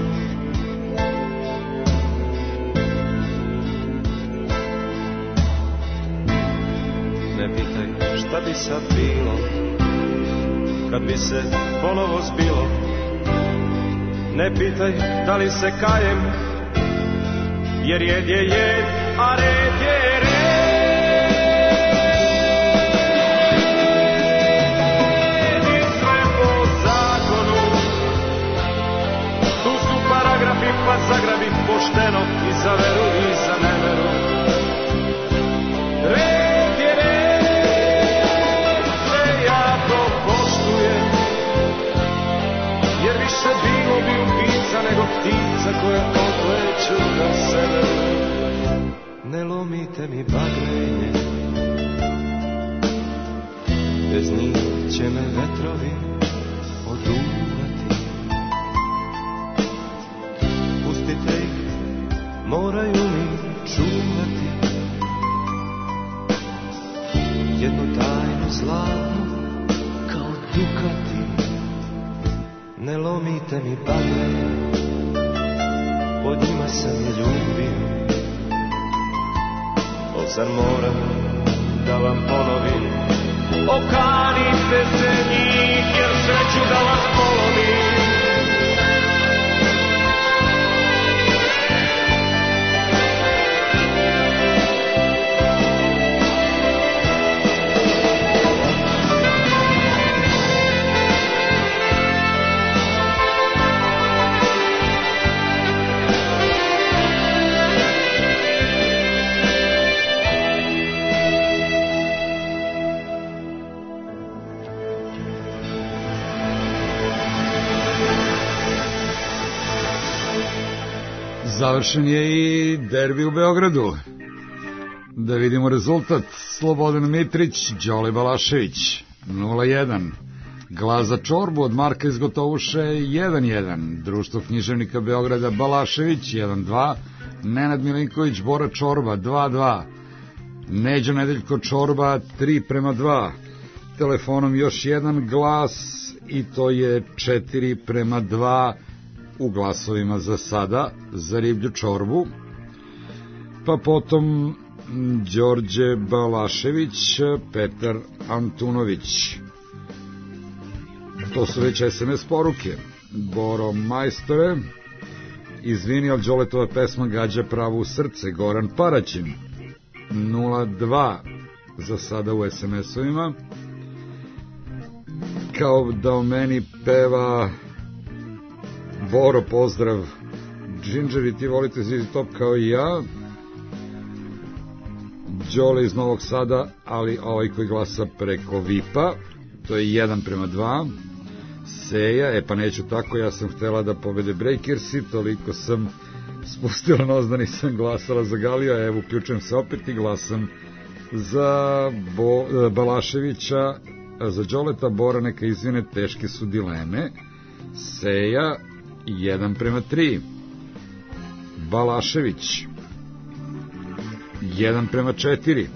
Ne pitaj šta bi sad bilo, kad bi se ponovo zbilo. Ne pitaj da li se kajem, jer jed je jed, a red je red. I sve po zakonu, tu su paragrafi pa zagrabi pošteno i za veru i za neveru. Red je red. lomite mi bagrenje, bez njih će me vetrovi oduvati. Pustite ih, moraju mi čuvati jednu tajnu zlatnu kao dukati. Ne lomite mi bagrenje, pod njima sam je ljubio. O, zar moram da vam ponovim, okanite se njih, jer sve ću da vas polovim. Završen je i derbi u Beogradu. Da vidimo rezultat. Slobodan Mitrić, Đole Balašević nula jedan. Glas za čorbu od Marka iz Gotovuše jedan jedan. Društvo književnika Beograda Balašević jedan dva. Nenad Milinković, Bora Čorba dva dva. Neđo Nedeljko Čorba tri prema dva. Telefonom još jedan glas i to je četiri prema dva u glasovima za sada, za Riblju Čorbu. Pa potom Đorđe Balašević, Petar Antunović. To su već es em es poruke. Boro Majstore, izvini, ali Đoletova pesma gađa pravo u srce. Goran Paraćin nula dva za sada u es em es-ovima. Kao da o meni peva Boro, pozdrav. Džinđer, i ti volite Z Z Top kao i ja. Đole iz Novog Sada, ali ovaj koji glasa preko Vipa, to je jedan prema dva. Seja, e pa neću tako, ja sam htela da pobede Breakersi, toliko sam spustila nos da nisam glasala za Galija, evo uključujem se opet i glasam za Bo, Balaševića, za Đoleta. Bora, neka izvine, teške su dileme. Seja, jedan prema tri. Balašević jedan prema četiri.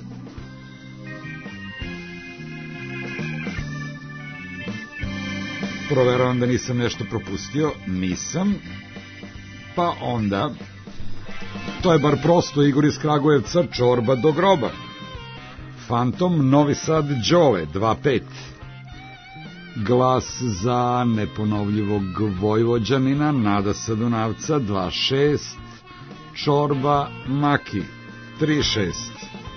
Proveravam da nisam nešto propustio. Nisam. Pa onda to je bar prosto. Igor iz Kragujevca, Čorba do groba. Fantom, Novi Sad, Đole dva pet. Glas za neponovljivog Vojvođanina, Nada Sadunavca dva šest. Čorba, Maki tri šest.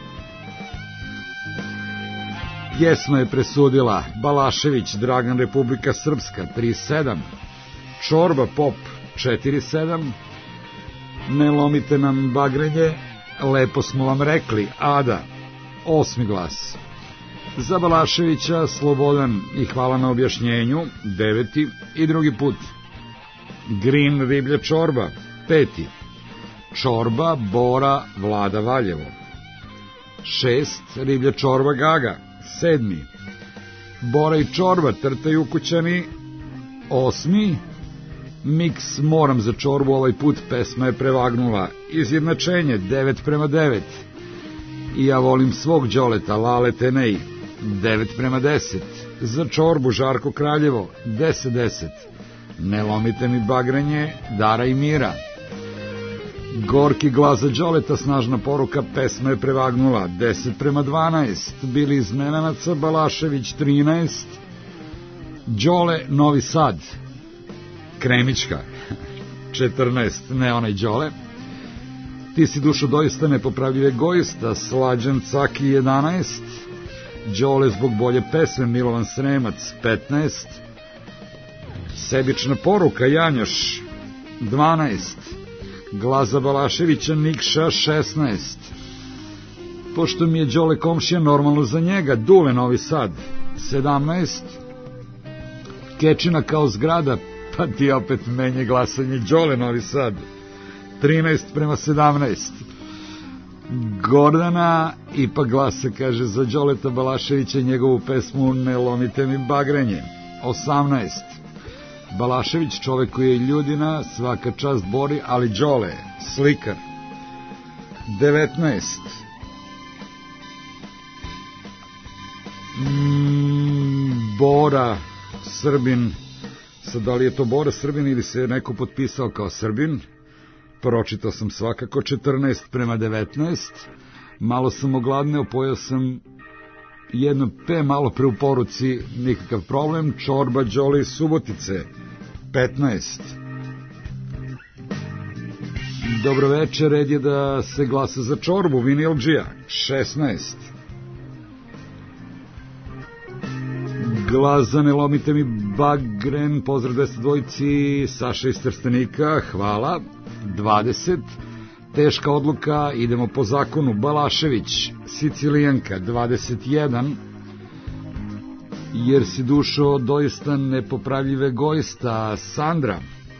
Pjesma je presudila Balašević, Dragan, Republika Srpska tri sedam. Čorba, Pop četiri sedam. Ne lomite nam bagrenje, lepo smo vam rekli, Ada osmi glas. Za Balaševića Slobodan i hvala na objašnjenju deveti i drugi put. Green, Riblja Čorba peti. Čorba, Bora, Vlada Valjevo šest. Riblja Čorba, Gaga sedmi. Bora i Čorba, Trtaj ukućani osmi. Miks, Moram za Čorbu, ovaj put pesma je prevagnula. Izjednačenje devet prema devet. I ja volim svog Đoleta, Lale Tenej devet prema deset. Za Čorbu, Žarko Kraljevo deset deset. Ne lomite mi bagrenje, Dara i Mira. Gorki glas za Đoleta, snažna poruka, pesma je prevagnula deset prema dvanaest. Bili iz Menanaca, Balašević trinaest. Đole, Novi Sad, Kremićka četrnaest. Ne onaj Đole. Ti si dušo doista nepopravljiv egoista, Slađan Caki jedanaest. Đole zbog bolje pesme, Milovan Sremac petnaest. Sebična poruka, Janjoš dvanaest. Glas za Balaševića, Nikša šesnaest. Pošto mi je Đole komšija, normalno za njega, Dule, Novi Sad sedamnaest. Kečina kao zgrada, pa ti opet menje glasanje, Đole, Novi Sad trinaest prema sedamnaest. Gordana ipak glasa, kaže, za Đoleta Balaševića i njegovu pesmu Ne lomite mi bagrenje. osamnaest. Balašević, čovek koji je ljudina, svaka čast Bori, ali Đole, slikar. devetnaest. Mm, Bora, Srbin, sad da li je to Bora Srbin ili se neko potpisao kao Srbin, pročitao sam svakako. četrnaest prema devetnaest. Malo sam ogladneo, pojao sam jedno pe malo pre u poruci, nikakav problem. Čorba, Đole iz Subotice. petnaest. Dobro večer, red je da se glasa za Čorbu, Vinilđija. šesnaest. Glas za Ne lomite mi bagren, pozdrav dvesta dvojici, Saša iz Trstenika, hvala. dvadeset. Teška odluka, idemo po zakonu, Balašević, Sicilijanka. dvadeset jedan. Jer si dušo doista nepopravljive gojsta, Sandra.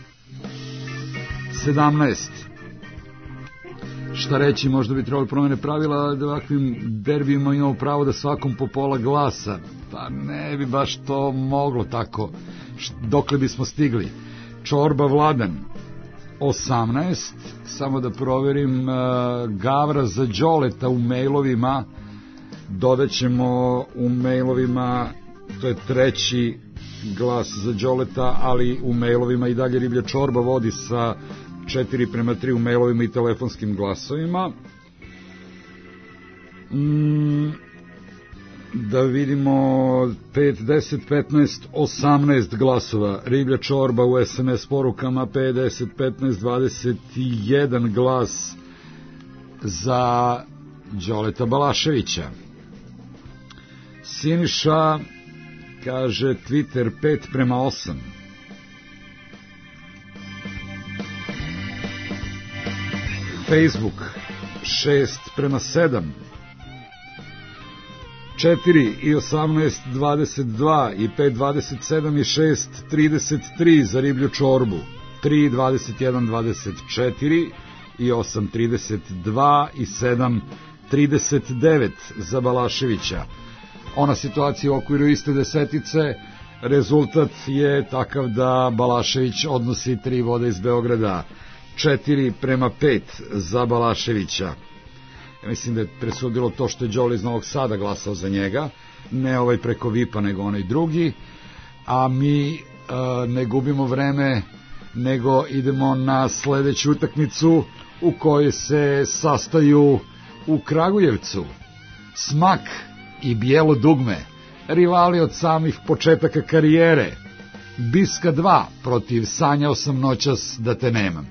sedamnaest. Šta reći, možda bi trebalo promene pravila da ovakvim derbima imamo pravo da svakom po pola glasa. Pa ne bi baš to moglo tako. Dokle bismo stigli? Čorba, Vladan. osamnaest. Samo da proverim, Gavra za Đoleta u mailovima. Dodaćemo u mailovima, to je treći glas za Đoleta, ali u mailovima i dalje Riblja Čorba vodi sa četiri prema tri u mailovima i telefonskim glasovima. Mm, da vidimo, pet, deset, petnaest, osamnaest glasova. Riblja Čorba u es em es porukama, pet, deset, petnaest, dvadeset jedan glas za Đoleta Balaševića. Siniša kaže Twitter pet prema osam. Facebook šest prema sedam. četiri i osamnaest, dvadeset dva i pet, dvadeset sedam i šest, trideset tri za Riblju Čorbu. tri, dvadeset jedan, dvadeset četiri i osam, trideset dva i sedam, trideset devet za Balaševića. Ona situacija u okviru iste desetice, rezultat je takav da Balašević odnosi tri vode iz Beograda. četiri prema pet za Balaševića. Ja mislim da je presudilo to što je Đole iz Novog Sada glasao za njega, ne ovaj preko vipa, nego onaj drugi, a mi uh, ne gubimo vreme, nego idemo na sledeću utakmicu u kojoj se sastaju u Kragujevcu Smak i Bijelo dugme, rivali od samih početaka karijere. Biska dva protiv Sanjao sam noćas da te nemam.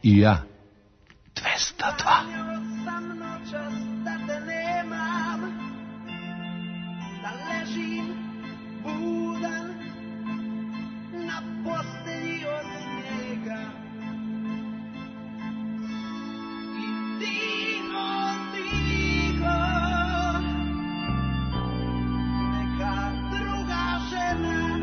I ja. dvesta dva. Sam noćas da te nemam, da ležim budan na postelji od snijega i tiho, tiho neka druga žena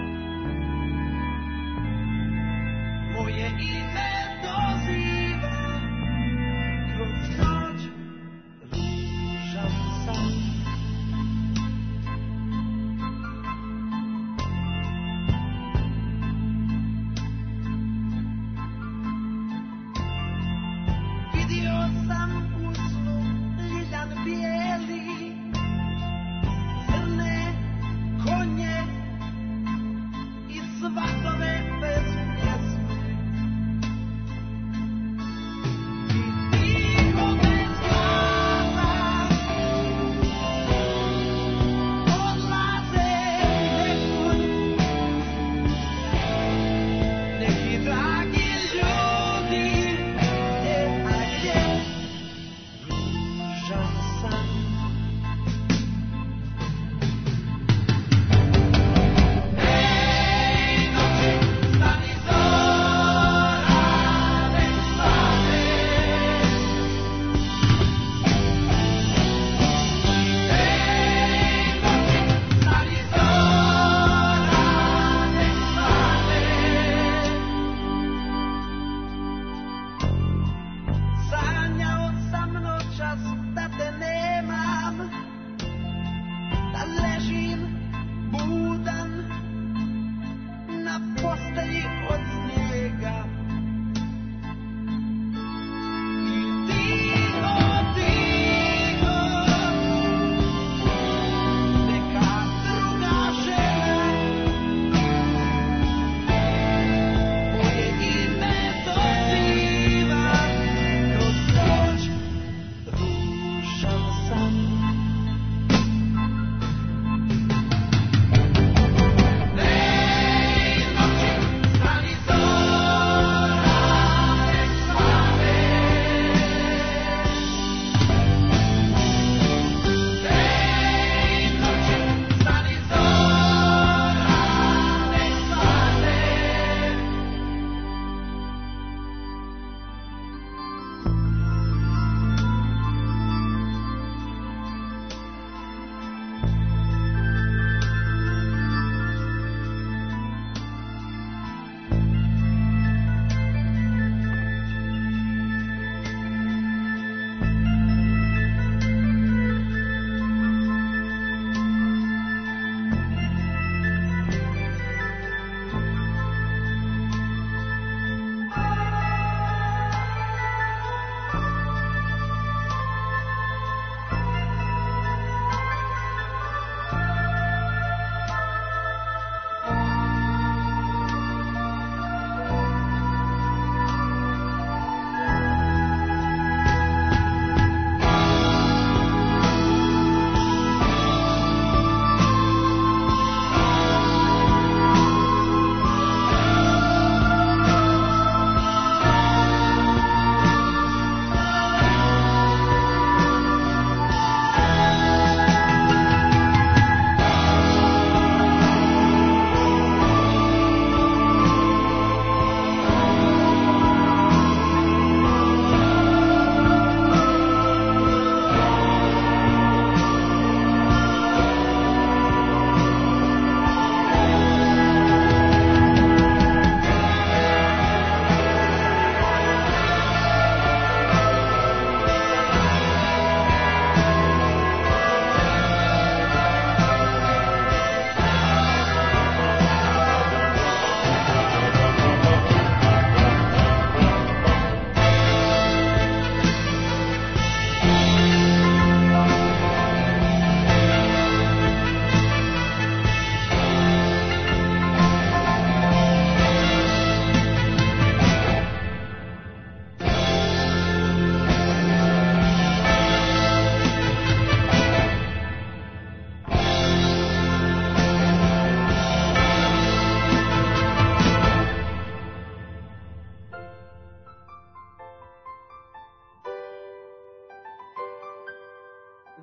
moje ime doziva kroz noć ružan san. Vidio sam u snu ljiljan bijeli, crne konje i svatove bez pjesme. Tiho bez glasa odlaze nekud neki dragi ljudi, gdje, a gdje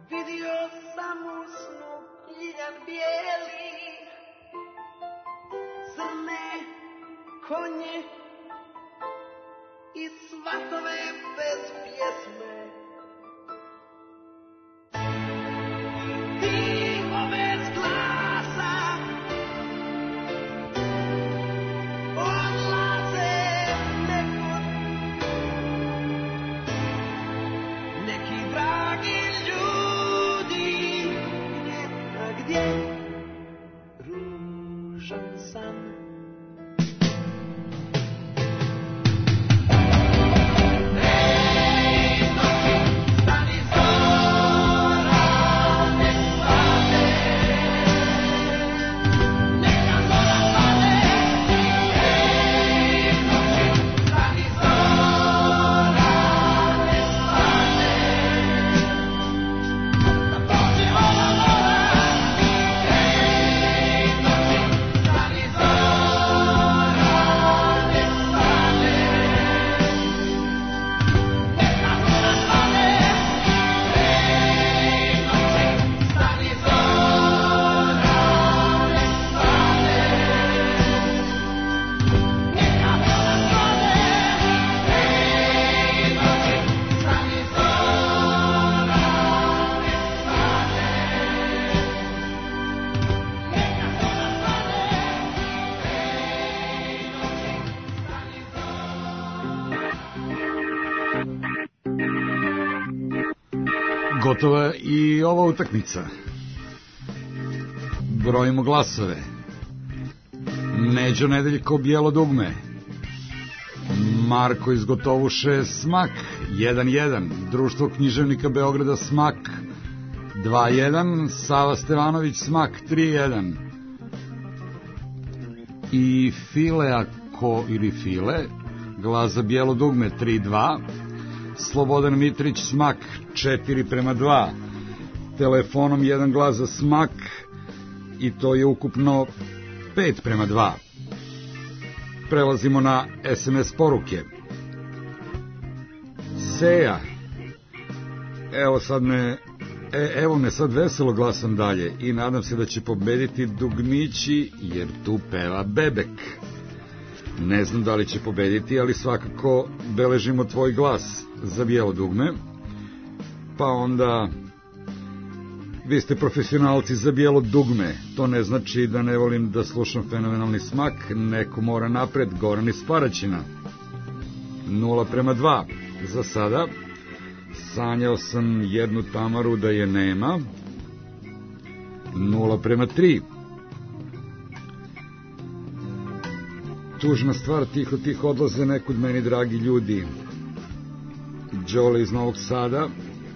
Vidio sam u snu ljiljan bijeli, crne konje i svatove bez pjesme. Tiho bez glasa odlaze nekud, neki dragi ljudi, gdje a gdje ružan san. Gotova i ova utakmica. Brojimo glasove. Neđo Nedeljko, Bijelo dugme. Marko iz Gotovuše, Smak, jedan jedan. Društvo književnika Beograda, Smak, dva jedan. Sava Stevanović, Smak, tri jedan. I File, ako ili File, glas za Bijelo dugme, tri dva. Slobodan Mitrić, Smak, četiri prema dva. Telefonom jedan glas za Smak i to je ukupno pet prema dva. Prelazimo na es em es poruke. Seja, evo sad me, e, evo me sad veselo glasam dalje i nadam se da će pobediti Dugmići jer tu peva Bebek. Ne znam da li će pobediti, ali svakako beležimo tvoj glas za Bijelo dugme. Pa onda, vi ste profesionalci za Bijelo dugme. To ne znači da ne volim da slušam fenomenalni Smak. Neko mora napred, Goran iz Paraćina. Nula prema dva. Za sada. Sanjao sam jednu Tamaru da je nema. Nula prema tri. Tužna stvar, tiho, tiho odlaze nekud meni, dragi ljudi. Đole iz Novog Sada,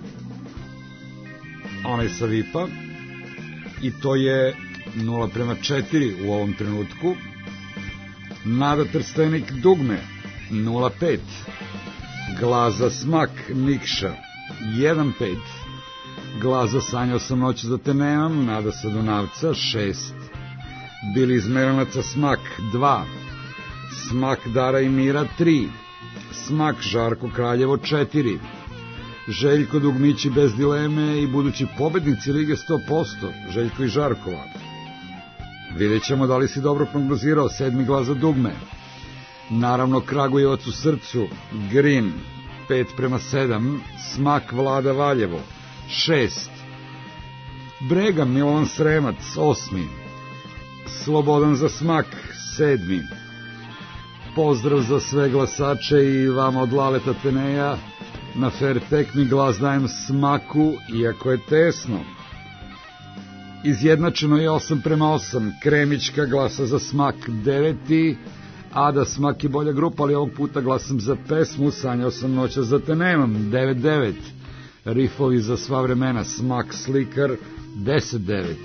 onaj sa Vipa, i to je nula prema četiri u ovom trenutku. Nada Trstenik, Dugme, nula pet. Glas za Smak, Nikša, jedan pet. Glas za Sanjao sam noć da te nemam, Nada sa Dunavca, šest. Bili iz Meranaca, Smak, dva. Smak Dara i Mira, tri. Smak Žarko Kraljevo, četiri. Željko Dugmići bez dileme i budući pobednici Lige sto posto, Željko i Žarkova. Vidjet ćemo da li si dobro prognozirao, sedmi glas za Dugme. Naravno Kragujevac u srcu, Green, pet prema sedam. Smak Vlada Valjevo, šest. Brega Milovan Sremac, osmi. Slobodan za Smak, sedmi. Pozdrav za sve glasače i vama od Laleta Teneja. Na fair tekmi glas dajem Smaku, iako je tesno. Izjednačeno je osam prema osam. Kremićka glasa za Smak, deveti. Ada Smak je bolja grupa, ali ovog puta glasam za pesmu Sanjao sam noća za te nemam, devet devet. Rifovi za sva vremena, Smak Slikar, deset devet.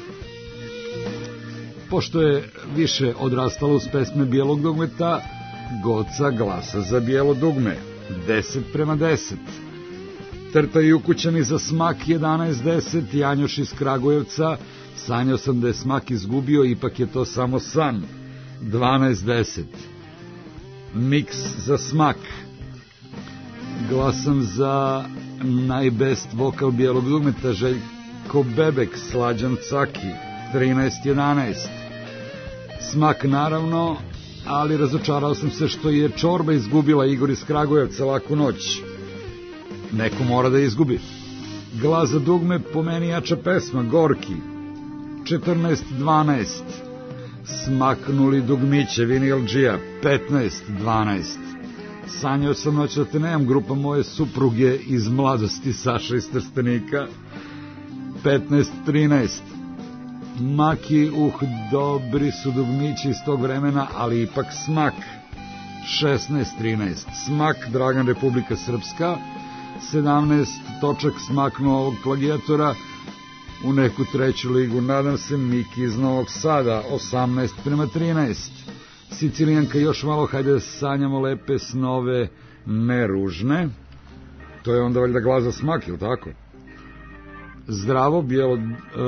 Pošto je više odrastalo uz pesme Bijelog dugmeta, Goca glasa za Bijelo dugme, deset prema deset. Trta i ukućani za Smak, jedanaest deset. Janjoš iz Kragujevca, sanjao sam da je Smak izgubio, ipak je to samo san, dvanaest deset. Miks za Smak, glasam za najbest vokal bijelog dugmeta Željko Bebek, Slađan Caki, trinaest jedanaest. Smak naravno, ali razočarao sam se što je Čorba izgubila, Igor iz Kragujevca, Laku noć. Neko mora da izgubi. Glas za dugme, po meni jača pesma, Gorki, četrnaest dvanaest. Smaknuli dugmiće, Vini Elđija, petnaest dvanaest. Sanjao sam noć da te nemam, grupa moje supruge iz mladosti, Saša iz Trstenika, petnaest trinaest. Maki, uh, dobri su dugmići iz tog vremena, ali ipak smak, šesnaest trinaest. Smak, Dragan, Republika Srpska, sedamnaest, točak smaknuo ovog plagijatora u neku treću ligu, nadam se, Miki iz Novog Sada, osamnaest prema trinaest. Sicilijanka, još malo, hajde da sanjamo lepe snove, ne ružne. To je onda valjda glas za smak, ili tako? Zdravo, bijelo e,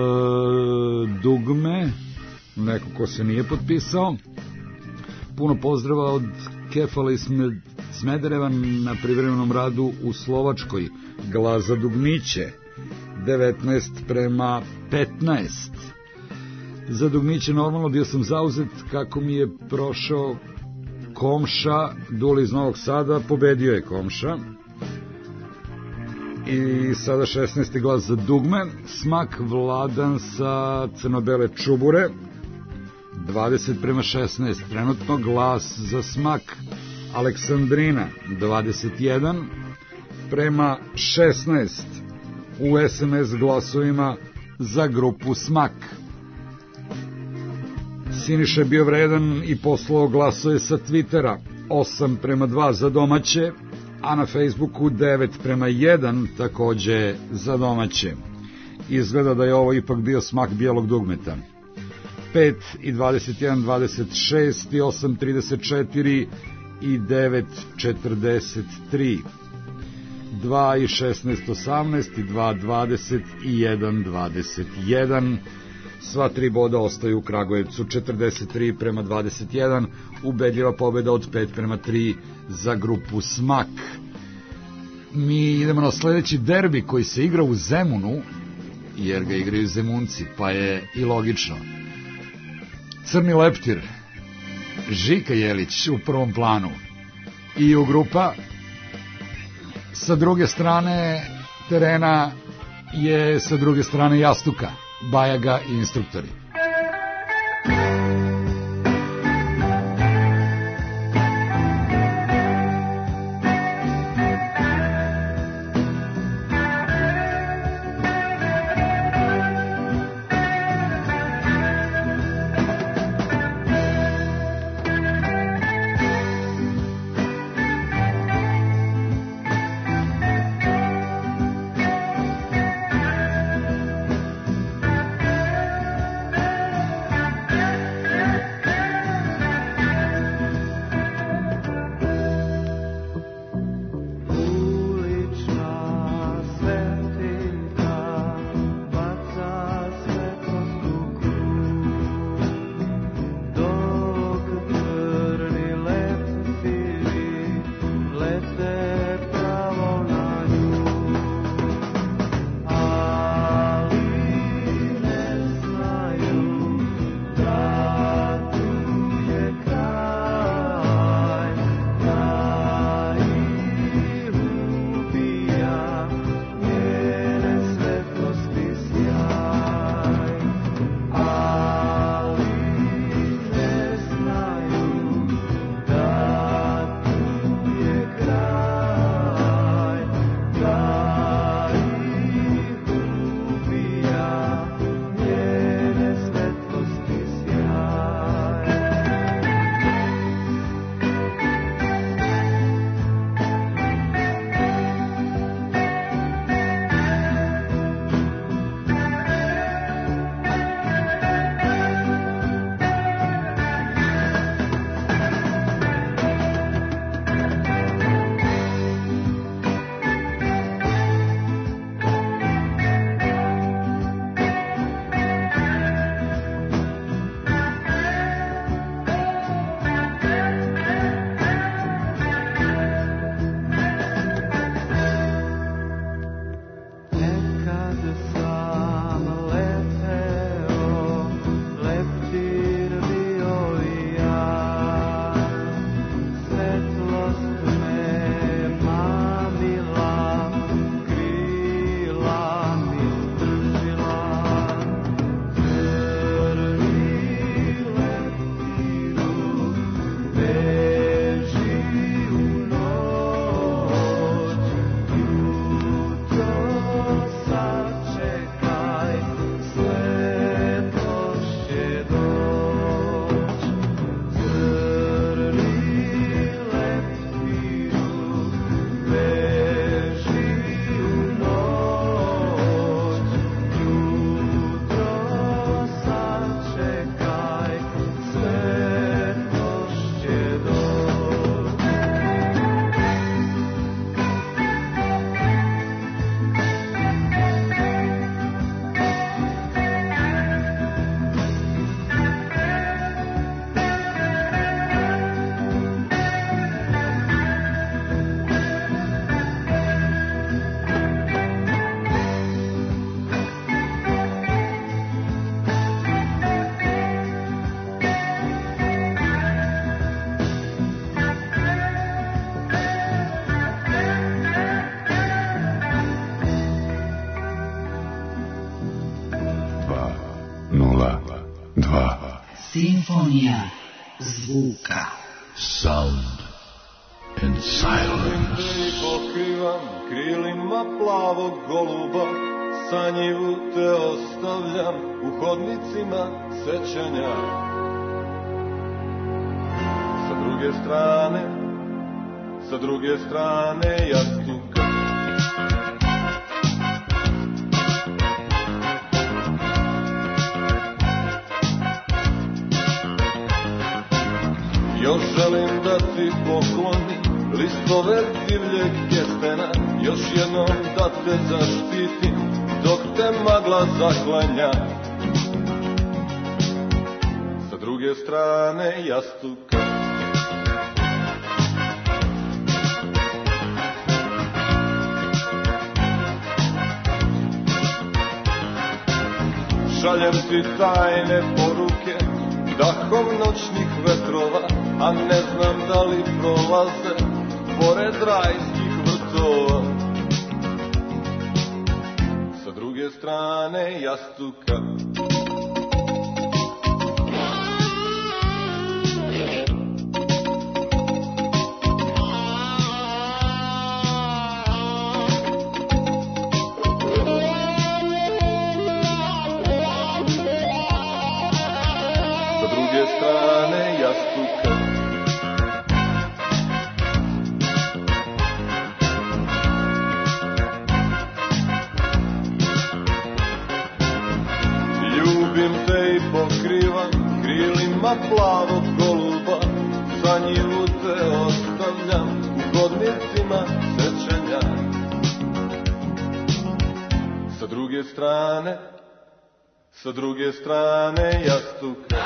dugme, neko ko se nije potpisao. Puno pozdrava od Kefala iz Smedereva na privremenom radu u Slovačkoj. Glas za dugmiće, devetnaest prema petnaest. Za dugmiće normalno bio sam zauzet, kako mi je prošao Komša, Duli iz Novog Sada, pobedio je Komša. I sada šesnaesti glas za dugme, Smak, Vladan sa Crnobele Čubure, dvadeset prema šesnaest. Trenutno glas za Smak, Aleksandrina, dvadeset jedan prema šesnaest u es em es glasovima za grupu Smak. Siniša je bio vredan i poslao glasove sa Twittera, osam prema dva za domaće, a na Facebooku devet prema jedan takođe za domaće. Izgleda da je ovo ipak bio Smak bijelog dugmeta. pet i dvadeset jedan dvadeset šest i osam trideset četiri i devet četrdeset tri. dva i šesnaest osamnaest i dva dvadeset i jedan dvadeset jedan. Sva tri boda ostaju u Kragujevcu, četrdeset tri prema dvadeset jedan, ubedljiva pobjeda od pet prema tri za grupu Smak. Mi idemo na sledeći derbi koji se igra u Zemunu, jer ga igraju Zemunci, pa je i logično. Crni leptir, Žika Jelić u prvom planu i u grupa. Sa druge strane terena je sa druge strane jastuka, Bajaga i instruktori. Simfonija zvuka. Sound and silence. Pokrivam krilima plavog goluba, sa njivu te ostavljam u hodnicima sećanja. Sa druge strane, sa druge strane jastuka. Još želim da ti poklonim listove divljeg kestena, još jednom da te zaštitim dok te magla zaklanja. Sa druge strane jastuka. Šaljem ti tajne poruke dahom noćnih vetrova, a ne znam da li prolaze pored rajskih vrtova. Sa druge strane jastuka. Sa druge strane jastuka. Ljubim te i pokrivam krilima plavog goluba, za njivu te ostavljam u hodnicima sećanja. Sa druge strane, sa druge strane jastuka.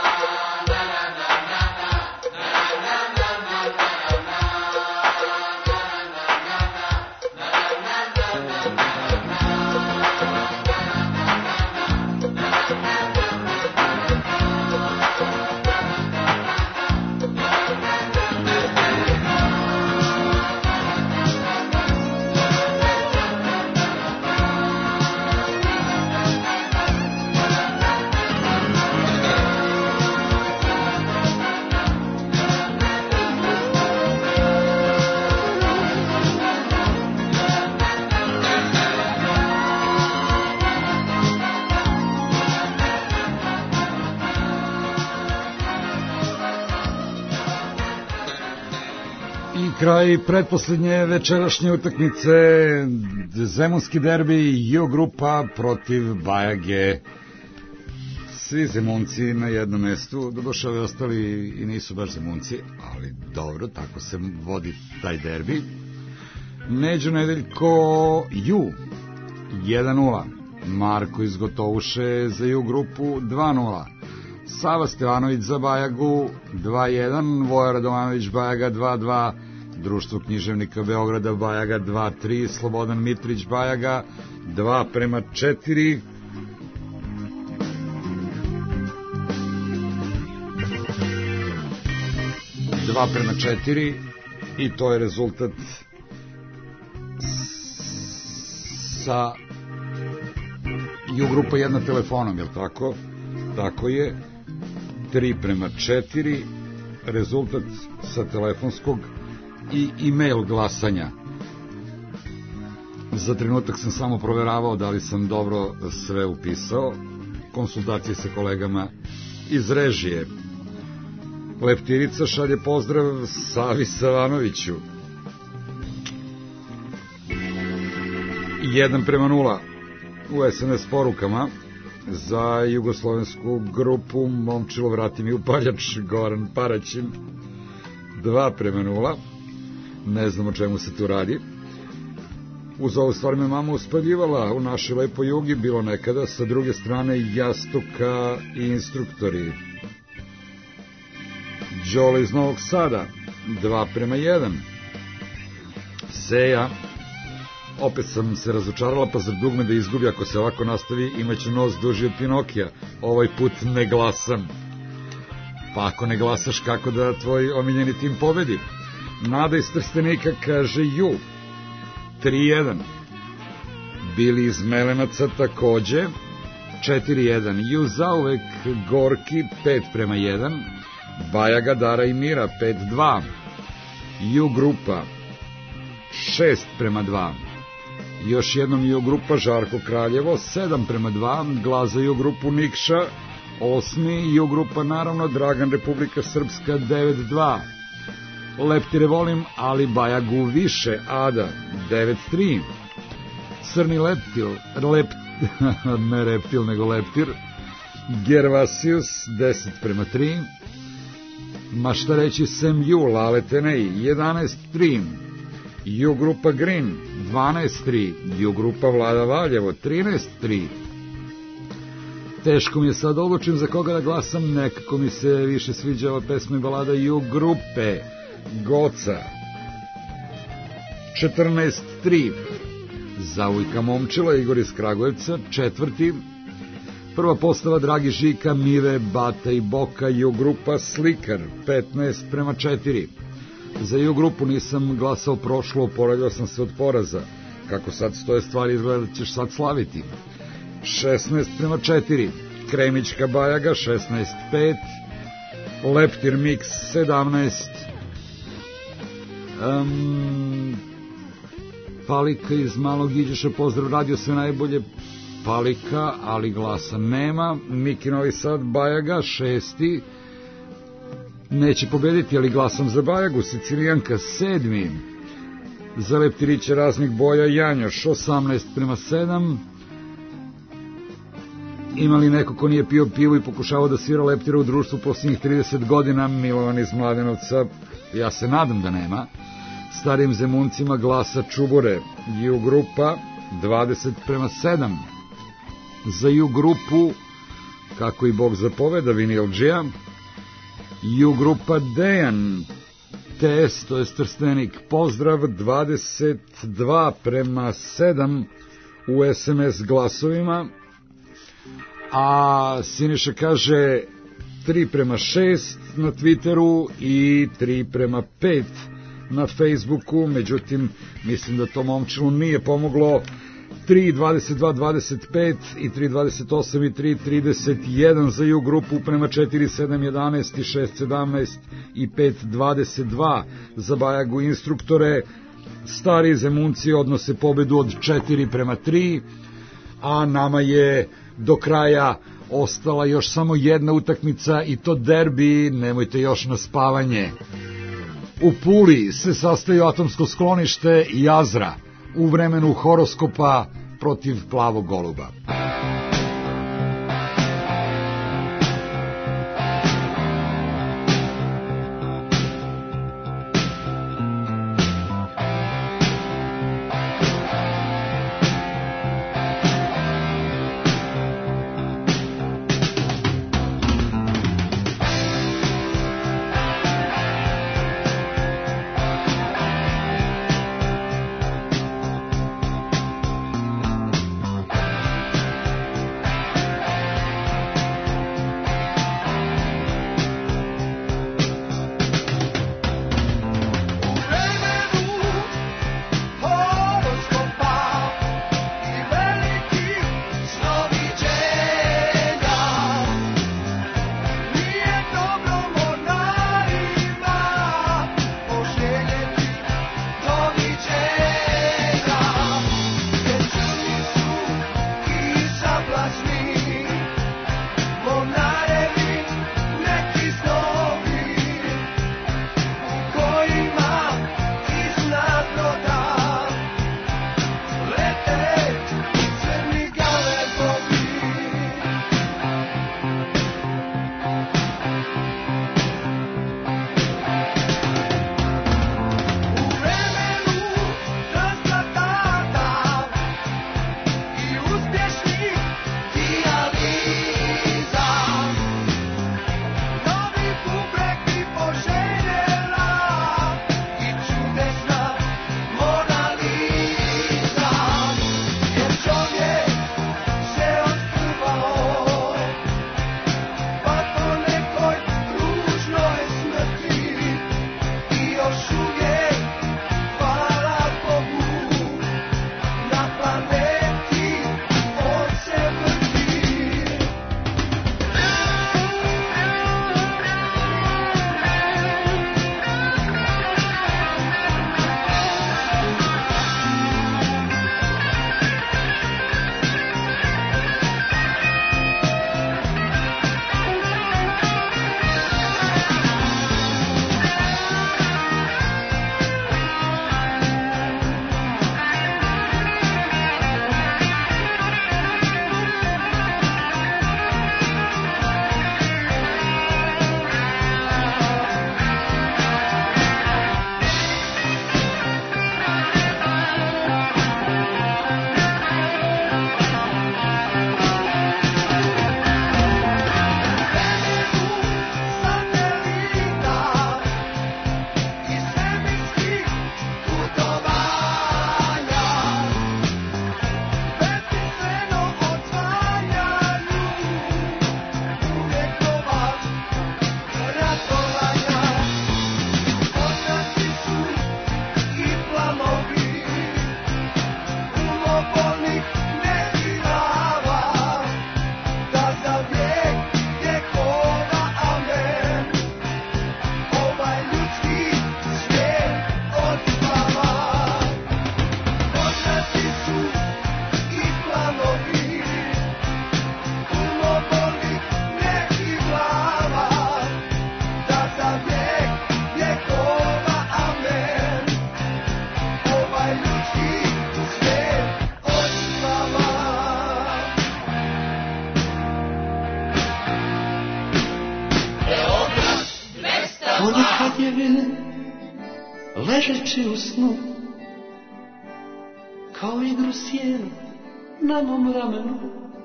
Kraj pretposlednje večerašnje utakmice, zemunski derbi, Ju grupa protiv Bajage. Svi zemunci na jednom mestu, doduše ovi ostali i nisu baš zemunci, ali dobro, tako se vodi taj derbi. Neđo Nedeljko, Ju, jedan nula. Marko iz Gotovuše za Ju grupu, dva nula. Sava Stevanović za Bajagu, dva jedan. Voja Radovanović Bajaga, dva dva. Društvo književnika Beograda Bajaga dva tri, Slobodan Mitrić Bajaga dva prema četiri. dva prema četiri i to je rezultat sa Ju grupa jedna telefonom, je li tako? Tako je. tri prema četiri rezultat sa telefonskog i e-mail glasanja. Za trenutak sam samo proveravao da li sam dobro sve upisao. Konsultacije sa kolegama iz režije. Leptirica šalje pozdrav Savi Savanoviću. jedan prema nula u es em es porukama za jugoslovensku grupu Momčilo vrati mi upaljač Goran Paraćin. dva prema nula. Ne znam o čemu se tu radi. Uz ovu stvar me mama uspaljivala u našoj lepoj Jugi, bilo nekada. Sa druge strane jastuka i instruktori. Đole iz Novog Sada, dva prema jedan. Seja, opet sam se razočarala, pa zar dugme da izgubi, ako se ovako nastavi imaću nos duži od Pinokija. Ovaj put ne glasam. Pa ako ne glasaš, kako da tvoj omiljeni tim pobedi? Nada iz Trstenika kaže Ju, tri jedan. Bili iz Melenaca takođe, četiri jedan. Ju zauvek Gorki pet prema jedan. Bajaga, Dara i Mira pet dva. Ju grupa šest prema dva. Još jednom Ju grupa Žarko Kraljevo sedam prema dva. Glas za Ju grupu Nikša osmi. Ju grupa naravno Dragan Republika Srpska devet dva. Leptire volim, ali Bajagu više. Ada devet tri. Crni leptil, lep, ne reptil nego leptir, Gervasius deset prema tri. Ma šta reći sem Ju, Laletenej jedanaest tri. Ju grupa Green dvanaest tri. Ju grupa Vlada Valjevo trinaest tri. Teško mi je sad odlučim za koga da glasam, nekako mi se više sviđa ova pesma i balada Ju grupe Goca četrnaest tri. Zavujka Momčila, Igor iz Kragujevca četvrti. Prva postava Dragi Žika, Mive, Bata i Boka. Ju grupa Slikar petnaest prema četiri. Za Ju grupu nisam glasao prošlo, oporavljao sam se od poraza. Kako sad stoje stvari, izgleda da ćeš sad slaviti. šesnaest prema četiri. Kremićka Bajaga šesnaest pet. Leptir Mix sedamnaest. Um, Palika iz Malog Iđeša, pozdrav, radio sve najbolje. Palika, ali glasa nema. Miki Novi Sad, Bajaga šesti. Neće pobediti, ali glasam za Bajagu. Sicilijanka sedmi. Za Leptiriće raznih boja Janjoš osamnaest prema sedam. Ima li neko ko nije pio pivo i pokušavao da svira Leptira u društvu posljednjih trideset godina? Milovan iz Mladenovca, ja se nadam da nema. Starijim zemuncima glasa Čubure. Ju grupa dvadeset prema sedam. Za Ju grupu, kako i Bog zapoveda, Vinilđija. Ju grupa Dejan T S, to je Trstenik, pozdrav, dvadeset dva prema sedam u S M S glasovima. A Siniša kaže tri prema šest na Twitteru i tri prema pet na Facebooku, međutim mislim da to Momčilu nije pomoglo. Tri dvadeset dva dvadeset pet i tri dvadeset osam i tri trideset jedan za Ju grupu prema četiri sedam jedanaest i šest sedamnaest i pet dvadeset dva za Bajagu instruktore. Stari zemunci odnose pobedu od četiri prema tri, a nama je do kraja ostala još samo jedna utakmica i to derbi, nemojte još na spavanje. U Puli se sastaju atomsko sklonište i Azra u vremenu horoskopa protiv Plavog goluba. ležeći u snu, kao igru sjena na mom ramenu,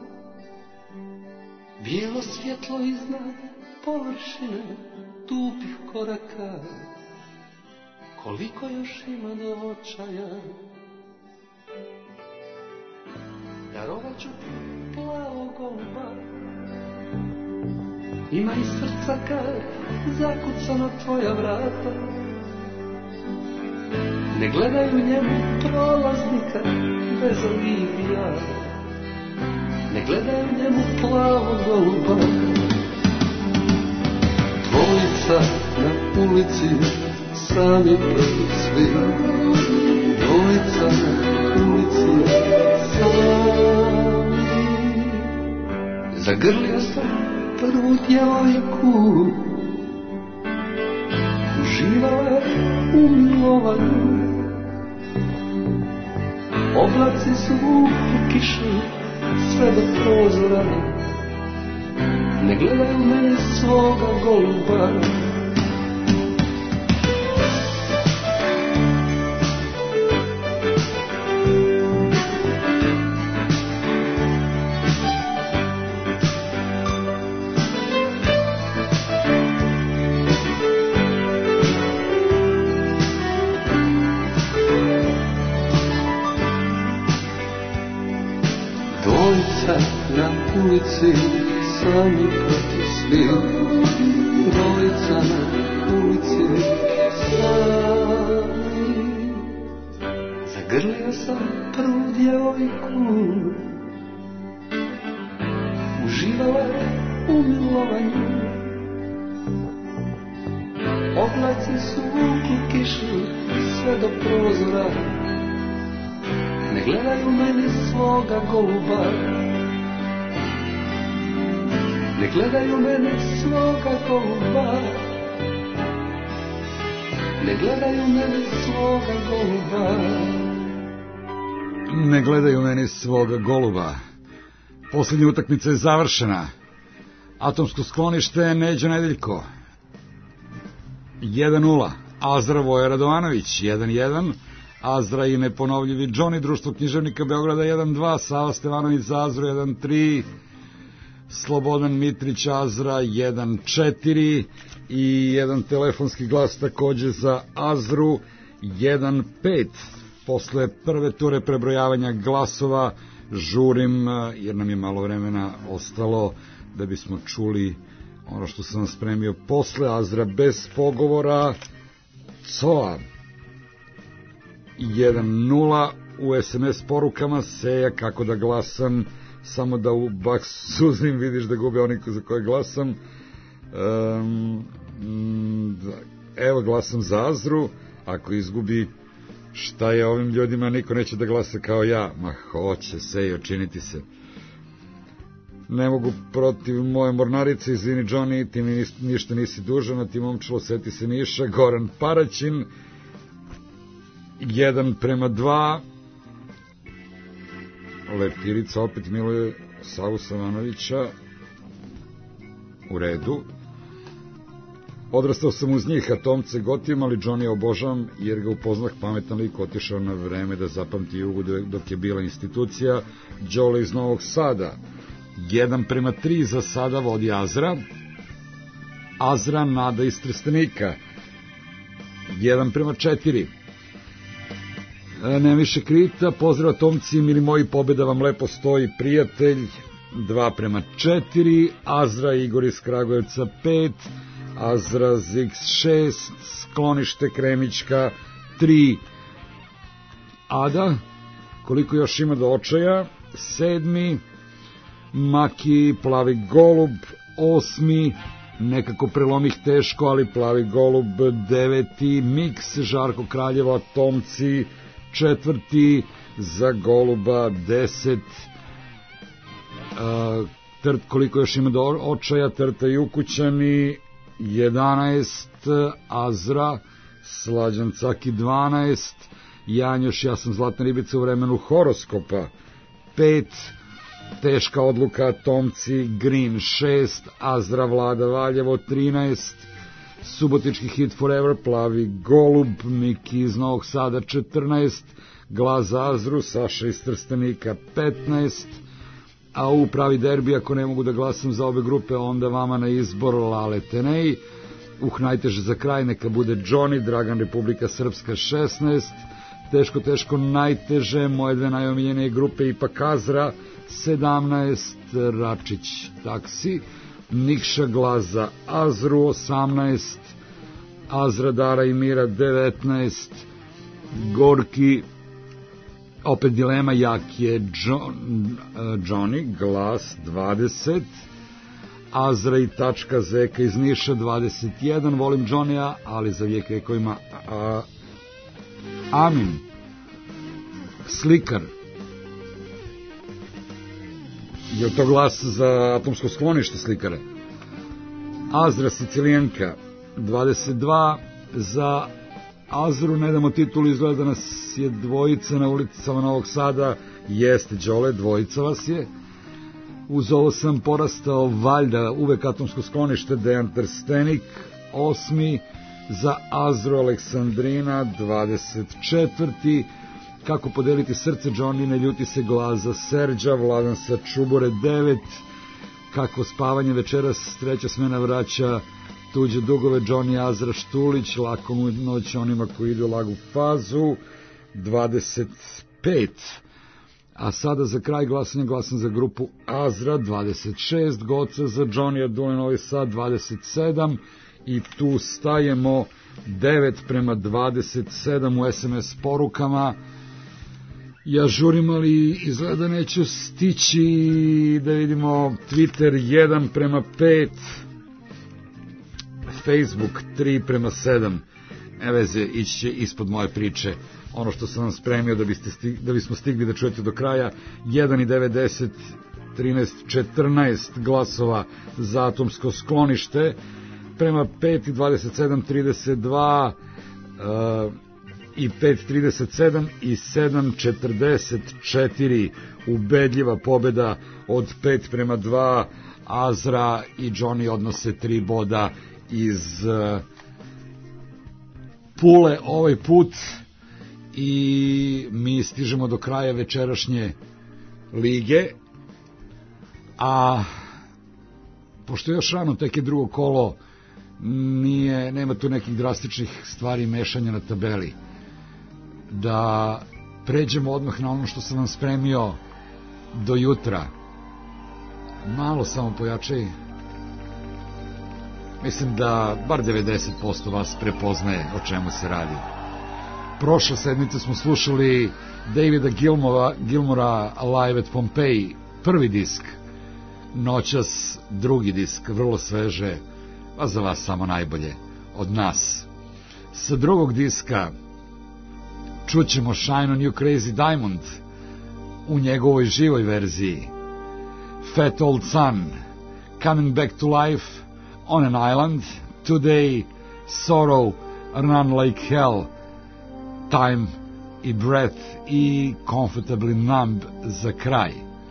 bijelo svjetlo iznad površine tupih koraka, koliko još ima do očaja. Darovat ću ti plavog goluba, ima i srca kad zakucano tvoja vrata. Ne gledaj u njemu prolaznika bez olivija, ne gledaj u njemu plavog goluba. Dvojica na ulici, sami protiv svih, dvojica na ulici, sami. Zagrlio sam prvu djevojku, uživala je u milovanju. Oblaci su vukli kišu sve do prozora, ne gledaj u mene svoga goluba. Na ulici, sami protiv svih, dvojica na ulici, sami. Zagrlio sam prvu djevojku, uživala je u milovanju. Oblaci su vukli kišu sve do prozora, ne gledaj u meni svoga goluba. Ne gledaj u mene svoga goluba, ne gledaj u mene svoga goluba. Ne gledaj u mene svoga goluba. Poslednja utakmica je završena. Atomsko sklonište Neđo Nedeljko jedan nula, Azra Voja Radovanović jedan jedan, Azra i neponovljivi Džoni, Društvo književnika Beograda jedan dva, Sava Stevanović za Azru jedan tri, Slobodan Mitrić Azra jedan četiri i jedan telefonski glas takođe za Azru jedan pet. Posle prve ture prebrojavanja glasova žurim, jer nam je malo vremena ostalo da bismo čuli ono što sam spremio posle. Azra bez pogovora, C O A jedan nula, u es em es porukama Seja kako da glasam, samo da u bak suzim vidiš da gube oni za koje glasam. Um, da, evo glasam za Azru, ako izgubi šta je ovim ljudima, niko neće da glasa kao ja. Ma hoće, Sejo, činiti se. Ne mogu protiv moje mornarice, izvini Johnny, ti mi ništa nisi dužan, a ti momčilo, seti se Niša. Goran Paraćin jedan prema dva. Leptirica opet miluje Savu Savanovića, u redu. Odrastao sam uz njih, Atomce gotivim, ali Johnny obožavam jer ga upoznah, pametan lik, otišao na vreme da zapamti Jugu dok je bila institucija. Đole iz Novog Sada jedan prema tri za sada vodi Azra. Azra Nada iz Trstenika jedan prema četiri. Ne više krita, pozdrav Atomci, mili moji, pobjeda vam lepo stoji, prijatelj, dva prema četiri, Azra Igor iz Kragujevca pet, Azra Zix šest, Sklonište Kremićka tri, Ada, koliko još ima do očaja, sedmi, Maki Plavi Golub osmi, nekako prelomih teško, ali Plavi Golub deveti, Miks Žarko Kraljevo, Atomci četvrti, za Goluba deset, uh, Trt koliko još ima do očaja, Trta i Ukućani jedanaest, Azra Slađan Caki dvanaest, Janjoš ja sam Zlatna ribica u vremenu horoskopa pet, Teška odluka Atomci Green šest, Azra Vlada Valjevo trinaest, Subotički hit Forever, Plavi golub, Miki iz Novog Sada četrnaest, Glas za Azru, Saša iz Trstenika petnaest, a u pravi derbi, ako ne mogu da glasam za obe grupe, onda vama na izbor Lale Tenej, uh, najteže za kraj, neka bude Johnny, Dragan Republika Srpska šesnaest, teško, teško, najteže, moje dve najomiljenije grupe ipak Azra sedamnaest, Račić Taksi, Nikša Glas za Azru osamnaest, Azra Dara i Mira devetnaest, Gorki, opet dilema, jak je John, uh, Johnny, Glas dvadeset, Azra i Tačka Zeka iz Niša dvadeset jedan, volim Johnny-a, ali za vijeke ko ima a, Amin, Slikar, je to glas za atomsko sklonište Slikare, Azra Sicilijanka dvadeset dva, za Azru ne damo titulu, izgleda da nas je dvojica na ulicama Novog Sada, jeste Đole, dvojica vas je, uz ovo sam porastao, valjda uvek atomsko sklonište, Dejan Trstenik osmi, za Azru Aleksandrina dvadeset četvrti, Kako podeliti srce Johnny, ne ljuti se Glas za Serđa, Vladan sa Čubore devet, Kako spavanje večeras, treća smena vraća tuđe dugove, Johnny Azra Štulić, Lako mu noć onima koji idu lagu fazu dvadeset pet. A sada za kraj glasanja glasam za grupu Azra dvadeset šest, Goca za Johnny Adule Novi Sad dvadeset sedam i tu stajemo devet prema dvadeset sedam u es em es porukama. Ja žurim, ali izgleda neću stići, da vidimo Twitter jedan prema pet, Facebook tri prema sedam, ne veze, ići će ispod moje priče ono što sam vam spremio da, biste stig, da bismo stigli da čujete do kraja. Jedan i devet, deset, trinaest, četrnaest glasova za atomsko sklonište, prema pet i dvadeset sedam, trideset dva, uh, i pet trideset sedam i sedam četrdeset četiri, ubedljiva pobeda od pet prema dva, Azra i Johnny odnose tri boda iz uh, Pule ovaj put i mi stižemo do kraja večerašnje lige, a pošto je još rano, tek je drugo kolo, nije, nema tu nekih drastičnih stvari mešanja na tabeli, da pređemo odmah na ono što sam vam spremio do jutra. Malo samo pojačaj. Mislim da bar devedeset posto vas prepoznaje o čemu se radi. Prošle sedmice smo slušali Davida Gilmora, Gilmora Live at Pompeii, prvi disk. Noćas drugi disk, vrlo sveže, a za vas samo najbolje od nas. Sa drugog diska čućemo Shine on You Crazy Diamond u njegovoj živoj verziji, Fat Old Sun, Coming Back to Life, On an Island, Today, Sorrow, Run Like Hell, Time i Breath i Comfortably Numb za kraj.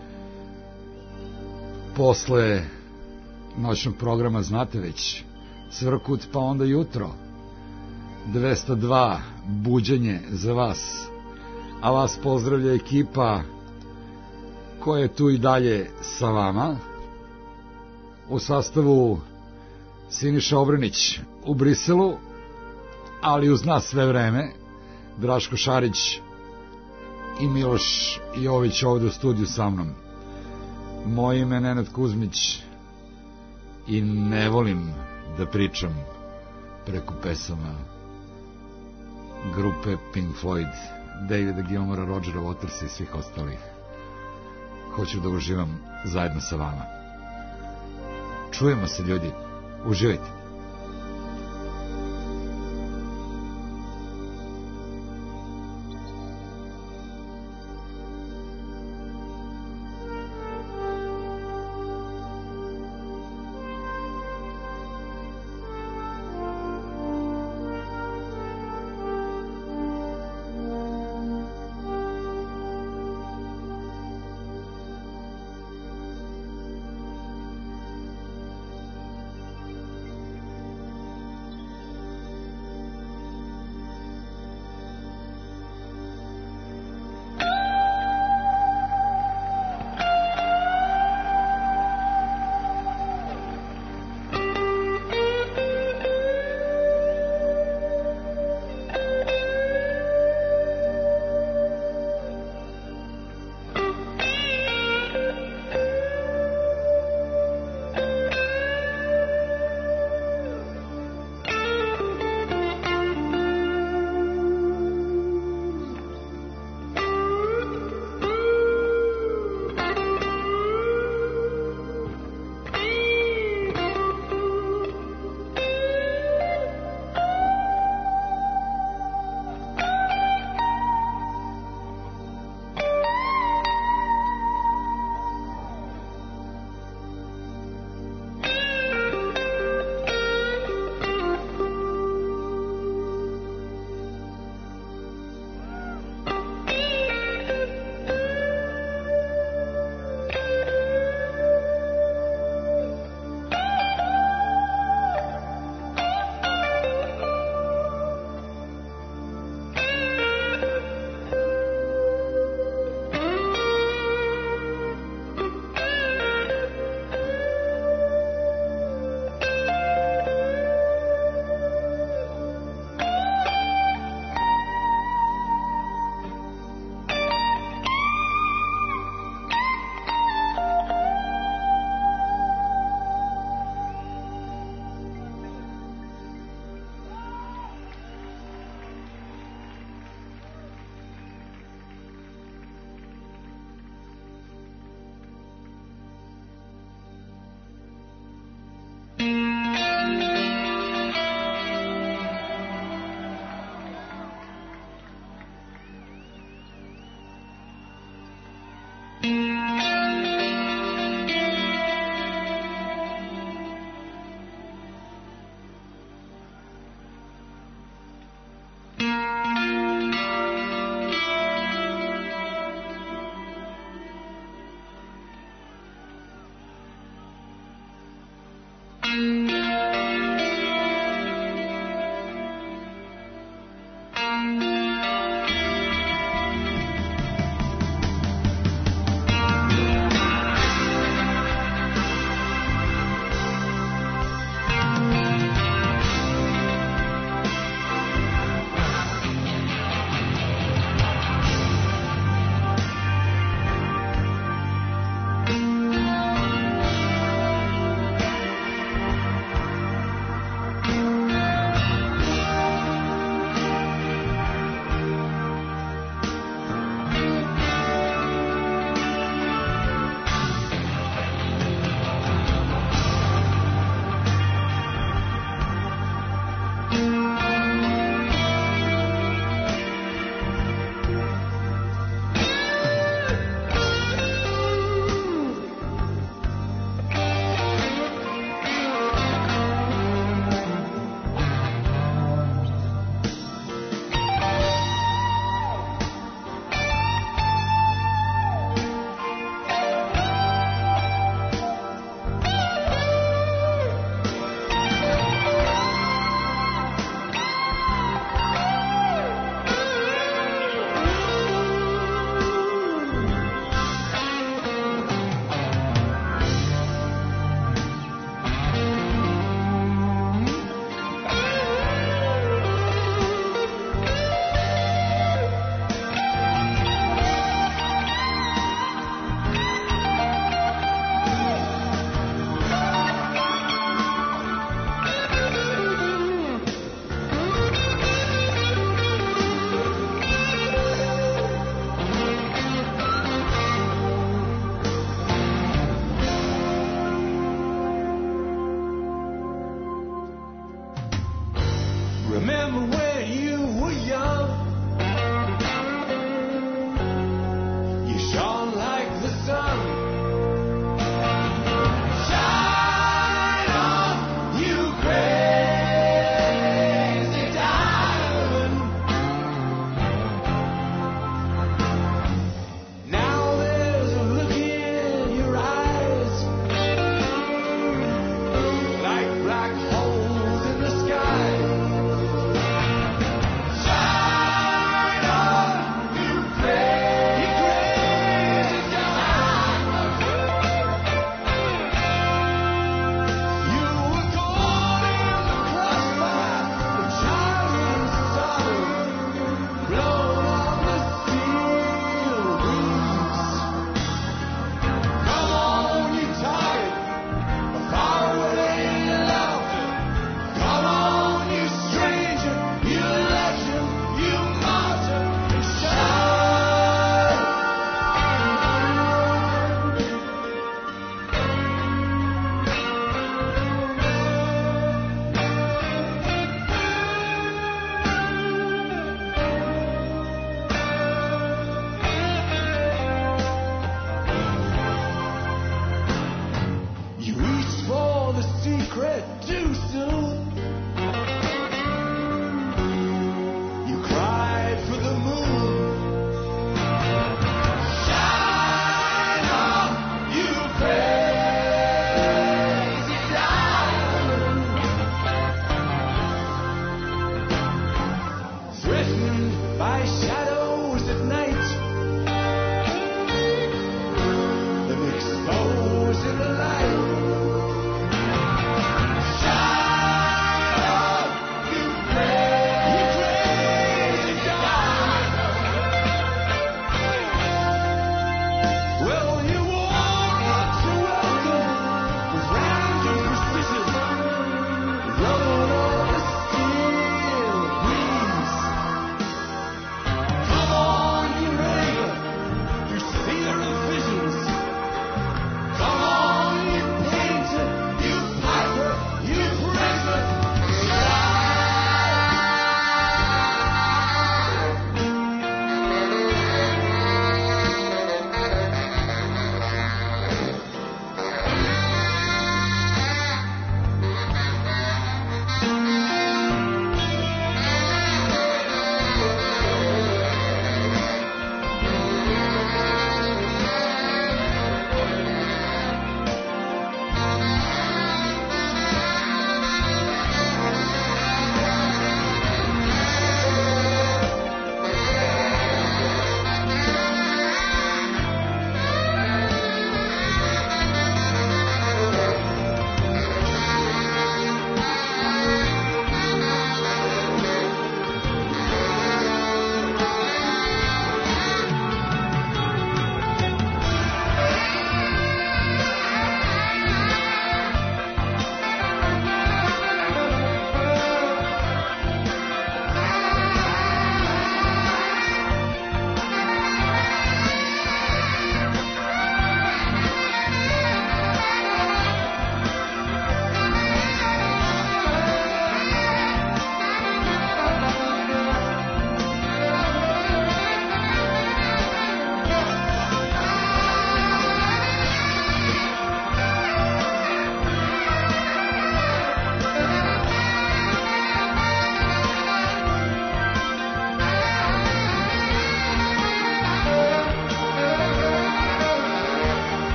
Posle noćnog programa znate već, Cvrkut pa onda jutro, dvesta dva, buđenje za vas, a vas pozdravlja ekipa koja je tu i dalje sa vama, u sastavu Siniša Obrenić u Briselu, ali uz nas sve vreme Draško Šarić i Miloš Jović ovde u studiju sa mnom. Moje ime je Nenad Kuzmić i ne volim da pričam preko pesama grupe Pink Floyd, Davida Gilmora, Rodgera Watersa i svih ostalih. Hoću da uživam zajedno sa vama. Čujemo se, ljudi. Uživajte.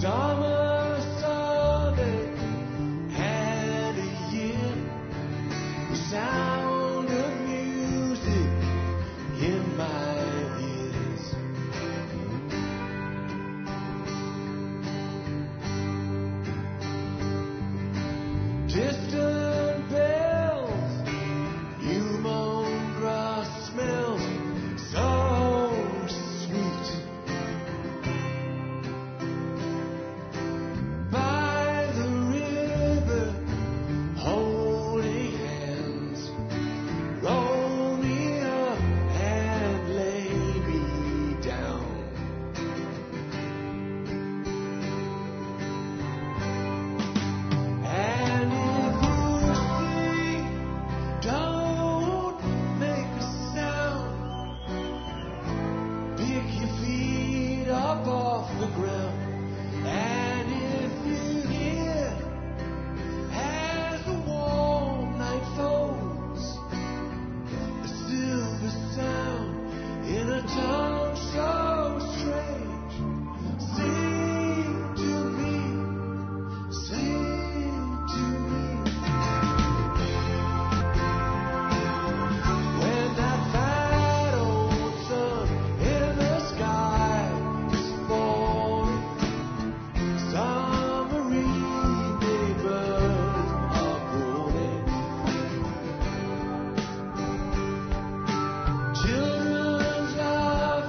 Summer Sunday had a year. The sound of music in my ears. Distant bells, new mown grass smells so sweet. By the river, holding hands, roll me up and lay me down. And if you see, don't make a sound. Pick your feet up off the ground. And if you hear, as the warm night folds, a silver sound in a tongue so strange, sing to me, sing to me. When that fat old sun in the sky is falling, summer evening birds are calling. Children's laughter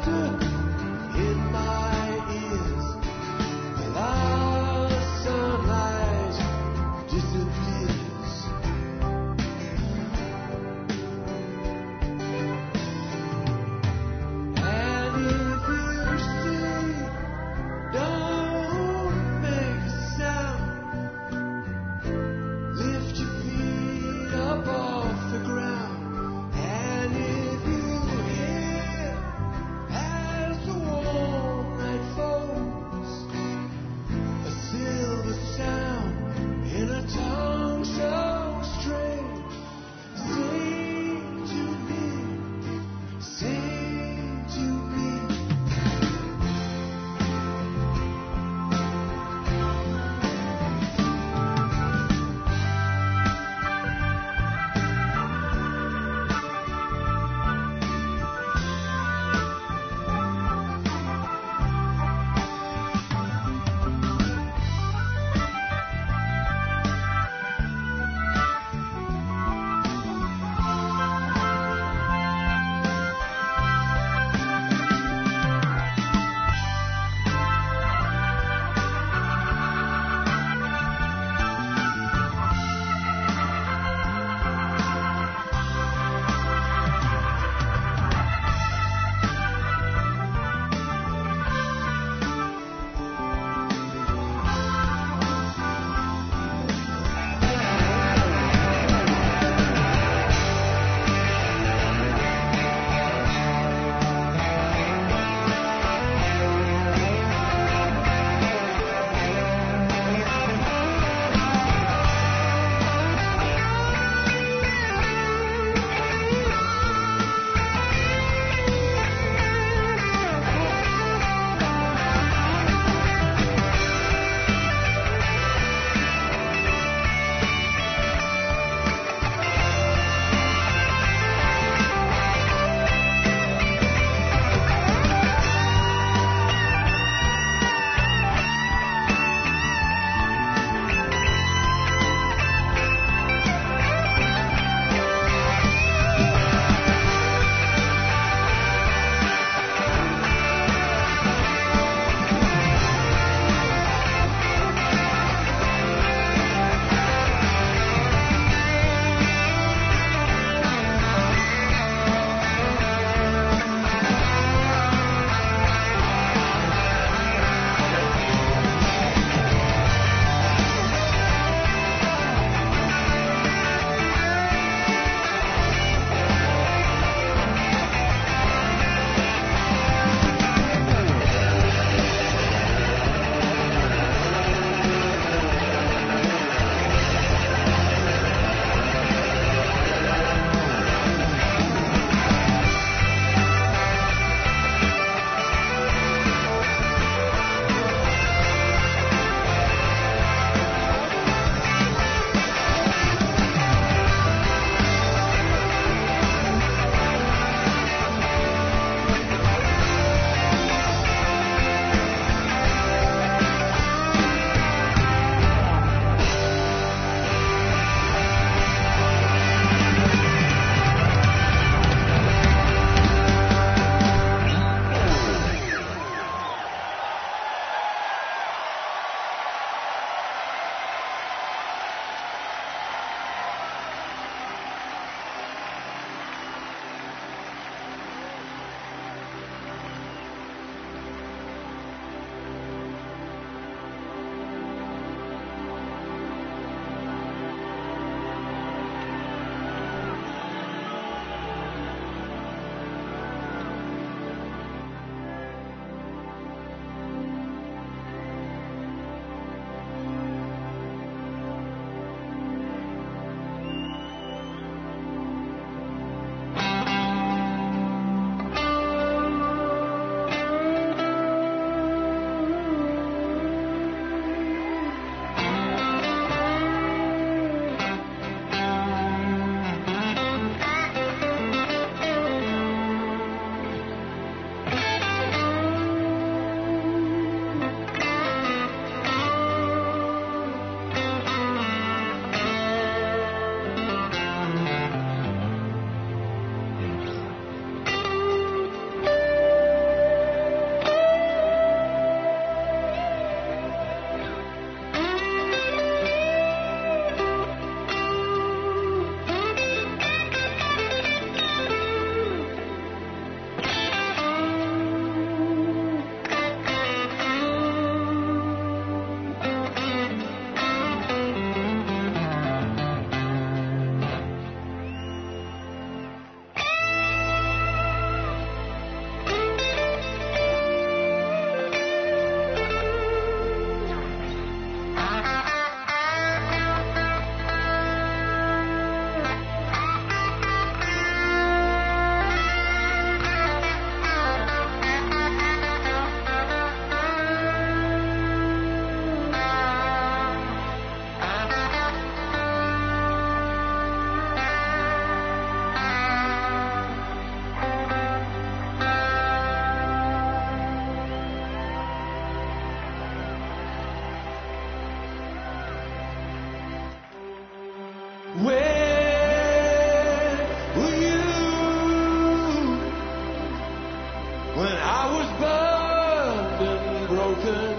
when I was burned and broken.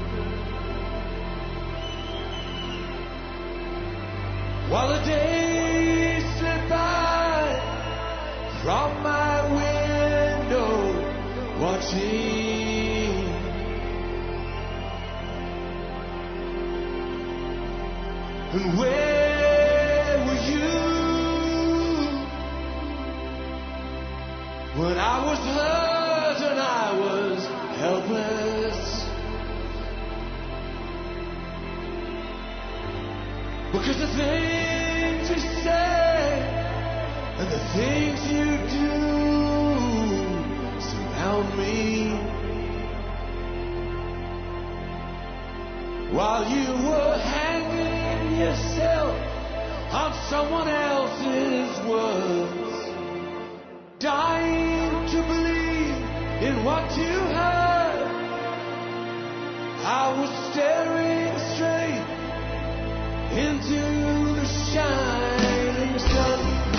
While the days slip by from my window, watching. And where were you when I was hurt and I was helpless? Because the things you say and the things you do surround me. While you were hanging yourself on someone else's words, dying to believe in what you heard, I was staring straight into the shining sun.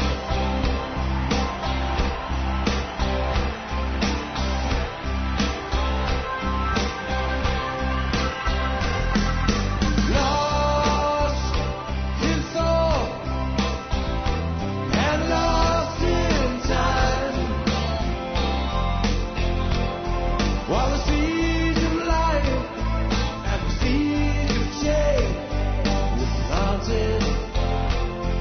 Lost in thought and lost in time, while the seeds of life and the seeds of change planted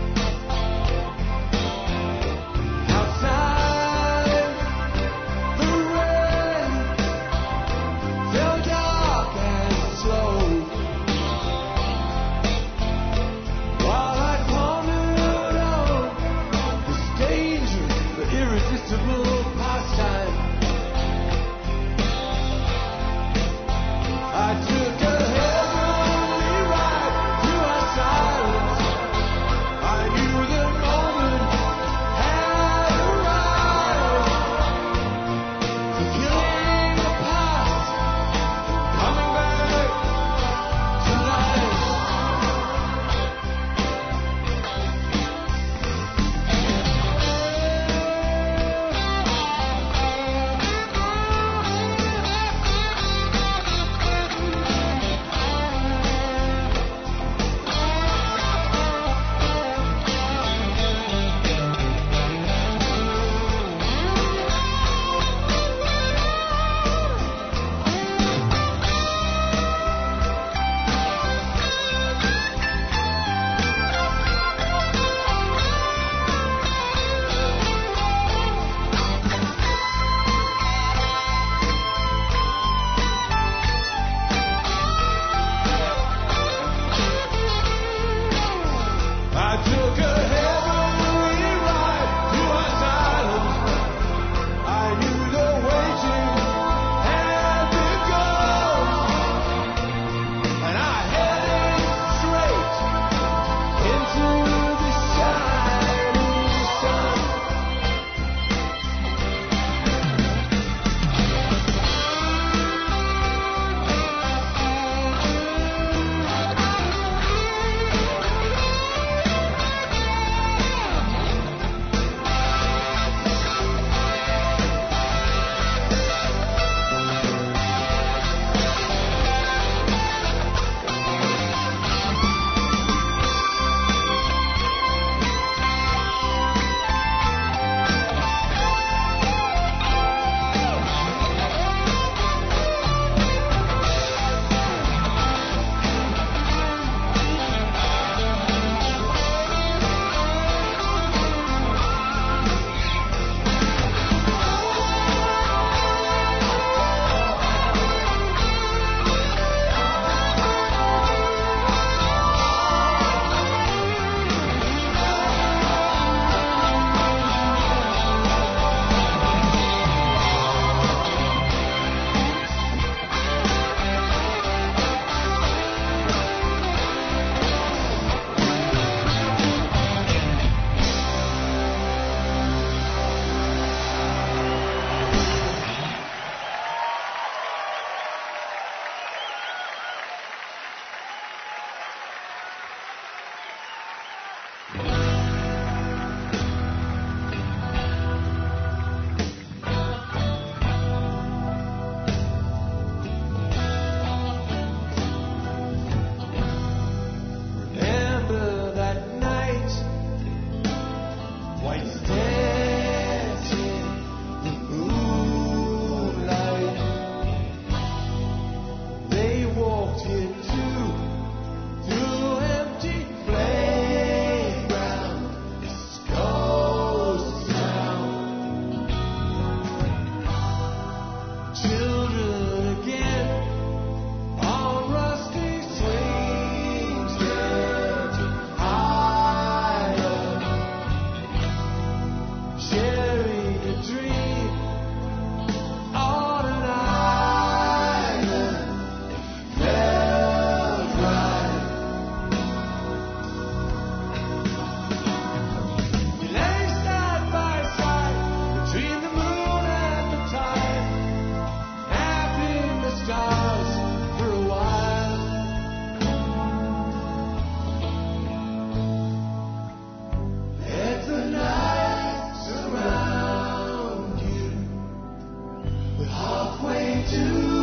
to